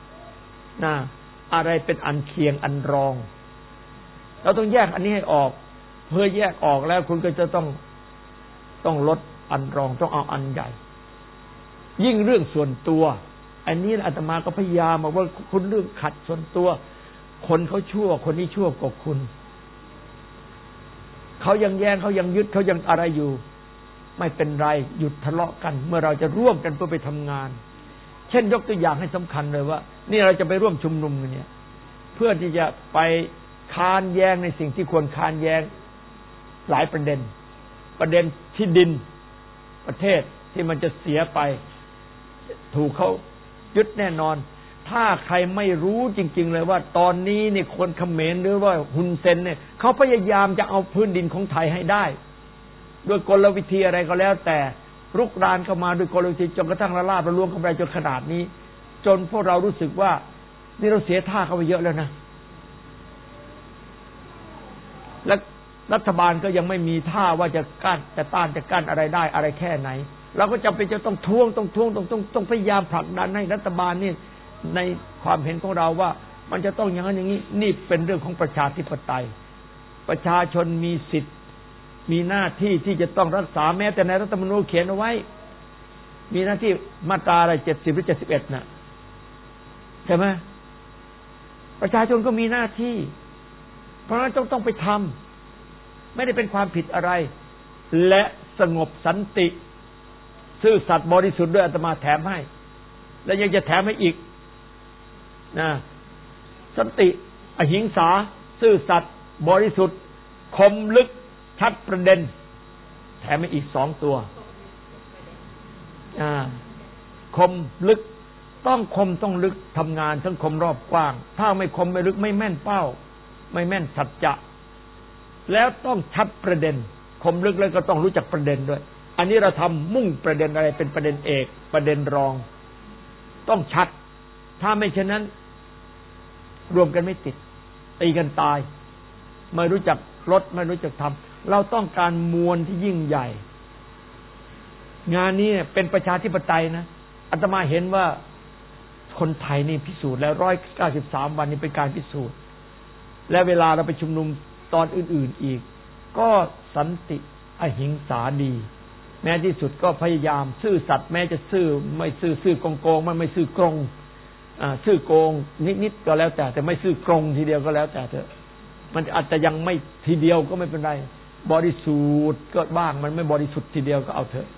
อะไรเป็นอันเคียงอันรองเราต้องแยกอันนี้ให้ออกเพื่อแยกออกแล้วคุณก็จะต้องลดอันรองต้องเอาอันใหญ่ยิ่งเรื่องส่วนตัวอันนี้อาตมาก็พยายามบอกว่าคุณเรื่องขัดส่วนตัวคนเขาชั่วคนนี้ชั่วกว่าคุณเขายังแย้งเขายังยึดเขายังอะไรอยู่ไม่เป็นไรหยุดทะเลาะกันเมื่อเราจะร่วมกันเพื่อไปทำงานเช่นยกตัวอย่างให้สำคัญเลยว่านี่เราจะไปร่วมชุมนุมกันเนี่ยเพื่อที่จะไปค้านแย้งในสิ่งที่ควรค้านแย้งหลายประเด็นที่ดินประเทศที่มันจะเสียไปถูกเขายึดแน่นอนถ้าใครไม่รู้จริงๆเลยว่าตอนนี้นี่คนเขมรหรือว่าฮุนเซนเนี่ยเขาพยายามจะเอาพื้นดินของไทยให้ได้ด้วยกลวิธีอะไรก็แล้วแต่รุกรานเข้ามาด้วยกลวิธีจนกระทั่งละลาบละล้วงเข้าไปจนขนาดนี้จนพวกเรารู้สึกว่านี่เราเสียท่าเข้าไปเยอะแล้วนะและรัฐบาลก็ยังไม่มีท่าว่าจะต้านจะกั้นอะไรได้อะไรแค่ไหนเราก็จำเป็นจะต้องต้องพยายามผลักดันให้รัฐบาลนี่ในความเห็นของเราว่ามันจะต้องอย่างนั้นอย่างนี้นี่เป็นเรื่องของประชาธิปไตยประชาชนมีสิทธิ์มีหน้าที่ที่จะต้องรักษาแม้แต่ในรัฐธรรมนูญเขียนเอาไว้มีหน้าที่มาตราอะไร70หรือ71น่ะใช่ไหมประชาชนก็มีหน้าที่เพราะฉะนั้นต้องไปทำไม่ได้เป็นความผิดอะไรและสงบสันติซื่อสัตย์บริสุทธิ์ด้วยอาตมาแถมให้และยังจะแถมให้อีกนะสันติอหิงสาซื่อสัตย์บริสุทธิ์คมลึกชัดประเด็นแถมให้อีก2ตัวคมลึกต้องคมต้องลึกทำงานทั้งคมรอบกว้างถ้าไม่คมไม่ลึกไม่แม่นเป้าไม่แม่นสัจจะแล้วต้องชัดประเด็นคมลึกแล้วก็ต้องรู้จักประเด็นด้วยอันนี้เราทำมุ่งประเด็นอะไรเป็นประเด็นเอกประเด็นรองต้องชัดถ้าไม่เช่นนั้นรวมกันไม่ติดตีกันตายไม่รู้จักลดไม่รู้จักทำเราต้องการมวลที่ยิ่งใหญ่งานนี้เป็นประชาธิปไตยนะอาตมาเห็นว่าคนไทยนี่พิสูจน์แล้ว193วันนี้เป็นการพิสูจน์และเวลาเราไปชุมนุมตอนอื่นๆอีกก็สันติอหิงสาดีแม้ที่สุดก็พยายามซื่อสัตย์แม้จะซื่อไม่ซื่อโกงมันไม่ซื่อกรงซื่อโกงนิดๆก็แล้วแต่ไม่ซื่อกรงทีเดียวก็แล้วแต่เถอะมันอาจจะยังไม่ทีเดียวก็ไม่เป็นไรบริสุทธิ์ก็บ้างมันไม่บริสุทธิ์ทีเดียวก็เอาเถอะ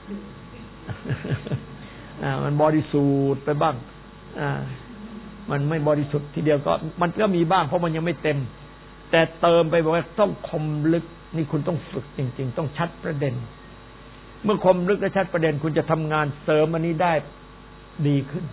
มันบริสุทธิ์ไปบ้างมันไม่บริสุทธิ์ทีเดียวก็มันก็มีบ้างเพราะมันยังไม่เต็มแต่เติมไปบอกว่าต้องคมลึกนี่คุณต้องฝึกจริงๆต้องชัดประเด็นเมื่อคมลึกและชัดประเด็นคุณจะทำงานเสริมอันนี้ได้ดีขึ้น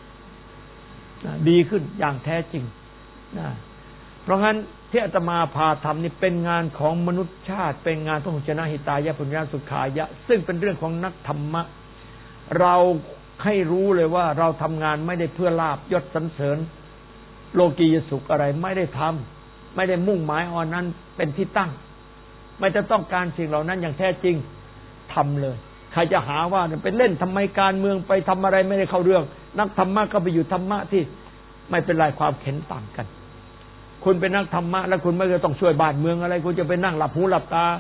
อย่างแท้จริงเพราะงั้นที่อาตมาพาทำนี่เป็นงานของมนุษยชาติเป็นงานพระหุชนะหิตายะปุญญาสุขายะซึ่งเป็นเรื่องของนักธรรมะเราให้รู้เลยว่าเราทำงานไม่ได้เพื่อลาภยศสรรเสริญโลกียสุขอะไรไม่ได้ทำไม่ได้มุ่งหมายเอานั้นเป็นที่ตั้งไม่จะต้องการสิ่งเหล่านั้นอย่างแท้จริงทำเลยใครจะหาว่าไปเล่นทำไมการเมืองไปทำอะไรไม่ได้เข้าเรื่องนักธรรมะก็ไปอยู่ธรรมะที่ไม่เป็นไรความเข็นต่างกันคุณเป็นนักธรรมะแล้วคุณไม่ต้องช่วยบ้านเมืองอะไรคุณจะไปนั่งหลับหูหลับตา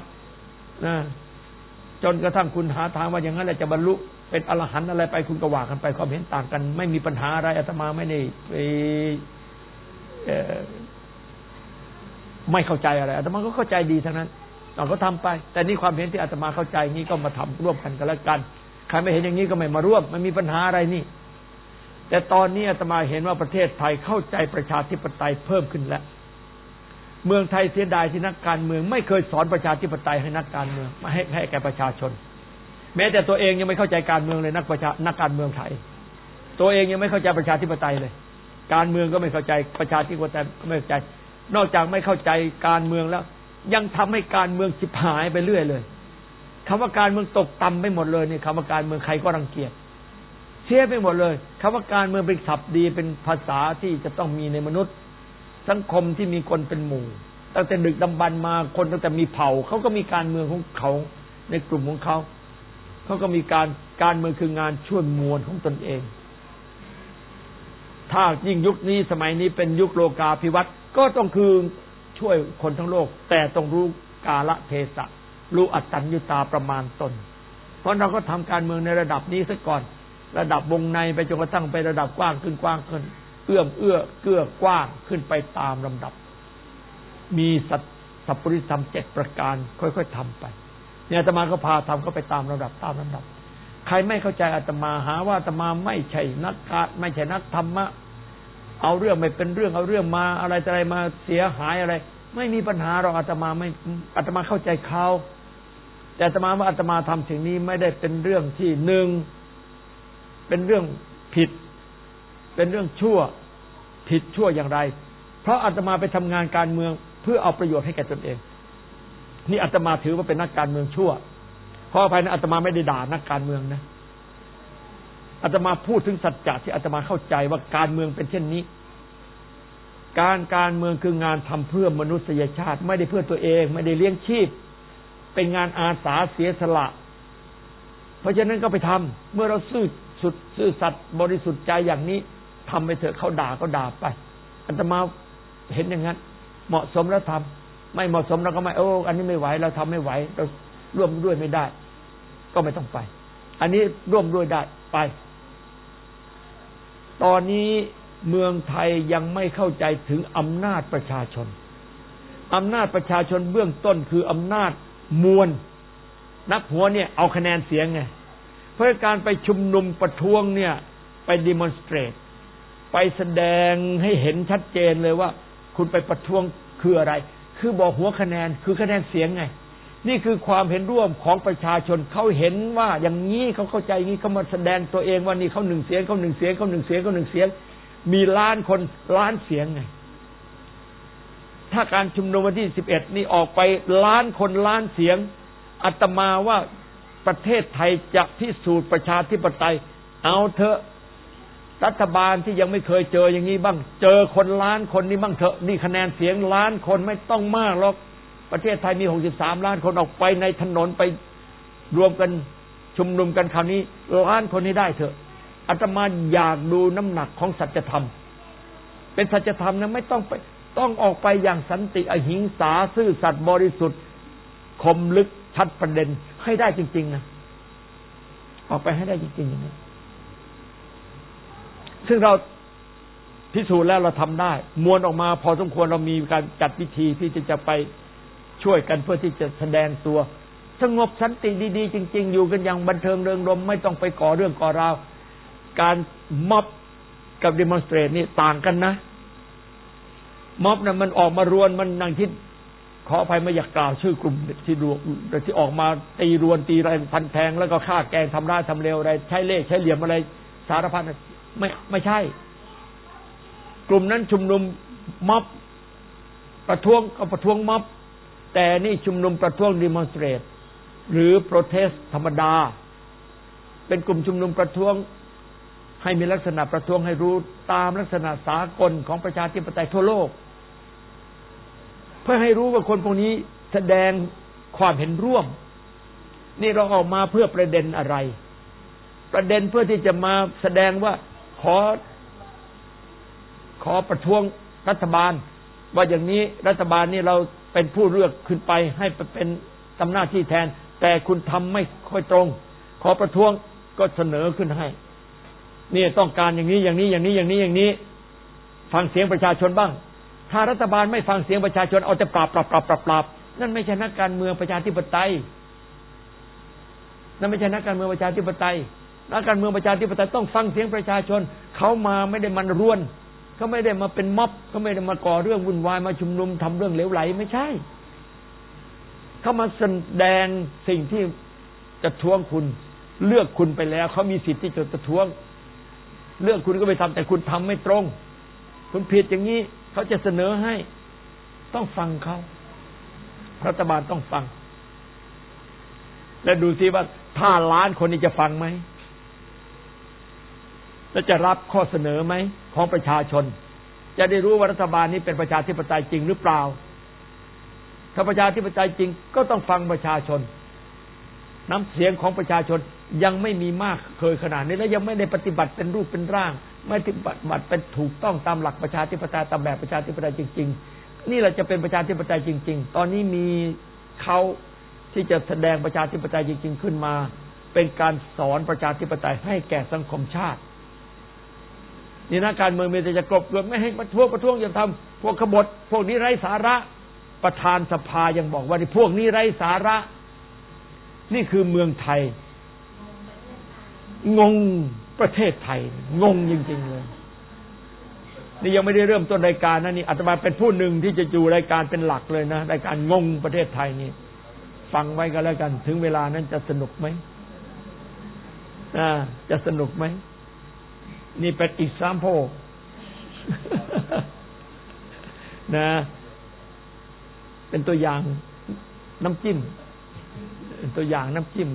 จนกระทั่งคุณหาทางว่าอย่างนั้นแหละจะบรรลุเป็นอรหันต์อะไรไปคุณก็ว่ากันไปความเห็นต่างกันไม่มีปัญหาอะไรอาตมาไม่ได้ไม่เข้าใจอะไรอาตมาก็เข้าใจดีทั้งนั้นเราก็ทำไปแต่นี่ความเห็นที่อาตมาเข้าใจนี้ก็มาทำร่วมกันแล้วกันใครไม่เห็นอย่างนี้ก็ไม่มาร่วมไม่มีปัญหาอะไรนี่แต่ตอนนี้อาตมาเห็นว่าประเทศไทยเข้าใจประชาธิปไตยเพิ่มขึ้นแล้วเมืองไทยเสียดายที่นักการเมืองไม่เคยสอนประชาธิปไตยให้นักการเมืองมาให้แก่ประชาชนแม้แต่ตัวเองยังไม่เข้าใจการเมืองเลยนักการเมืองไทยตัวเองยังไม่เข้าใจประชาธิปไตยเลยการเมืองก็ไม่เข้าใจประชาธิปไตยก็ไม่เข้าใจนอกจากไม่เข้าใจการเมืองแล้วยังทำให้การเมืองฉิบหายไปเรื่อยเลยคำว่าการเมืองตกต่ำไปหมดเลยนี่คำว่าการเมืองใครก็รังเกียจเสียไปหมดเลยคำว่าการเมืองเป็นศัพท์ดีเป็นภาษาที่จะต้องมีในมนุษย์สังคมที่มีคนเป็นหมู่ตั้งแต่ดึกดำบรรพ์มาคนตั้งแต่มีเผ่าเขาก็มีการเมืองของเขาในกลุ่มของเขาก็มีการเมืองคืองานช่วยมวลของตนเองถ้ายิ่งยุคนี้สมัยนี้เป็นยุคโลกาภิวัตน์ก็ต้องคือช่วยคนทั้งโลกแต่ต้องรู้กาลเทศะรู้อัตตัญญูตาประมาณตนเพราะเราก็ทำการเมืองในระดับนี้ซะก่อนระดับวงในไปจนกระทั่งไประดับกว้างขึ้นกว้างขึ้นเกื้อกว้างขึ้นไปตามลำดับมีสัพพุริธรรม7ประการค่อยๆทำไปเนี่ยอาตมาก็พาทำก็ไปตามลำดับใครไม่เข้าใจอาตมาหาว่าอาตมาไม่ใช่นักการไม่ใช่นักธรรมะเอาเรื่องไม่เป็นเรื่องเอาเรื่องมาอะไรมาเสียหายอะไรไม่มีปัญหาหรอกอาตมาเข้าใจเขาแต่อาตมาว่าอาตมาทำสิ่งนี้ไม่ได้เป็นเรื่องที่หนึ่งเป็นเรื่องผิดเป็นเรื่องชั่วผิดชั่วอย่างไรเพราะอาตมาไปทำงานการเมืองเพื่อเอาประโยชน์ให้แก่ตนเองนี่อาตมาถือว่าเป็นนักการเมืองชั่วเพราะภายในอาตมาไม่ได้ด่านักการเมืองนะอาตมาพูดถึงสัจจะที่อาตมาเข้าใจว่าการเมืองเป็นเช่นนี้การเมืองคืองานทำเพื่อมนุษยชาติไม่ได้เพื่อตัวเองไม่ได้เลี้ยงชีพเป็นงานอาสาเสียสละเพราะฉะนั้นก็ไปทำเมื่อเราซื่อสัตย์บริสุทธิ์ใจอย่างนี้ทำไปเถอะเขาด่าก็ด่าไปอาตมาเห็นอย่างนั้นเหมาะสมแล้วทำไม่เหมาะสมเราก็ไม่อันนี้ไม่ไหวเราทำไม่ไหวเราร่วมด้วยไม่ได้ก็ไม่ต้องไปอันนี้ร่วมด้วยได้ไปตอนนี้เมืองไทยยังไม่เข้าใจถึงอำนาจประชาชนอำนาจประชาชนเบื้องต้นคืออำนาจมวลนักหัวเนี่ยเอาคะแนนเสียงไงเพราะการไปชุมนุมประท้วงเนี่ยไปดิมอนสเตรตไปแสดงให้เห็นชัดเจนเลยว่าคุณไปประท้วงคืออะไรคือบอกหัวคะแนนคือคะแนนเสียงไงนี่คือความเห็นร่วมของประชาชนเขาเห็นว่าอย่างนี้เขาเข้าใจอย่างนี้เขามาแสดงตัวเองว่านี่เขา1 เสียงเขา1 เสียงเขา1 เสียงเขา1 เสียงมีล้านคนล้านเสียงไงถ้าการชุมนุมวันที่11นี่ออกไปล้านคนล้านเสียงอาตมาว่าประเทศไทยจะพิสูจน์ประชาธิปไตยเอาเถอะรัฐบาลที่ยังไม่เคยเจออย่างนี้บ้างเจอคนล้านคนนี้บ้างเถอะนี่คะแนนเสียงล้านคนไม่ต้องมากหรอกประเทศไทยมี63ล้านคนออกไปในถนนไปรวมกันชุมนุมกันคราวนี้ล้านคนนี้ได้เถอะอาตมาอยากดูน้ำหนักของสัจธรรมเป็นสัจธรรมนะไม่ต้องไปต้องออกไปอย่างสันติอหิงสาซื่อสัตย์บริสุทธิ์คมลึกชัดประเด็นให้ได้จริงๆนะออกไปให้ได้จริงๆอย่างนี้ซึ่งเราพิสูจน์แล้วเราทำได้มวลออกมาพอสมควรเรามีการจัดพิธีที่จะไปช่วยกันเพื่อที่จะแสดงตัวสงบสันติดีๆจริงๆอยู่กันอย่างบันเทิงเริงรมย์ไม่ต้องไปก่อเรื่องก่อราวการม็อบกับดิมอนสเตรตนี่ต่างกันนะม็อบน่ะมันออกมารวนมันนั่งคิดขออภัยไม่อยากกล่าวชื่อกลุ่มที่ออกมาตีรวนตีอะไรพันแทงแล้วก็ฆ่าแกงทำร้ายทำเลวอะไรใช้เล่ห์ใช้เหลี่ยมอะไรสารพัดไม่ใช่กลุ่มนั้นชุมนุมม็อบประท้วงก็ประท้วงม็อบแต่นี่ชุมนุมประท้วงดิมอนสเตรตหรือโปรเทสธรรมดาเป็นกลุ่มชุมนุมประท้วงให้มีลักษณะประท้วงให้รู้ตามลักษณะสากลของประชาธิปไตยทั่วโลกเพื่อให้รู้ว่าคนพวกนี้แสดงความเห็นร่วมนี่เราออกมาเพื่อประเด็นอะไรประเด็นเพื่อที่จะมาแสดงว่าขอประท้วงรัฐบาลว่าอย่างนี้รัฐบาลนี่เราเป็นผู้เลือกขึ้นไปให้เป็นทำหน้าที่แทนแต่คุณทำไม่ค่อยตรงขอประท้วงก็เสนอขึ้นให้นี่ต้องการอย่างนี้อย่างนี้อย่างนี้อย่างนี้อย่างนี้ฟังเสียงประชาชนบ้างถ้ารัฐบาลไม่ฟังเสียงประชาชนเอาแต่ปราบนั่นไม่ใช่นักการเมืองประชาธิปไตยนั่นไม่ใช่นักการเมืองประชาธิปไตยนักการเมืองประชาธิปไตยต้องฟังเสียงประชาชนเขามาไม่ได้มันร่วนเขาไม่ได้มาเป็นม็อบเขาไม่ได้มาก่อเรื่องวุ่นวายมาชุมนุมทำเรื่องเหลวไหลไม่ใช่เขามาแสดงสิ่งที่จะท้วงคุณเลือกคุณไปแล้วเขามีสิทธิ์ที่จะท้วงเลือกคุณก็ไปทำแต่คุณทำไม่ตรงคุณผิดอย่างนี้เขาจะเสนอให้ต้องฟังเขารัฐบาลต้องฟังแล้วดูซิว่าถ้าล้านคนนี้จะฟังไหมและจะรับข้อเสนอไหมของประชาชนจะได้รู้ว่ารัฐบาลนี้เป็นประชาธิปไตยจริงหรือเปล่าถ้าประชาธิปไตยจริงก็ต้องฟังประชาชนน้ำเสียงของประชาชนยังไม่มีมากเคยขนาดนี้และยังไม่ได้ปฏิบัติเป็นรูปเป็นร่างไม่ปฏิบัติเป็นถูกต้องตามหลักประชาธิปไตยตามแบบประชาธิปไตยจริงๆนี่เราจะเป็นประชาธิปไตยจริงๆตอนนี้มีเขาที่จะแสดงประชาธิปไตยจริงๆขึ้นมาเป็นการสอนประชาธิปไตยให้แก่สังคมชาตินี่นักการเมืองมีแต่จะกลบเกลื่อนไม่ให้ประท้วงอย่าทำพวกขบฏพวกนี้ไร้สาระประธานสภายังบอกว่าพวกนี้ไร้สาระนี่คือเมืองไทยงงประเทศไทยงงจริงๆเลยนี่ยังไม่ได้เริ่มต้นรายการนะนี่อาตมาเป็นผู้หนึ่งที่จะอยู่รายการเป็นหลักเลยนะรายการงงประเทศไทยนี่ฟังไว้กันแล้วกันถึงเวลานั้นจะสนุกไหมจะสนุกไหมนี่เป็นอีกexample นะเป็นตัวอย่างน้ำจิ้มเป็นตัวอย่างน้ำจิ้ม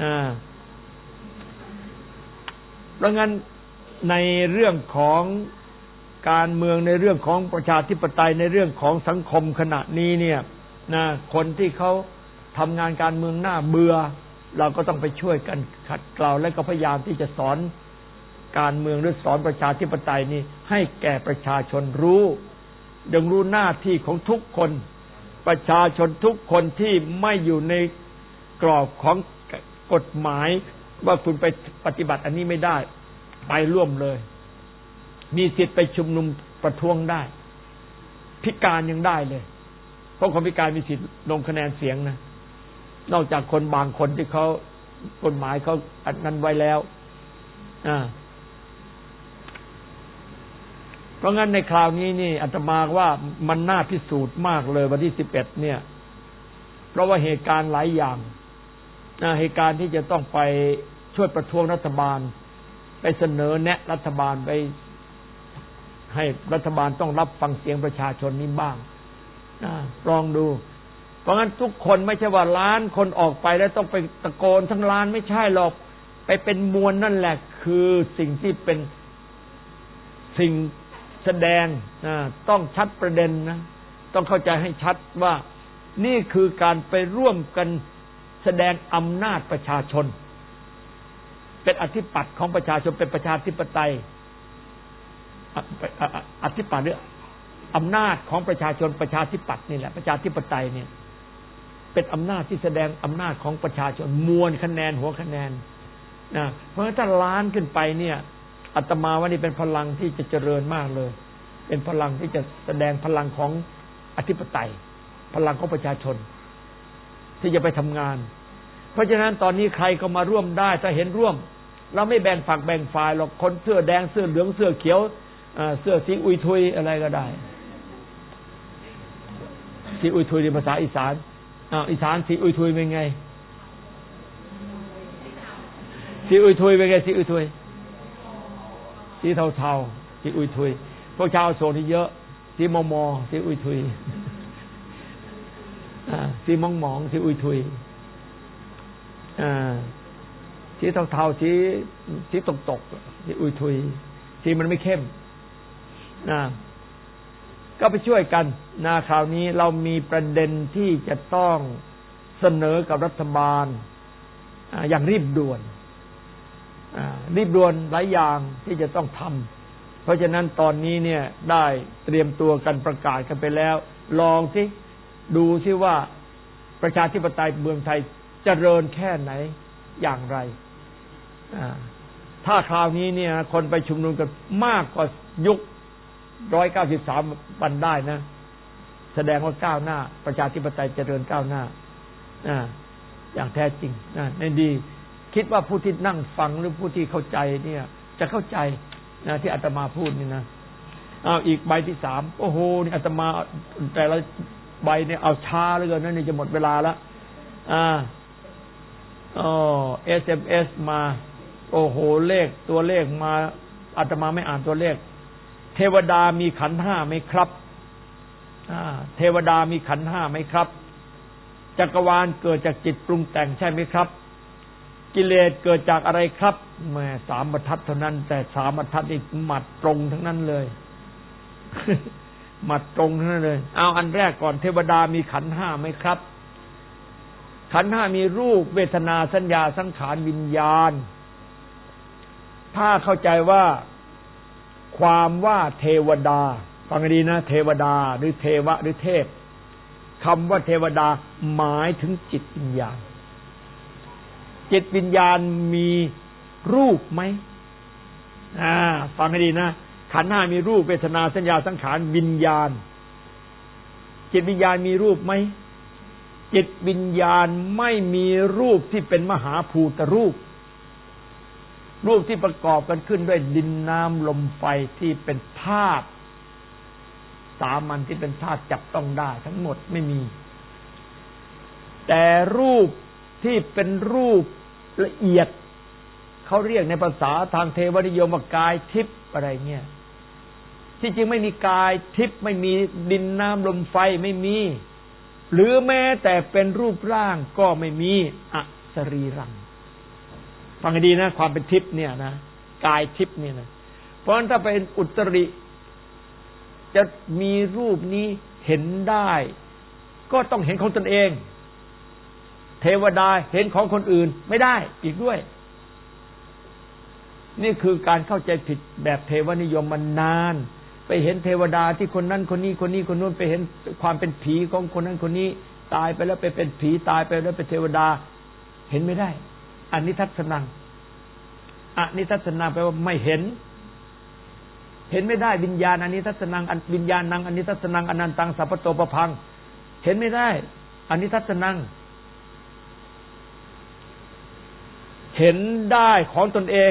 เพราะงั้นในเรื่องของการเมืองในเรื่องของประชาธิปไตยในเรื่องของสังคมขณะนี้เนี่ยคนที่เขาทำงานการเมืองหน้าเบื่อเราก็ต้องไปช่วยกันขัดเกลาและก็พยายามที่จะสอนการเมืองหรือสอนประชาธิปไตยนี้ให้แก่ประชาชนรู้หน้าที่ของทุกคนประชาชนทุกคนที่ไม่อยู่ในกรอบของกฎหมายว่าคุณไปปฏิบัติอันนี้ไม่ได้ไปร่วมเลยมีสิทธิ์ไปชุมนุมประท้วงได้พิการยังได้เลยเพราะคนพิการมีสิทธิ์ลงคะแนนเสียงนะนอกจากคนบางคนที่เขากฎหมายเขาอันนั้นไว้แล้วเพราะงั้นในคราวนี้นี่อาตมาว่ามันน่าพิสูจน์มากเลยวันที่11เนี่ยเพราะว่าเหตุการณ์หลายอย่างเหตุการณ์ที่จะต้องไปช่วยประท้วงรัฐบาลไปเสนอแนะรัฐบาลไปให้รัฐบาลต้องรับฟังเสียงประชาชนนี้บ้างลองดูเพราะงั้นทุกคนไม่ใช่ว่าล้านคนออกไปแล้วต้องไปตะโกนทั้งล้านไม่ใช่หรอกไปเป็นมวลนั่นแหละคือสิ่งที่เป็นสิ่งแสดงต้องชัดประเด็นนะต้องเข้าใจให้ชัดว่านี่คือการไปร่วมกันแสดงอำนาจประชาชนเป็นอธิปัตย์ของประชาชนเป็นประชาธิปไตยอธิปัตย์หรืออำนาจของประชาชนประชาธิปัตย์นี่แหละประชาธิปไตยเนี่ยเป็นอำนาจที่แสดงอำนาจของประชาชนมวลคะแนนหัวคะแนนเพราะฉะนั้นถ้าล้านขึ้นไปเนี่ยอาตมาว่านี่เป็นพลังที่จะเจริญมากเลยเป็นพลังที่จะแสดงพลังของอธิปไตยพลังของประชาชนที่จะไปทำงานเพราะฉะนั้นตอนนี้ใครก็มาร่วมได้ถ้าเห็นร่วมเราไม่แบ่งฝักแบ่งฝ่ายหรอกคนเสื้อแดงเสื้อเหลืองเสื้อเขียวเสื้อสีอุยทุยอะไรก็ได้สีอุยทุยในภาษาอีสานอีสานสีอุยทุยเป็นไงสีอุยทุยเป็นไงสีอุยทุยสีเทาๆสีอุยทุยพวกชาวโซนที่เยอะสีมอมอสีอุยทุยสีมองมองสีอุยทุยสีเทาๆสีตกสีอุยทุยสีมันไม่เข้มก็ไปช่วยกันคราวนี้เรามีประเด็นที่จะต้องเสนอกับรัฐบาลอย่างรีบด่วนหลายอย่างที่จะต้องทำเพราะฉะนั้นตอนนี้เนี่ยได้เตรียมตัวกันประกาศกันไปแล้วลองสิดูสิว่าประชาธิปไตยเมืองไทยเจริญแค่ไหนอย่างไรถ้าคราวนี้เนี่ยคนไปชุมนุมกันมากกว่ายุค193 วันได้นะแสดงว่าก้าวหน้าประชาธิปไตยเจริญก้าวหน้าอย่างแท้จริงนั่นดีคิดว่าผู้ที่นั่งฟังหรือผู้ที่เข้าใจเนี่ยจะเข้าใจที่อาตมาพูดนี่นะอีกใบที่3โอ้โหนี่อาตมาแต่ละใบเนี่ยเอาช้าเหลือเกินนั่นนี่จะหมดเวลาแล้วSMS มาโอ้โหตัวเลขมาอาตมาไม่อ่านตัวเลขเทวดามีขันธ์5ไหมครับเทวดามีขันธ์5ไหมครับจักรวาลเกิดจากจิตปรุงแต่งใช่ไหมครับกิเลสเกิดจากอะไรครับแม่3 บรรทัดเท่านั้นแต่3 บรรทัดนี่หมัดตรงทั้งนั้นเลย หมัดตรงทั้งนั้นเลยเอาอันแรกก่อนเทวดามีขันธ์5ไหมครับขันธ์5มีรูปเวทนาสัญญาสังขารวิญญาณถ้าเข้าใจว่าความว่าเทวดาฟังให้ดีนะเทวดาหรือเทวะหรือเทพคำว่าเทวดาหมายถึงจิตวิญญาณจิตวิญญาณมีรูปไหมฟังให้ดีนะขันธ์ห้ามีรูปเวทนาสัญญาสังขารวิญญาณจิตวิญญาณมีรูปไหมจิตวิญญาณไม่มีรูปที่เป็นมหาภูตรูปรูปที่ประกอบกันขึ้นด้วยดินน้ำลมไฟที่เป็นธาตุสามัญที่เป็นธาตุจับต้องได้ทั้งหมดไม่มีแต่รูปที่เป็นรูปละเอียดเขาเรียกในภาษาทางเทวนิยมว่ากายทิพย์อะไรเงี้ยที่จริงไม่มีกายทิพย์ไม่มีดินน้ำลมไฟไม่มีหรือแม้แต่เป็นรูปร่างก็ไม่มีอสรีรังฟังให้ดีนะความเป็นทิพย์เนี่ยนะกายทิพย์เนี่ยนะเพราะฉะนั้นถ้าเป็นอุตริจะมีรูปนี้เห็นได้ก็ต้องเห็นของตนเองเทวดาเห็นของคนอื่นไม่ได้อีกด้วยนี่คือการเข้าใจผิดแบบเทวนิยมมานานไปเห็นเทวดาที่คนนั้นคนนี้คนนี้คนนู้นไปเห็นความเป็นผีของคนนั้นคนนี้ตายไปแล้วไปเป็นผีตายไปแล้วเป็นเทวดาเห็นไม่ได้อนิทัศนังอนิทัศนังแปลว่าไม่เห็นไม่ได้วิญญาณอนิทัศนังวิญญาณนังอนิทัศนังอนันตังสัพพโตปะพังเห็นไม่ได้อนิทัศนังเห็นได้ของตนเอง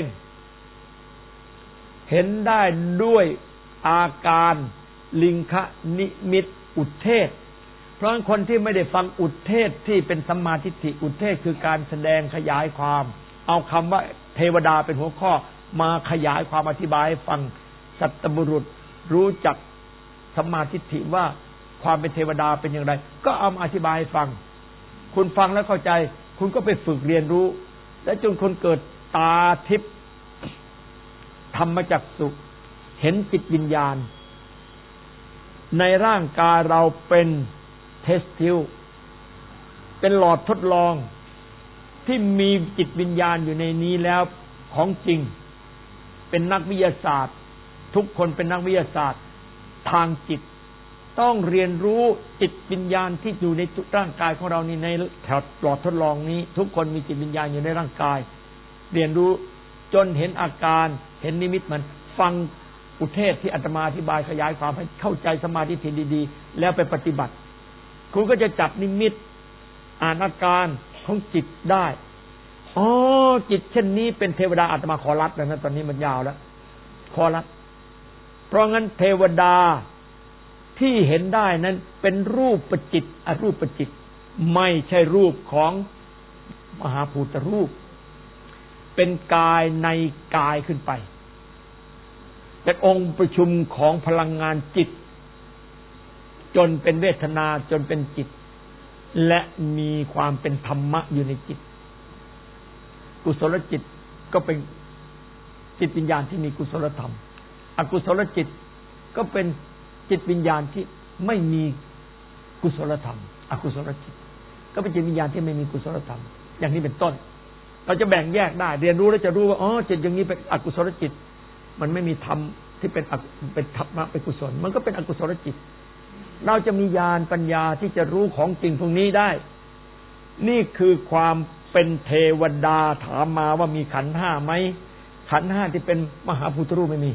เห็นได้ด้วยอาการลิงคะนิมิตอุทเทศเพราะคนที่ไม่ได้ฟังอุทเทศที่เป็นสัมมาทิฏฐิอุทเทศคือการแสดงขยายความเอาคำว่าเทวดาเป็นหัวข้อมาขยายความอธิบายให้ฟังสัตบุรุษรู้จักสัมมาทิฏฐิว่าความเป็นเทวดาเป็นอย่างไรก็เอามาอธิบายให้ฟังคุณฟังแล้วเข้าใจคุณก็ไปฝึกเรียนรู้และจนคนเกิดตาทิพย์ธรรมจักษุเห็นจิตวิญญาณในร่างกายเราเป็นเทสทิลเป็นหลอดทดลองที่มีจิตวิญญาณอยู่ในนี้แล้วของจริงเป็นนักวิทยาศาสตร์ทุกคนเป็นนักวิทยาศาสตร์ทางจิตต้องเรียนรู้จิตวิญญาณที่อยู่ในร่างกายของเรานี่ในแถวหลอดทดลองนี้ทุกคนมีจิตวิญญาณอยู่ในร่างกายเรียนรู้จนเห็นอาการเห็นนิมิตมันฟังอุเทศที่อาตมาอธิบายขยายความให้เข้าใจสมาธิที่ดีๆแล้วไปปฏิบัติคุณก็จะจับนิมิตอ่านอาการของจิตได้อ๋อจิตเช่นนี้เป็นเทวดาอาตมาขอรัดแล้วนะตอนนี้มันยาวแล้วขอรัดเพราะงั้นเทวดาที่เห็นได้นั้นเป็นรูปประจิตอรูปประจิตไม่ใช่รูปของมหาภูตรูปเป็นกายในกายขึ้นไปเป็นองค์ประชุมของพลังงานจิตจนเป็นเวทนาจนเป็นจิตและมีความเป็นธรรมะอยู่ในจิตกุศลจิตก็เป็นจิตวิญญาณที่มีกุศลธรรมอกุศลจิตก็เป็นจิตวิญญาณที่ไม่มีกุศลธรรมอกุศลจิตก็เป็นจิตวิญญาณที่ไม่มีกุศลธรรมอย่างนี้เป็นต้นเราจะแบ่งแยกได้เรียนรู้แล้วจะรู้ว่าอ๋อจิตอย่างนี้เป็นอกุศลจิตมันไม่มีธรรมที่เป็นธรรมะเป็นกุศลมันก็เป็นอกุศลจิตเราจะมีญาณปัญญาที่จะรู้ของจริงพวกนี้ได้นี่คือความเป็นเทวดาถามมาว่ามีขันธ์ห้าไหมขันธ์ห้าที่เป็นมหาภูตรูปไม่มี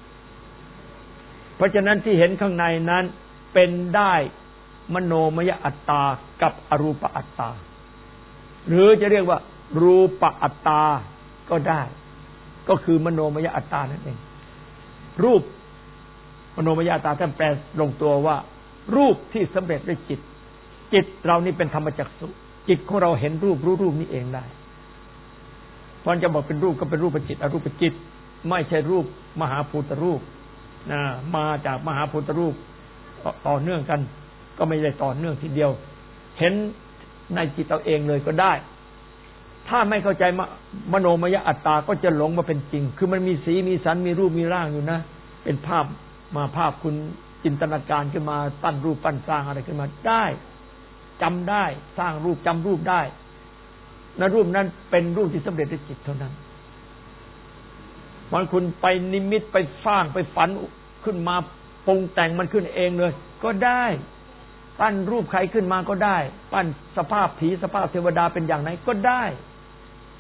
เพราะฉะนั้นที่เห็นข้างในนั้นเป็นได้มโนมยอัตตากับอรูปอัตตาหรือจะเรียกว่ารูปอัตตาก็ได้ก็คือมโนมยอัตตานั่นเองรูปมโนมยอัตตาท่านแปลลงตัวว่ารูปที่สำเร็จด้วยจิตจิตเรานี่เป็นธรรมจักษุจิตของเราเห็นรูปรู้รูปนี้เองได้เพราะจะบอกเป็นรูปก็เป็นรูปจิตอรูปจิตไม่ใช่รูปมหาภูตรูปมาจากมหาภูตรูปต่อเนื่องกันก็ไม่ได้ต่อเนื่องทีเดียวเห็นในจิตเราเองเลยก็ได้ถ้าไม่เข้าใจมโนมยอัตตาก็จะหลงมาเป็นจริงคือมันมีสีมีสันมีรูปมีร่างอยู่นะเป็นภาพมาภาพคุณจินตนาการขึ้นมาปั้นรูปปั้นสร้างอะไรขึ้นมาได้จำได้สร้างรูปจำรูปได้ในรูปนั้นเป็นรูปที่สำเร็จด้วยจิตเท่านั้นมันคุณไปนิมิตไปสร้างไปฝันขึ้นมาปรุงแต่งมันขึ้นเองเลยก็ได้ปั้นรูปใครขึ้นมาก็ได้ปั้นสภาพผีสภาพเทวดาเป็นอย่างไหนก็ได้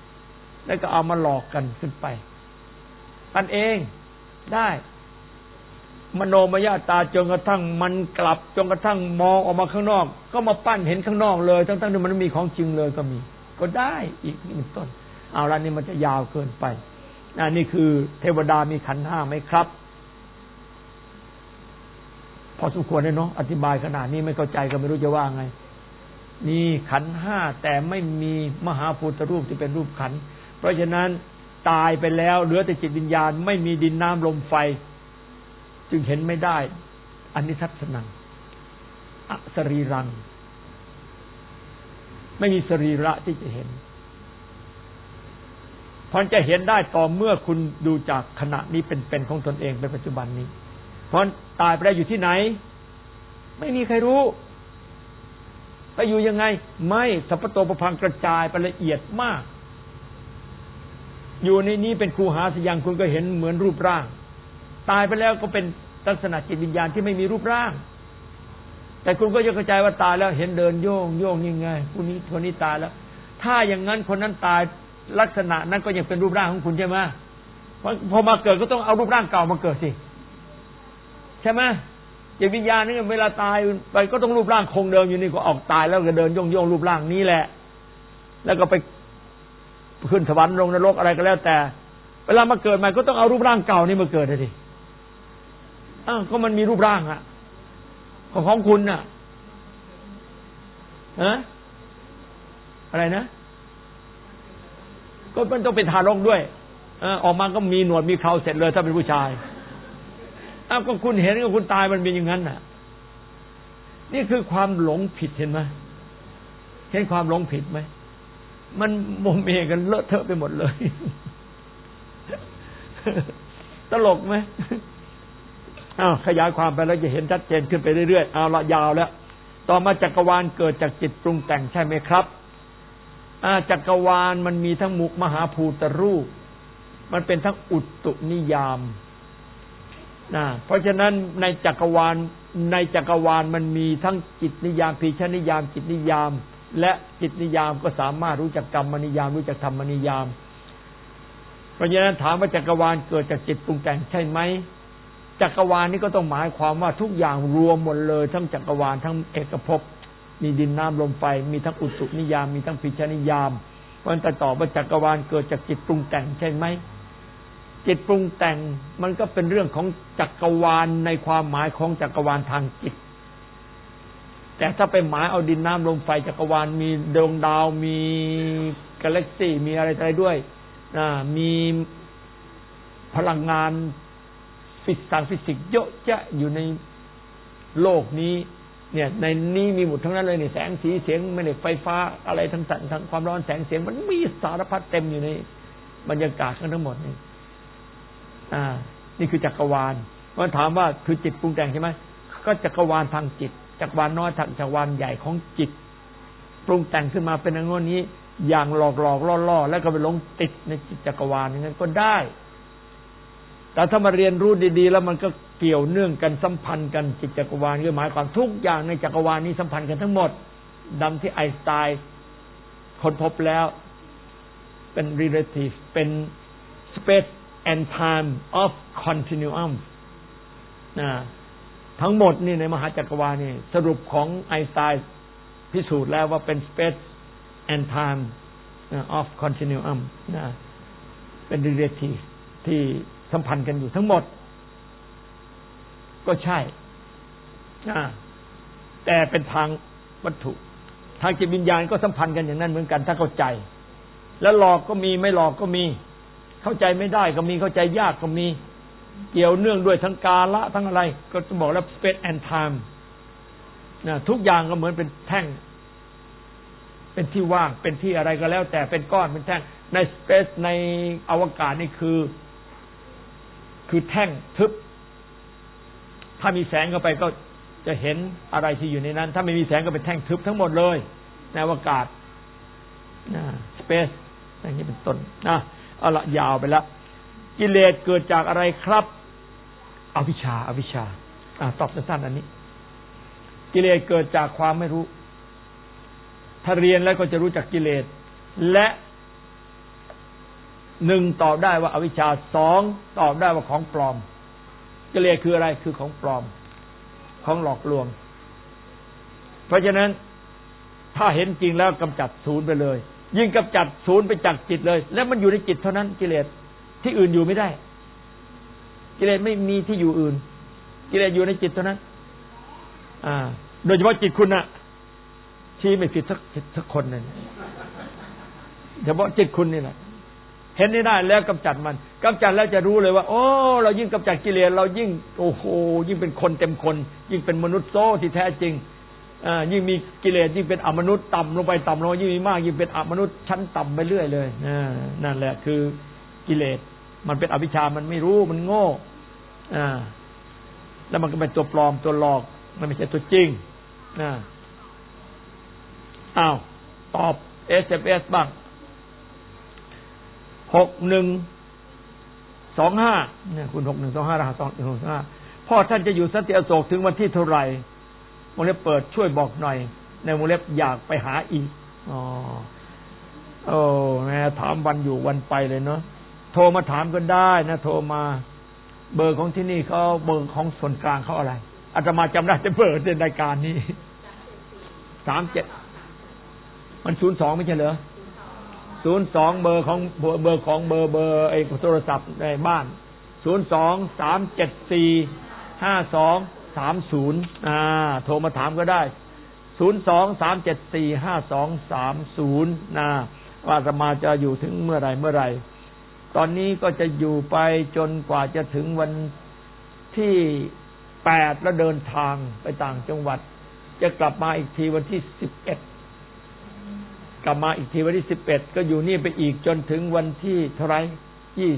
แล้วก็เอามาหลอกกันขึ้นไปกันเองได้มโนมยตาจนกระทั่งมันกลับจนกระทั่งมองออกมาข้างนอกก็มาปั้นเห็นข้างนอกเลยทั้งๆที่มันไม่มีของจริงเลยก็มีก็ได้อีกนี่เป็นต้นเอาละนี่มันจะยาวเกินไปนี่คือเทวดามีขันธ์ห้าไหมครับพอสมควรเลยเนาะอธิบายขนาดนี้ไม่เข้าใจก็ไม่รู้จะว่าไงนี่ขันธ์ห้าแต่ไม่มีมหาภูตรูปที่เป็นรูปขันธ์เพราะฉะนั้นตายไปแล้วเหลือแต่จิตวิญญาณไม่มีดินน้ำลมไฟจึงเห็นไม่ได้อนิทัศนังอสรีรังไม่มีสรีระที่จะเห็นพอจะเห็นได้ต่อเมื่อคุณดูจากขณะนี้เป็นของตนเองเป็นปัจจุบันนี้เพราะตายไปแล้วอยู่ที่ไหนไม่มีใครรู้ไปอยู่ยังไงไม่สัพพโตปพังกระจายไปละเอียดมากอยู่ในนี้เป็นคูหาสยังคุณก็เห็นเหมือนรูปร่างตายไปแล้วก็เป็นลักษณะจิตวิญญาณที่ไม่มีรูปร่างแต่คุณก็จะเข้าใจว่าตายแล้วเห็นเดินโยงยังไงคนนี้ตายแล้วถ้าอย่างนั้นคนนั้นตายลักษณะนั้นก็ยังเป็นรูปร่างของคุณใช่ไหมพอมาเกิดก็ต้องเอารูปร่างเก่ามาเกิดสิใช่ไหมจิตวิญญาณนี่เวลาตายไปก็ต้องรูปร่างคงเดิมอยู่นี่ก็ออกตายแล้วก็เดินโยงรูปร่างนี้แหละแล้วก็ไปขึ้นสวรรค์ลงนรกอะไรก็แล้วแต่เวลามาเกิดใหม่ก็ต้องเอารูปร่างเก่านี่มาเกิดเลยดิก็มันมีรูปร่างอะของคุณน่ะอะไรนะก็มันต้องเป็นทารกด้วยออกมาก็มีหนวดมีเคราเสร็จเลยถ้าเป็นผู้ชายก็คุณเห็นก็คุณตายมันเป็นอย่างนั้นน่ะนี่คือความหลงผิดเห็นไหมเห็นความหลงผิดไหมมันโมเมกันเลอะเทอะไปหมดเลยตลกไหมขยายความไปแล้วจะเห็นชัดเจนขึ้นไปเรื่อยๆเอาละยาวแล้วต่อมาจักรวาลเกิดจากจิตปรุงแต่งใช่ไหมครับจักรวาลมันมีทั้งมุกมหาภูตรูปมันเป็นทั้งอุตตุนิยามเพราะฉะนั้นในจักรวาลมันมีทั้งจิตนิยามพีชนิยามจิตนิยามและจิตนิยามก็สามารถรู้จักกรรมนิยามรู้จักธรรมนิยามเพราะฉะนั้นถามว่าจักรวาลเกิดจากจิตปรุงแต่งใช่ไหมจักรวาลนี้ก็ต้องหมายความว่าทุกอย่างรวมหมดเลยทั้งจักรวาลทั้งเอกภพมีดินน้ำลมไฟมีทั้งอุตุนิยามมีทั้งพีชนิยามเพราะฉะนั้นตอบว่าจักรวาลเกิดจากจิตปรุงแต่งใช่ไหมจิตปรุงแต่งมันก็เป็นเรื่องของจักรวาลในความหมายของจักรวาลทางจิตแต่ถ้าไปหมายเอาดินน้ำลมไฟจักรวาลมีดวงดาวมีกาแล็กซี่มีอะไรด้วยมีพลังงานฟิสิกส์เยอะแยะอยู่ในโลกนี้เนี่ยในนี้มีหมดทั้งนั้นเลยนี่แสงสีเสียงแม่เหล็กไฟฟ้าอะไรทั้งความร้อนแสงเสียงมันมีสารพัดเต็มอยู่ในบรรยากาศทั้งหมดนี่นี่คือจักรวาลมันถามว่าคือจิตปรุงแต่งใช่ไหมก็จักรวาลทางจิตจักรวาลน้อยทางจักรวาลใหญ่ของจิตปรุงแต่งขึ้นมาเป็นอย่างนี้อย่างหลอกล่อแล้วก็ไปหลงติดในจิตจักรวาลอย่างนั้นก็ได้แต่ถ้ามาเรียนรู้ดีๆแล้วมันก็เกี่ยวเนื่องกันสัมพันธ์กันจิตจักรวาลก็หมายความทุกอย่างในจักรวาลนี้สัมพันธ์กันทั้งหมดดังที่ไอน์สไตน์ค้นพบแล้วเป็น relative เป็น space and time of continuum ทั้งหมดนี่ในมหาจักรวาลนี่สรุปของไอน์สไตน์พิสูจน์แล้วว่าเป็น space and time of continuum เป็น relative ที่สัมพันธ์กันอยู่ทั้งหมดก็ใช่แต่เป็นทางวัตถุทางจิตวิญญาณก็สัมพันธ์กันอย่างนั้นเหมือนกันถ้าเข้าใจแล้วหลอกก็มีไม่หลอกก็มีเข้าใจไม่ได้ก็มีเข้าใจยากก็มีเกี่ยวเนื่องด้วยทั้งกาละทั้งอะไรก็จะบอกแล้ว space and time ทุกอย่างก็เหมือนเป็นแท่งเป็นที่ว่างเป็นที่อะไรก็แล้วแต่เป็นก้อนเป็นแท่งใน space ในอวกาศนี่คือแท่งทึบถ้ามีแสงเข้าไปก็จะเห็นอะไรที่อยู่ในนั้นถ้าไม่มีแสงก็เป็นแท่งทึบทั้งหมดเลยในอวกาศspace อย่างนี้เป็นต้นเอาละยาวไปแล้วกิเลสเกิดจากอะไรครับอวิชชาตอบสั้นๆอันนี้กิเลสเกิดจากความไม่รู้ถ้าเรียนแล้วก็จะรู้จักกิเลสและ 1ตอบได้ว่าอวิชชา2ตอบได้ว่าของปลอมกิเลสคืออะไรคือของปลอมของหลอกลวงเพราะฉะนั้นถ้าเห็นจริงแล้วกำจัดศูนย์ไปเลยยิ่งกำจัดศูนย์ไปจากจิตเลยแล้วมันอยู่ในจิตเท่านั้นกิเลสที่อื่นอยู่ไม่ได้กิเลสไม่มีที่อยู่อื่นกิเลสอยู่ในจิตเท่านั้นโดยเฉพาะจิตคุณน่ะชี้ไม่ผิดสักคนนึงเฉพาะจิตคุณนี่แหละเห็นได้แล้วกำจัดมันกำจัดแล้วจะรู้เลยว่าโอ้เรายิ่งกำจัดกิเลสเรายิ่งโอ้โหยิ่งเป็นคนเต็มคนยิ่งเป็นมนุษย์โซ่ที่แท้จริงยิ่งมีกิเลสยิ่งเป็นอมนุษย์ต่ำลงไปต่ำลงยิ่งมีมากยิ่งเป็นอมนุษย์ชั้นต่ำไปเรื่อยเลยนั่นแหละคือกิเลสมันเป็นอวิชชามันไม่รู้มันโง่แล้วมันก็เป็นตัวปลอมตัวหลอกมันไม่ใช่ตัวจริงอ้าวตอบ SMS บ้าง6125เนี่ยคุณ6125รหัส2125พ่อท่านจะอยู่สันติอโศกถึงวันที่เท่าไหร่วงเล็บเปิดช่วยบอกหน่อยในวงเล็บอยากไปหาอีกแม่ถามวันอยู่วันไปเลยเนาะโทรมาถามกันได้นะโทรมาเบอร์ของที่นี่เขาเบอร์ของส่วนกลางเขาอะไรอาตมาจำได้แต่เบอร์ในรายการนี้37มัน02ไม่ใช่เหรอ02เบอร์ของเบอร์ไอ้โทรศัพท์ในบ้าน02-374-5230โทรมาถามก็ได้02-374-5230ว่าอาตมาจะอยู่ถึงเมื่อไหร่ตอนนี้ก็จะอยู่ไปจนกว่าจะถึงวันที่8แล้วเดินทางไปต่างจังหวัดจะกลับมาอีกทีวันที่11กลับมาอีกทีวันที่11ก็อยู่นี่ไปอีกจนถึงวันที่เท่าไหร่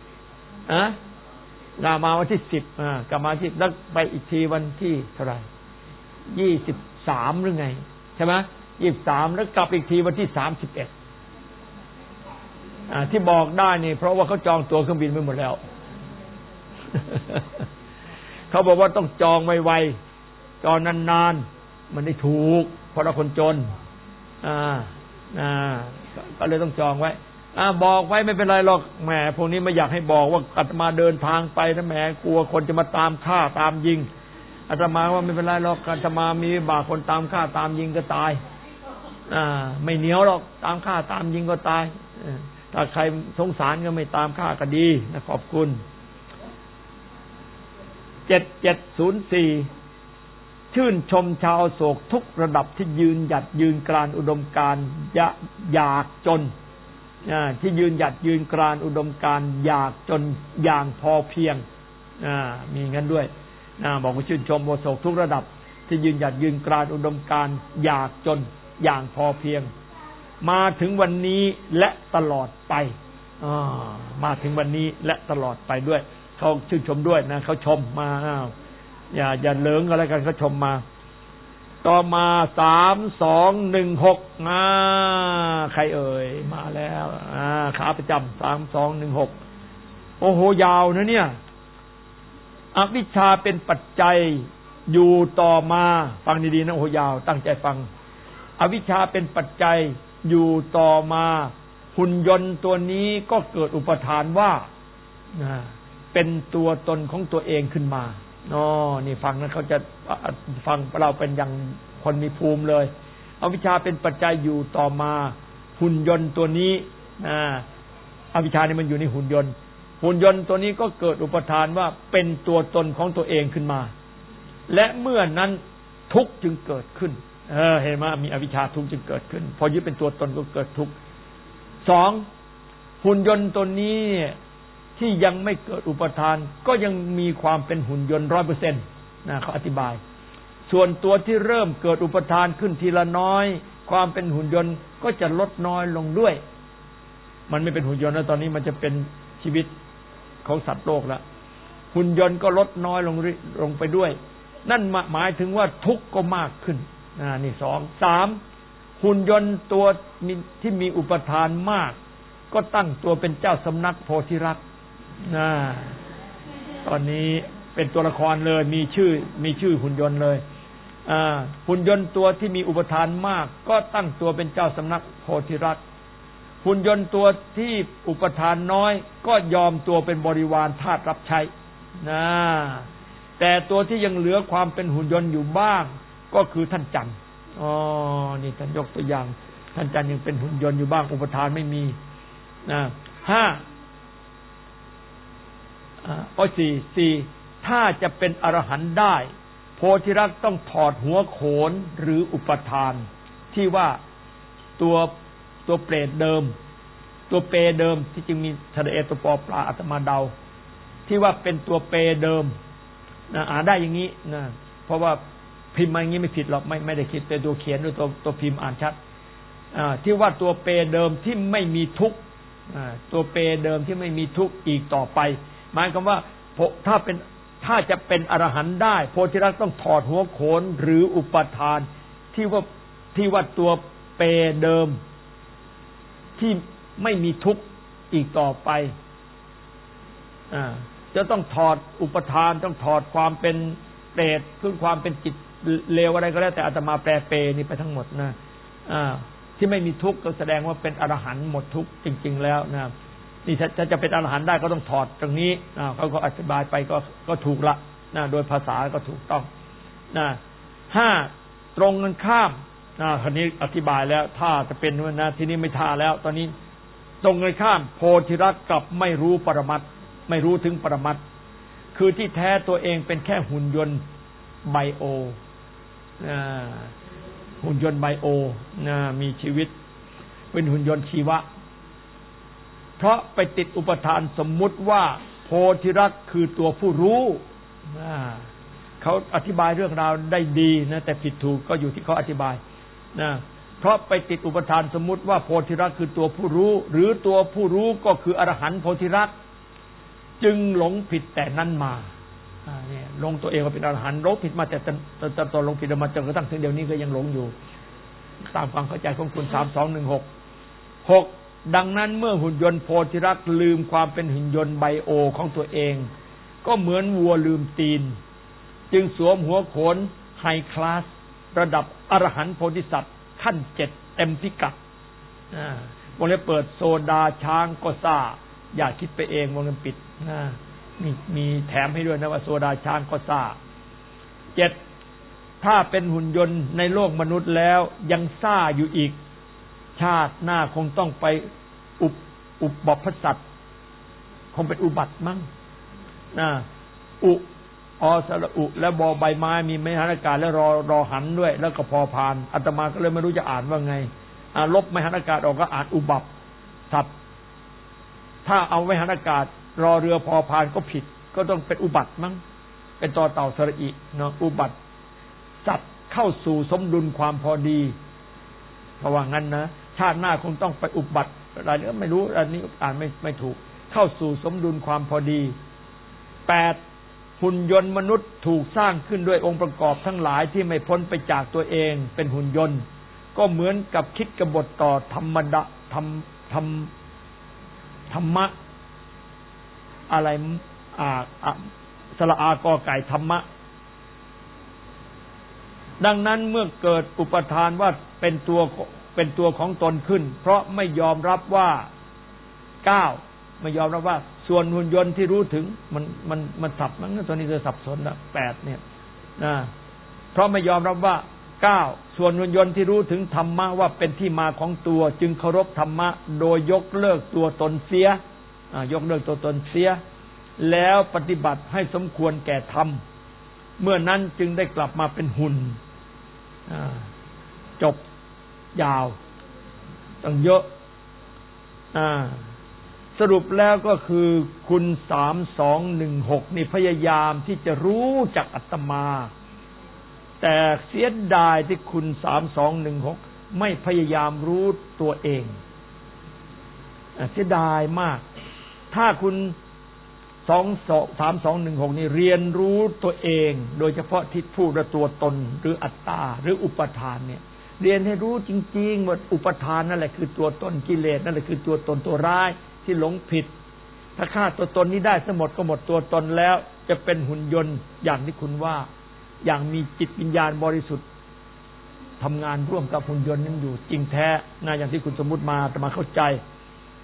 20มาวันที่10กลับมาที่แล้วไปอีกทีวันที่เท่าไหร่23หรือไงใช่ไหม23แล้วกลับอีกทีวันที่31ที่บอกได้นี่เพราะว่าเขาจองตั๋วเครื่องบินไปหมดแล้ว เขาบอกว่าต้องจองไวๆจองนานๆมันได้ถูกเพราะเราคนจนก็เลยต้องจองไว้บอกไว้ไม่เป็นไรหรอกแหมพวกนี้ไม่อยากให้บอกว่าอาตมาเดินทางไปนะแหมกลัวคนจะมาตามฆ่าตามยิงอาตมาว่าไม่เป็นไรหรอกอาตมามีบาปคนตามฆ่าตามยิงก็ตายไม่เหนียวหรอกตามฆ่าตามยิงก็ตายถ้าใครสงสารก็ไม่ตามฆ่าก็ดีนะขอบคุณ7704ชื่นชมชาวโศกทุกระดับที่ยืนหยัดยืนกรานอุดมการณ์อยากจนที่ยืนหยัดยืนกรานอุดมการณ์อยากจนอย่างพอเพียงมีงั้นด้วยบอกว่าชื่นชมโศกทุกระดับที่ยืนหยัดยืนกรานอุดมการณ์อยากจนอย่างพอเพียงมาถึงวันนี้และตลอดไปมาถึงวันนี้และตลอดไปด้วยเขาชื่นชมด้วยนะเขาชมมาอย่าเหลิงอะไรกันเขาชมมาต่อมา3216ใครเอ่ยมาแล้วขาประจำ3216โอ้โหยาวนะเนี่ยอวิชชาเป็นปัจจัยอยู่ต่อมาฟังดีๆนะโอ้โหยาวตั้งใจฟังอวิชชาเป็นปัจจัยอยู่ต่อมาหุ่นยนต์ตัวนี้ก็เกิดอุปทานว่าเป็นตัวตนของตัวเองขึ้นมานี่ฟังนะเขาจะฟังเราเป็นอย่างคนมีภูมิเลยอวิชชาเป็นปัจจัยอยู่ต่อมาหุ่นยนต์ตัวนี้อวิชชานี่มันอยู่ในหุ่นยนต์ตัวนี้ก็เกิดอุปทานว่าเป็นตัวตนของตัวเองขึ้นมาและเมื่อนั้นทุกข์จึงเกิดขึ้นเห็นไหมมีอวิชชาทุกข์จึงเกิดขึ้นพอยึดเป็นตัวตนก็เกิดทุกข์2หุ่นยนต์ตัวนี้ที่ยังไม่เกิดอุปทานก็ยังมีความเป็นหุ่นยนต์ 100% นะเขาอธิบายส่วนตัวที่เริ่มเกิดอุปทานขึ้นทีละน้อยความเป็นหุ่นยนต์ก็จะลดน้อยลงด้วยมันไม่เป็นหุ่นยนต์แล้วตอนนี้มันจะเป็นชีวิตของสัตว์โลกแล้วหุ่นยนต์ก็ลดน้อยลงไปด้วยนั่นหมายถึงว่าทุกข์ก็มากขึ้นนี่3หุ่นยนต์ตัวที่มีอุปทานมากก็ตั้งตัวเป็นเจ้าสำนักโพธิรักษ์ตอนนี้เป็นตัวละครเลยมีชื่อหุ่นยนต์เลยหุ่นยนต์ตัวที่มีอุปทานมากก็ตั้งตัวเป็นเจ้าสำนักโพธิรักษ์หุ่นยนต์ตัวที่อุปทานน้อยก็ยอมตัวเป็นบริวารทาสรับใช้นะแต่ตัวที่ยังเหลือความเป็นหุ่นยนต์อยู่บ้างก็คือท่านจันทร์นี่ท่านยกตัวอย่างท่านจันทร์ยังเป็นหุ่นยนต์อยู่บ้างอุปทานไม่มีนะสี่ถ้าจะเป็นอรหันต์ได้โพธิรักษ์ต้องถอดหัวโขนหรืออุปทานที่ว่าตัวเปรตเดิมตัวเปเดิมที่จึงมีทะเลตัวปอปลาอาตมาเดาที่ว่าเป็นตัวเปเดิมนะอ่านได้อย่างนี้นะเพราะว่าพิมพ์มาอย่างนี้ไม่ผิดหรอกไม่ได้คิดแต่ตัวเขียนด้วยตัวพิมพ์อ่านชัดที่ว่าตัวเปเดิมที่ไม่มีทุกข์ตัวเปเดิมที่ไม่มีทุกข์อีกต่อไปหมายความว่าถ้าจะเป็นอรหันต์ได้โพธิรักษ์ต้องถอดหัวโขนหรืออุปทานที่ว่าตัวเปเดิมที่ไม่มีทุกข์อีกต่อไปจะต้องถอดอุปทานต้องถอดความเป็นเปรตคือความเป็นจิตเลวอะไรก็แล้วแต่อาตมาแปลเปนี่ไปทั้งหมดนะที่ไม่มีทุกข์ก็แสดงว่าเป็นอรหันต์หมดทุกข์จริงๆแล้วนะนี่ถ้าจะเป็นอรหันต์ได้ก็ต้องถอดตรงนี้เขาก็อธิบายไปก็ถูกละนะโดยภาษาก็ถูกต้องนะ5ตรงกันข้ามคราวนี้อธิบายแล้วถ้าจะเป็นนะทีนี้ไม่ท่าแล้วตอนนี้ตรงกันข้ามโพธิรักษ์กับไม่รู้ปรมัตถ์ไม่รู้ถึงปรมัตถ์คือที่แท้ตัวเองเป็นแค่หุ่นยนต์ไบโอหุ่นยนต์ไบโอมีชีวิตเป็นหุ่นยนต์ชีวะเพราะไปติดอุปทานสมมุติว่าโพธิรักษ์คือตัวผู้รู้เขาอธิบายเรื่องราวได้ดีนะแต่ผิดถูกก็อยู่ที่เขาอธิบายนะเพราะไปติดอุปทานสมมุติว่าโพธิรักษ์คือตัวผู้รู้หรือตัวผู้รู้ก็คืออรหันต์โพธิรักษ์จึงหลงผิดแต่นั้นมาเนี่ยหลงตัวเองว่าเป็นอรหันต์หลงผิดมาแต่ตอนหลงผิดมาจนกระทั่งถึงเดี๋ยวนี้ก็ยังหลงอยู่ตามความเข้าใจของคุณ3216ดังนั้นเมื่อหุ่นยนต์โพธิรักษ์ลืมความเป็นหุ่นยนต์ไบโอของตัวเองก็เหมือนวัวลืมตีนจึงสวมหัวโขนไฮคลาสระดับอรหันต์โพธิสัตว์ขั้น7เต็มพิกัดวงเล็บเปิดโซดาช้างก็ซ่าอย่าคิดไปเองวงเล็บปิดมีแถมให้ด้วยนะว่าโซดาช้างก็ซ่า7ถ้าเป็นหุ่นยนต์ในโลกมนุษย์แล้วยังซ่าอยู่อีกชาติหน้าคงต้องไปอุบพสัตว์คงเป็นอุบัติมั้งสระอุและบอใบไม้มีไม้หันอากาศและรอหันด้วยแล้วก็พอพานอาตมาก็เลยไม่รู้จะอ่านว่าไงลบไม้หันอากาศออกก็อ่านอุบัติสัตว์ถ้าเอาไม้หันอากาศรอเรือพอพานก็ผิดก็ต้องเป็นอุบัติมั้งเป็นต่อเต่าสระอิเนาะอุบัติสัตว์เข้าสู่สมดุลความพอดีเพราะว่างั้นนะชาติหน้าคงต้องไปอุบัติอะไรเนี่ยไม่รู้อันนี้อ่านไม่ถูกเข้าสู่สมดุลความพอดี8หุ่นยนต์มนุษย์ถูกสร้างขึ้นด้วยองค์ประกอบทั้งหลายที่ไม่พ้นไปจากตัวเองเป็นหุ่นยนต์ก็เหมือนกับคิดกบฏต่อธรรมะอะไรสระอากอไก่ธรรมะดังนั้นเมื่อเกิดอุปทานว่าเป็นตัวของตนขึ้นเพราะไม่ยอมรับว่าไม่ยอมรับว่าส่วนหุ่นยนต์ที่รู้ถึงมันสับมันตอนนี้จะสับสนละ8เนี่ยเพราะไม่ยอมรับว่าส่วนหุ่นยนต์ที่รู้ถึงธรรมะว่าเป็นที่มาของตัวจึงเคารพธรรมะโดยยกเลิกตัวตนเสียยกเลิกตัวตนเสียแล้วปฏิบัติให้สมควรแก่ธรรมเมื่อนั้นจึงได้กลับมาเป็นหุ่นจบยาวตั้งเยอะสรุปแล้วก็คือคุณ3216นี่พยายามที่จะรู้จักอาตมาแต่เสียดายที่คุณ3216ไม่พยายามรู้ตัวเองเสียดายมากถ้าคุณ3216นี่เรียนรู้ตัวเองโดยเฉพาะที่พูดว่าตัวตนหรืออัตตาหรืออุปทานเนี่ยเรียนให้รู้จริงๆว่าอุปทานนั่นแหละคือตัวตนกิเลสนั่นแหละคือตัวตนตัวร้ายที่หลงผิดถ้าฆ่าตัวตนนี้ได้ทั้งหมดก็หมดตัวตนแล้วจะเป็นหุ่นยนต์อย่างที่คุณว่าอย่างมีจิตวิญญาณบริสุทธิ์ทำงานร่วมกับหุ่นยนต์นั้นอยู่จริงแท้นะอย่างที่คุณสมมุติมาแต่มาเข้าใจ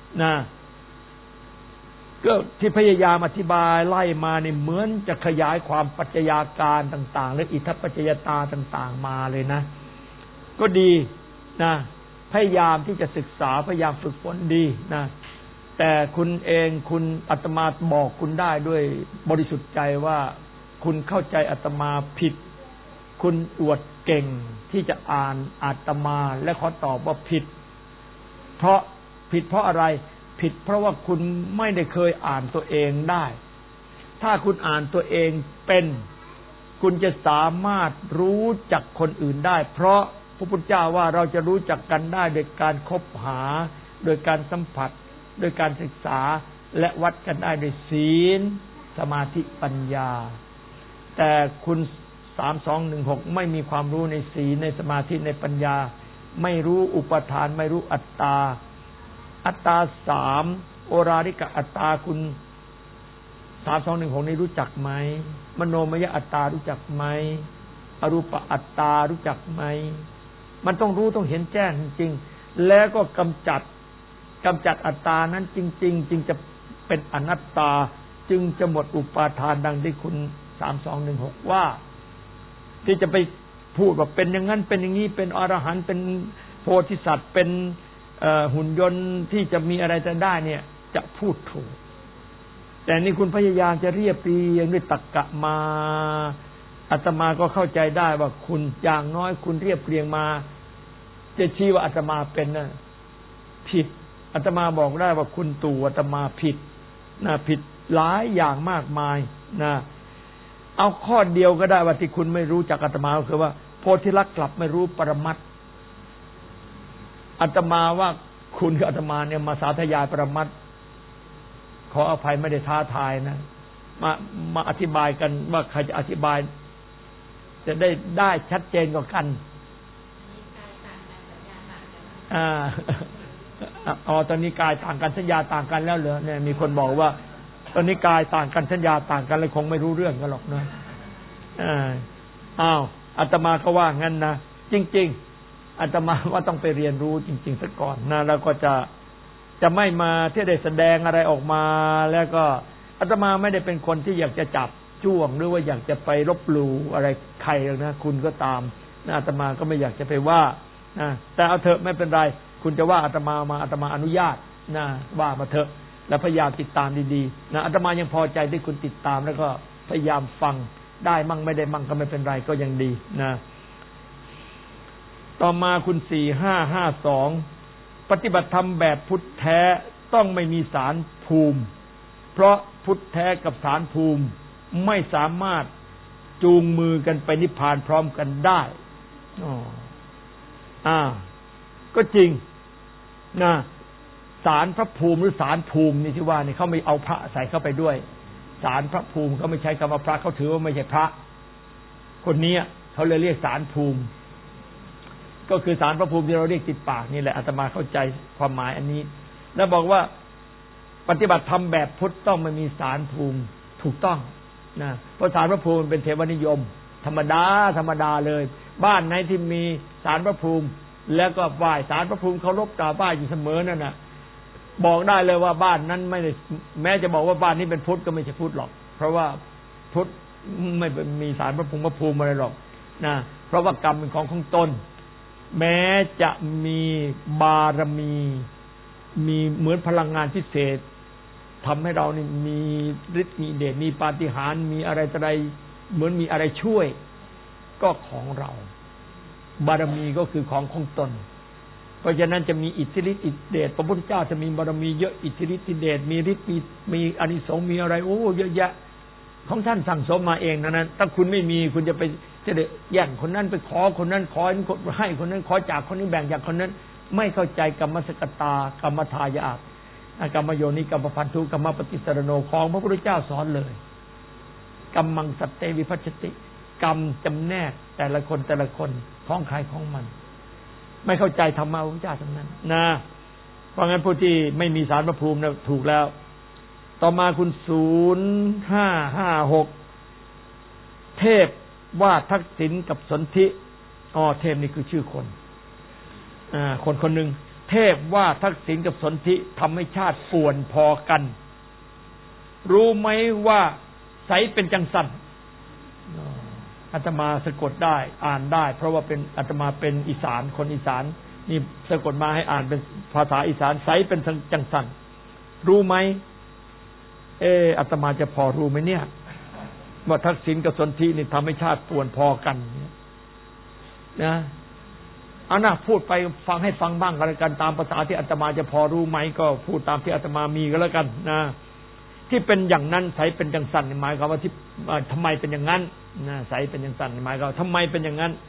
นะก็ที่พยายามอธิบายไล่มาเนี่ยเหมือนจะขยายความปัจจัยาการต่างๆและอิทธิปัจจยตาต่างๆมาเลยนะก็ดีนะพยายามที่จะศึกษาพยายามฝึกฝนดีนะแต่คุณเองคุณอาตมาบอกคุณได้ด้วยบริสุทธิ์ใจว่าคุณเข้าใจอาตมาผิดคุณอวดเก่งที่จะอ่านอาตมาและขอตอบว่าผิดเพราะอะไรผิดเพราะว่าคุณไม่ได้เคยอ่านตัวเองได้ถ้าคุณอ่านตัวเองเป็นคุณจะสามารถรู้จักคนอื่นได้เพราะพระพุทธเจ้าว่าเราจะรู้จักกันได้โดยการคบหาโดยการสัมผัสโดยการศึกษาและวัดกันได้โดยศีลสมาธิปัญญาแต่คุณ3216ไม่มีความรู้ในศีลในสมาธิในปัญญาไม่รู้อุปทานไม่รู้อัตตา3โอราริกะอัตตาคุณ3216นี้รู้จักไหมมโนมยอัตตารู้จักไหมอรูปอัตตารู้จักไหมมันต้องรู้ต้องเห็นแจ้งจริงๆแล้วก็กำจัดอัตตานั้นจริงๆจึงจะเป็นอนัตตาจึงจะหมดอุปาทานดังที่คุณ3216ว่าที่จะไปพูดว่าเป็นอย่างนั้นเป็นอย่างนี้เป็นอรหันต์เป็นโพธิสัตว์เป็นหุ่นยนต์ที่จะมีอะไรจะได้เนี่ยจะพูดถูกแต่นี่คุณพยายามจะเรียบเรียงด้วยตรรกะมาอาตมาก็เข้าใจได้ว่าคุณอย่างน้อยคุณเรียบเรียงมาจะชี้ว่าอาตมาเป็นน่ะผิดอาตมาบอกได้ว่าคุณตู่อาตมาผิดนะผิดหลายอย่างมากมายนะเอาข้อเดียวก็ได้ว่าที่คุณไม่รู้จักอาตมาก็คือว่าโพธิลักษณ์กลับไม่รู้ปรมัตถ์อาตมาว่าคุณกับอาตมาเนี่ยมาสาธยายปรมัตถ์ขออภัยไม่ได้ท้าทายนะมาอธิบายกันว่าใครจะอธิบายจะได้ชัดเจนกว่ากันตอนนี้กายต่างกันสัญญาต่างกันแล้วเหรอเนี่ยมีคนบอกว่าตอนนี้กายต่างกันสัญญาต่างกันเลยคงไม่รู้เรื่องกันหรอกนะอาตมาก็ว่างั้นนะจริงๆอาตมาว่าต้องไปเรียนรู้จริงๆซะก่อนนะแล้วก็จะไม่มาที่ได้แสดงอะไรออกมาแล้วก็อาตมาไม่ได้เป็นคนที่อยากจะจับจ้วงหรือว่าอยากจะไปลบหลู่อะไรใครหรอกนะคุณก็ตามนะอาตมาก็ไม่อยากจะไปว่านะแต่เอาเถอะไม่เป็นไรคุณจะว่าอาตมามาอาตมาอนุญาตนะว่ามาเถอะแล้วพยายามติดตามดีๆนะอาตมายังพอใจที่คุณติดตามแล้วก็พยายามฟังได้มั่งไม่ได้มั่งก็ไม่เป็นไรก็ยังดีนะต่อมาคุณ4552ปฏิบัติธรรมแบบพุทธแท้ต้องไม่มีสารภูมิเพราะพุทธแท้กับสารภูมิไม่สามารถจูงมือกันไปนิพพานพร้อมกันได้ก็จริงนะสารพระภูมิหรือสารภูมินี่ที่ว่านี่เขาไม่เอาพระใส่เข้าไปด้วยสารพระภูมิเขาไม่ใช้คำว่าพระเขาถือว่าไม่ใช่พระคนนี้เขาเลยเรียกสารภูมิก็คือสารพระภูมิที่เราเรียกติดปากนี่แหละอาตมาเข้าใจความหมายอันนี้แล้วบอกว่าปฏิบัติธรรมแบบพุทธต้องไม่มีสารภูมิถูกต้องนะเพราะสารพระภูมิเป็นเทวนิยมธรรมดาเลยบ้านไหนที่มีสารพระภูมิแล้วก็ไหว้สารพระภูมิเคารพกราบไหว้อยู่เสมอนั่นน่ะบอกได้เลยว่าบ้านนั้นไม่ได้แม้จะบอกว่าบ้านนี้เป็นพุทธก็ไม่ใช่พุทธหรอกเพราะว่าพุทธไม่มีสารพระภูมิอะไรหรอกนะเพราะว่ากรรมเป็นของตนแม้จะมีบารมีมีเหมือนพลังงานพิเศษทำให้เรานี่มีฤทธิ์มีเดชมีปาฏิหาริย์มีอะไรต่ออะไรเหมือนมีอะไรช่วยก็ของเราบารมีก็คือของตนเพราะฉะนั้นจะมีอิทธิฤทธิ์อิทธิเดชพระพุทธเจ้าจะมีบารมีเยอะอิทธิฤทธิ์อิทธิเดชมีฤทธิ์มีอานิสงส์มีอะไรโอ้เยอะแยะของท่านสั่งสมมาเองนั้นถ้าคุณไม่มีคุณจะไปจะได้แย่งคนนั้นไปขอคนนั้นขอให้คนนั้นขอจากคนนี้แบ่งจากคนนั้นไม่เข้าใจกรรมสกตากรรมทายาทกรรมโยนิกรรมพันธุกรรมปฏิสรโนของพระพุทธเจ้าสอนเลยกรรมังสัตเตวิภัชติกรรมจำแนกแต่ละคนของใครของมันไม่เข้าใจธรรมะพระพุทธเจ้าทั้งนั้นนะเพราะงั้นผู้ที่ไม่มีสารพระภูมินะถูกแล้วต่อมาคุณ0556เทพว่าทักษิณกับสนธิเทพนี่คือชื่อคนคนหนึ่งเทพว่าทักษิณกับสนธิทำให้ชาติป่วนพอกันรู้ไหมว่าใสเป็นจังสันอาตมาสะกดได้อ่านได้เพราะว่าเป็นอาตมาเป็นอีสานคนอีสานนี่สะกดมาให้อ่านเป็นภาษาอีสานใสเป็นจังสันรู้ไหมอาตมาจะพอรู้ไหมเนี่ยว่าทักษิณกับสนธินี่ทำให้ชาติป่วนพอกันนะเอานะพูดไปฟังให้ฟังบ้างกันแล้วกันตามภาษาที่อาตมาจะพอรู้ไหมก็พูดตามที่อาตมามีก็แล้วกันนะที่เป็นอย่างนั้นใสเป็นจังสันหมายความว่าที่ทำไมเป็นอย่างนั้นนะใสเป็นจังสันหมายความว่าทำไมเป็นอย่างนั้น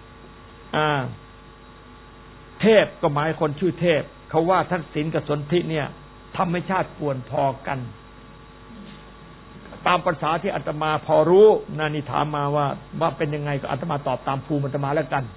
เทพก็หมายคนชื่อเทพเขาว่าทักษิณกับสนธิเนี่ยทำให้ชาติป่วนพอกันตามภาษาที่อาตมาพอรู้นานี่ถามมาว่าเป็นยังไงก็อาตมาตอบตามภูมิอาตมาแล้วกัน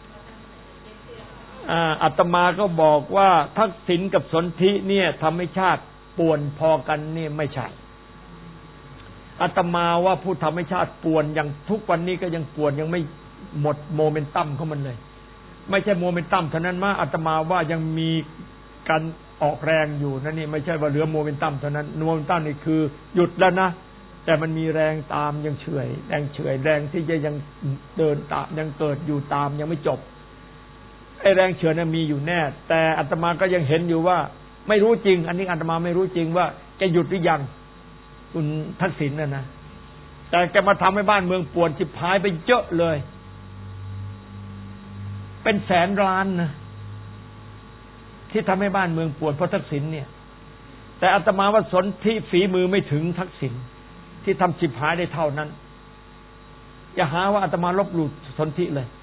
อาตมาก็บอกว่าทักษิณกับสนธิเนี่ยทำให้ชาติป่วนพอกันนี่ไม่ใช่อาตมาว่าผู้ทำให้ชาติป่วนอย่างทุกวันนี้ก็ยังป่วนยังไม่หมดโมเมนตัมของมันเลยไม่ใช่โมเมนตัมเท่านั้นมาอาตมาว่ายังมีการออกแรงอยู่นั่นนี่ไม่ใช่ว่าเหลือโมเมนตัมเท่านั้นโมเมนตัมนี่คือหยุดแล้วนะแต่มันมีแรงตามยังเฉื่อยแรงที่จะยังเดินตามยังเกิดอยู่ตามยังไม่จบไอ้แรงเฉื่อยนั้นมีอยู่แน่แต่อาตมาก็ยังเห็นอยู่ว่าไม่รู้จริงอันนี้อาตมาไม่รู้จริงว่าแกหยุดหรือยังคุณทักษิณนะแต่แกมาทำให้บ้านเมืองป่วนฉิบหายไปเยอะเลยเป็นแสนล้านนะที่ทำให้บ้านเมืองป่วนเพราะทักษิณเนี่ยแต่อาตมาว่าสนธิฝีมือไม่ถึงทักษิณที่ทำฉิบหายได้เท่านั้นอย่าหาว่าอาตมาลบหลู่สนธิเลย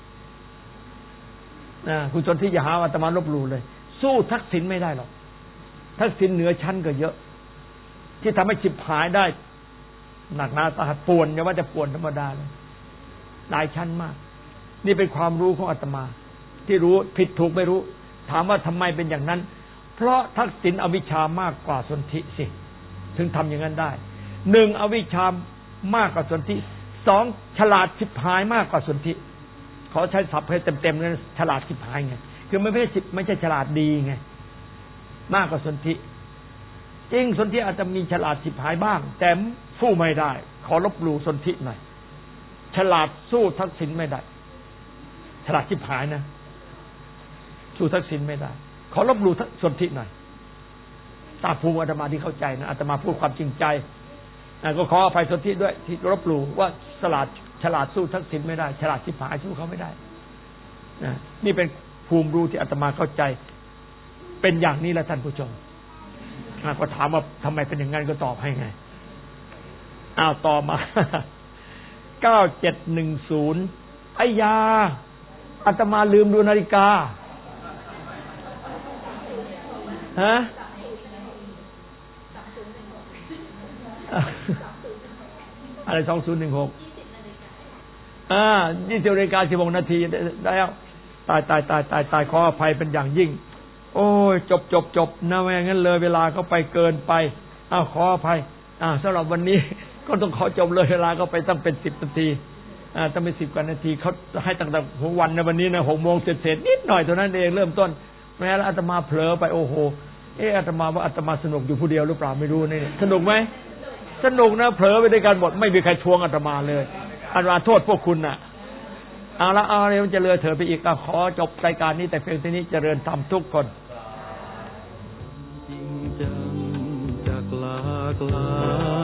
คุณสนธิอย่าหาว่าอาตมาลบหลู่เลยสู้ทักษิณไม่ได้หรอกทักษิณเหนือชั้นก็เยอะที่ทำให้ฉิบหายได้หนักหนาสาหัสป่วนอย่าว่าจะป่วนธรรมดาเลยหลายชั้นมากนี่เป็นความรู้ของอาตมาที่รู้ผิดถูกไม่รู้ถามว่าทำไมเป็นอย่างนั้นเพราะทักษิณอวิชชามากกว่าสนธิสิถึงทำอย่างนั้นได้หนึ่งอวิชชามากกว่าสนธิสองฉลาดฉิบหายมากกว่าสนธิขอใช้ศัพท์ให้เต็มๆเลยฉลาดฉิบหายไงคือไม่ใช่ฉลาดดีไงมากกว่าสนธิจริงสนธิอาจจะมีฉลาดฉิบหายบ้างแต่สู้ไม่ได้ขอลบหลู่สนธิหน่อยฉลาดสู้ทักษิณไม่ได้ฉลาดฉิบหายนะสู้ทักษิณไม่ได้ขอลบหลู่สนธิหน่อยตามภูมิอาตมาที่เข้าใจนะอาตมาพูดความจริงใจก็ขออภัยสนธิด้วยที่ลบหลู่ว่าฉลาดสู้ทักษิณไม่ได้ฉลาดฉิบหายสู้เขาไม่ได้นี่เป็นภูมิรู้ที่อาตมาเข้าใจเป็นอย่างนี้แหละท่านผู้ชมก็ถามว่าทำไมเป็นอย่างนั้นก็ตอบให้ไงต่อมา 9710ไอ้ยาอาตมาลืมดูนาฬิกาฮะอะไร2016 20 นาฬิกา16 นาทีแล้วตายขออภัยเป็นอย่างยิ่งโอ้ยจบนะไม่งั้นเลยเวลาก็ไปเกินไปขออภัยสำหรับวันนี้ก็ต้องขอจบเลยเวลาก็ไปตั้งเป็น10 นาทีตั้งเป็น10 กว่านาทีเขาให้ตั้งแต่หัววันในวันนี้นะ6 โมงเสร็จนิดหน่อยเท่านั้นเองเริ่มต้นแม้แล้วอาตมาเผลอไปโอ้โหอาตมาว่าอาตมาสนุกอยู่ผู้เดียวหรือเปล่าไม่รู้นี่สนุกไหมสนุกนะเผลอไปด้วยกันหมดไม่มีใครทวงอาตมาเลยอาตมาโทษพวกคุณน่ะเอาเดี๋ยวมันจะเลยเถิดไปอีกขอจบรายการนี้แต่เพียงเท่านี้เจริญธรรมทุกคนจริงจังจากหลากหลาย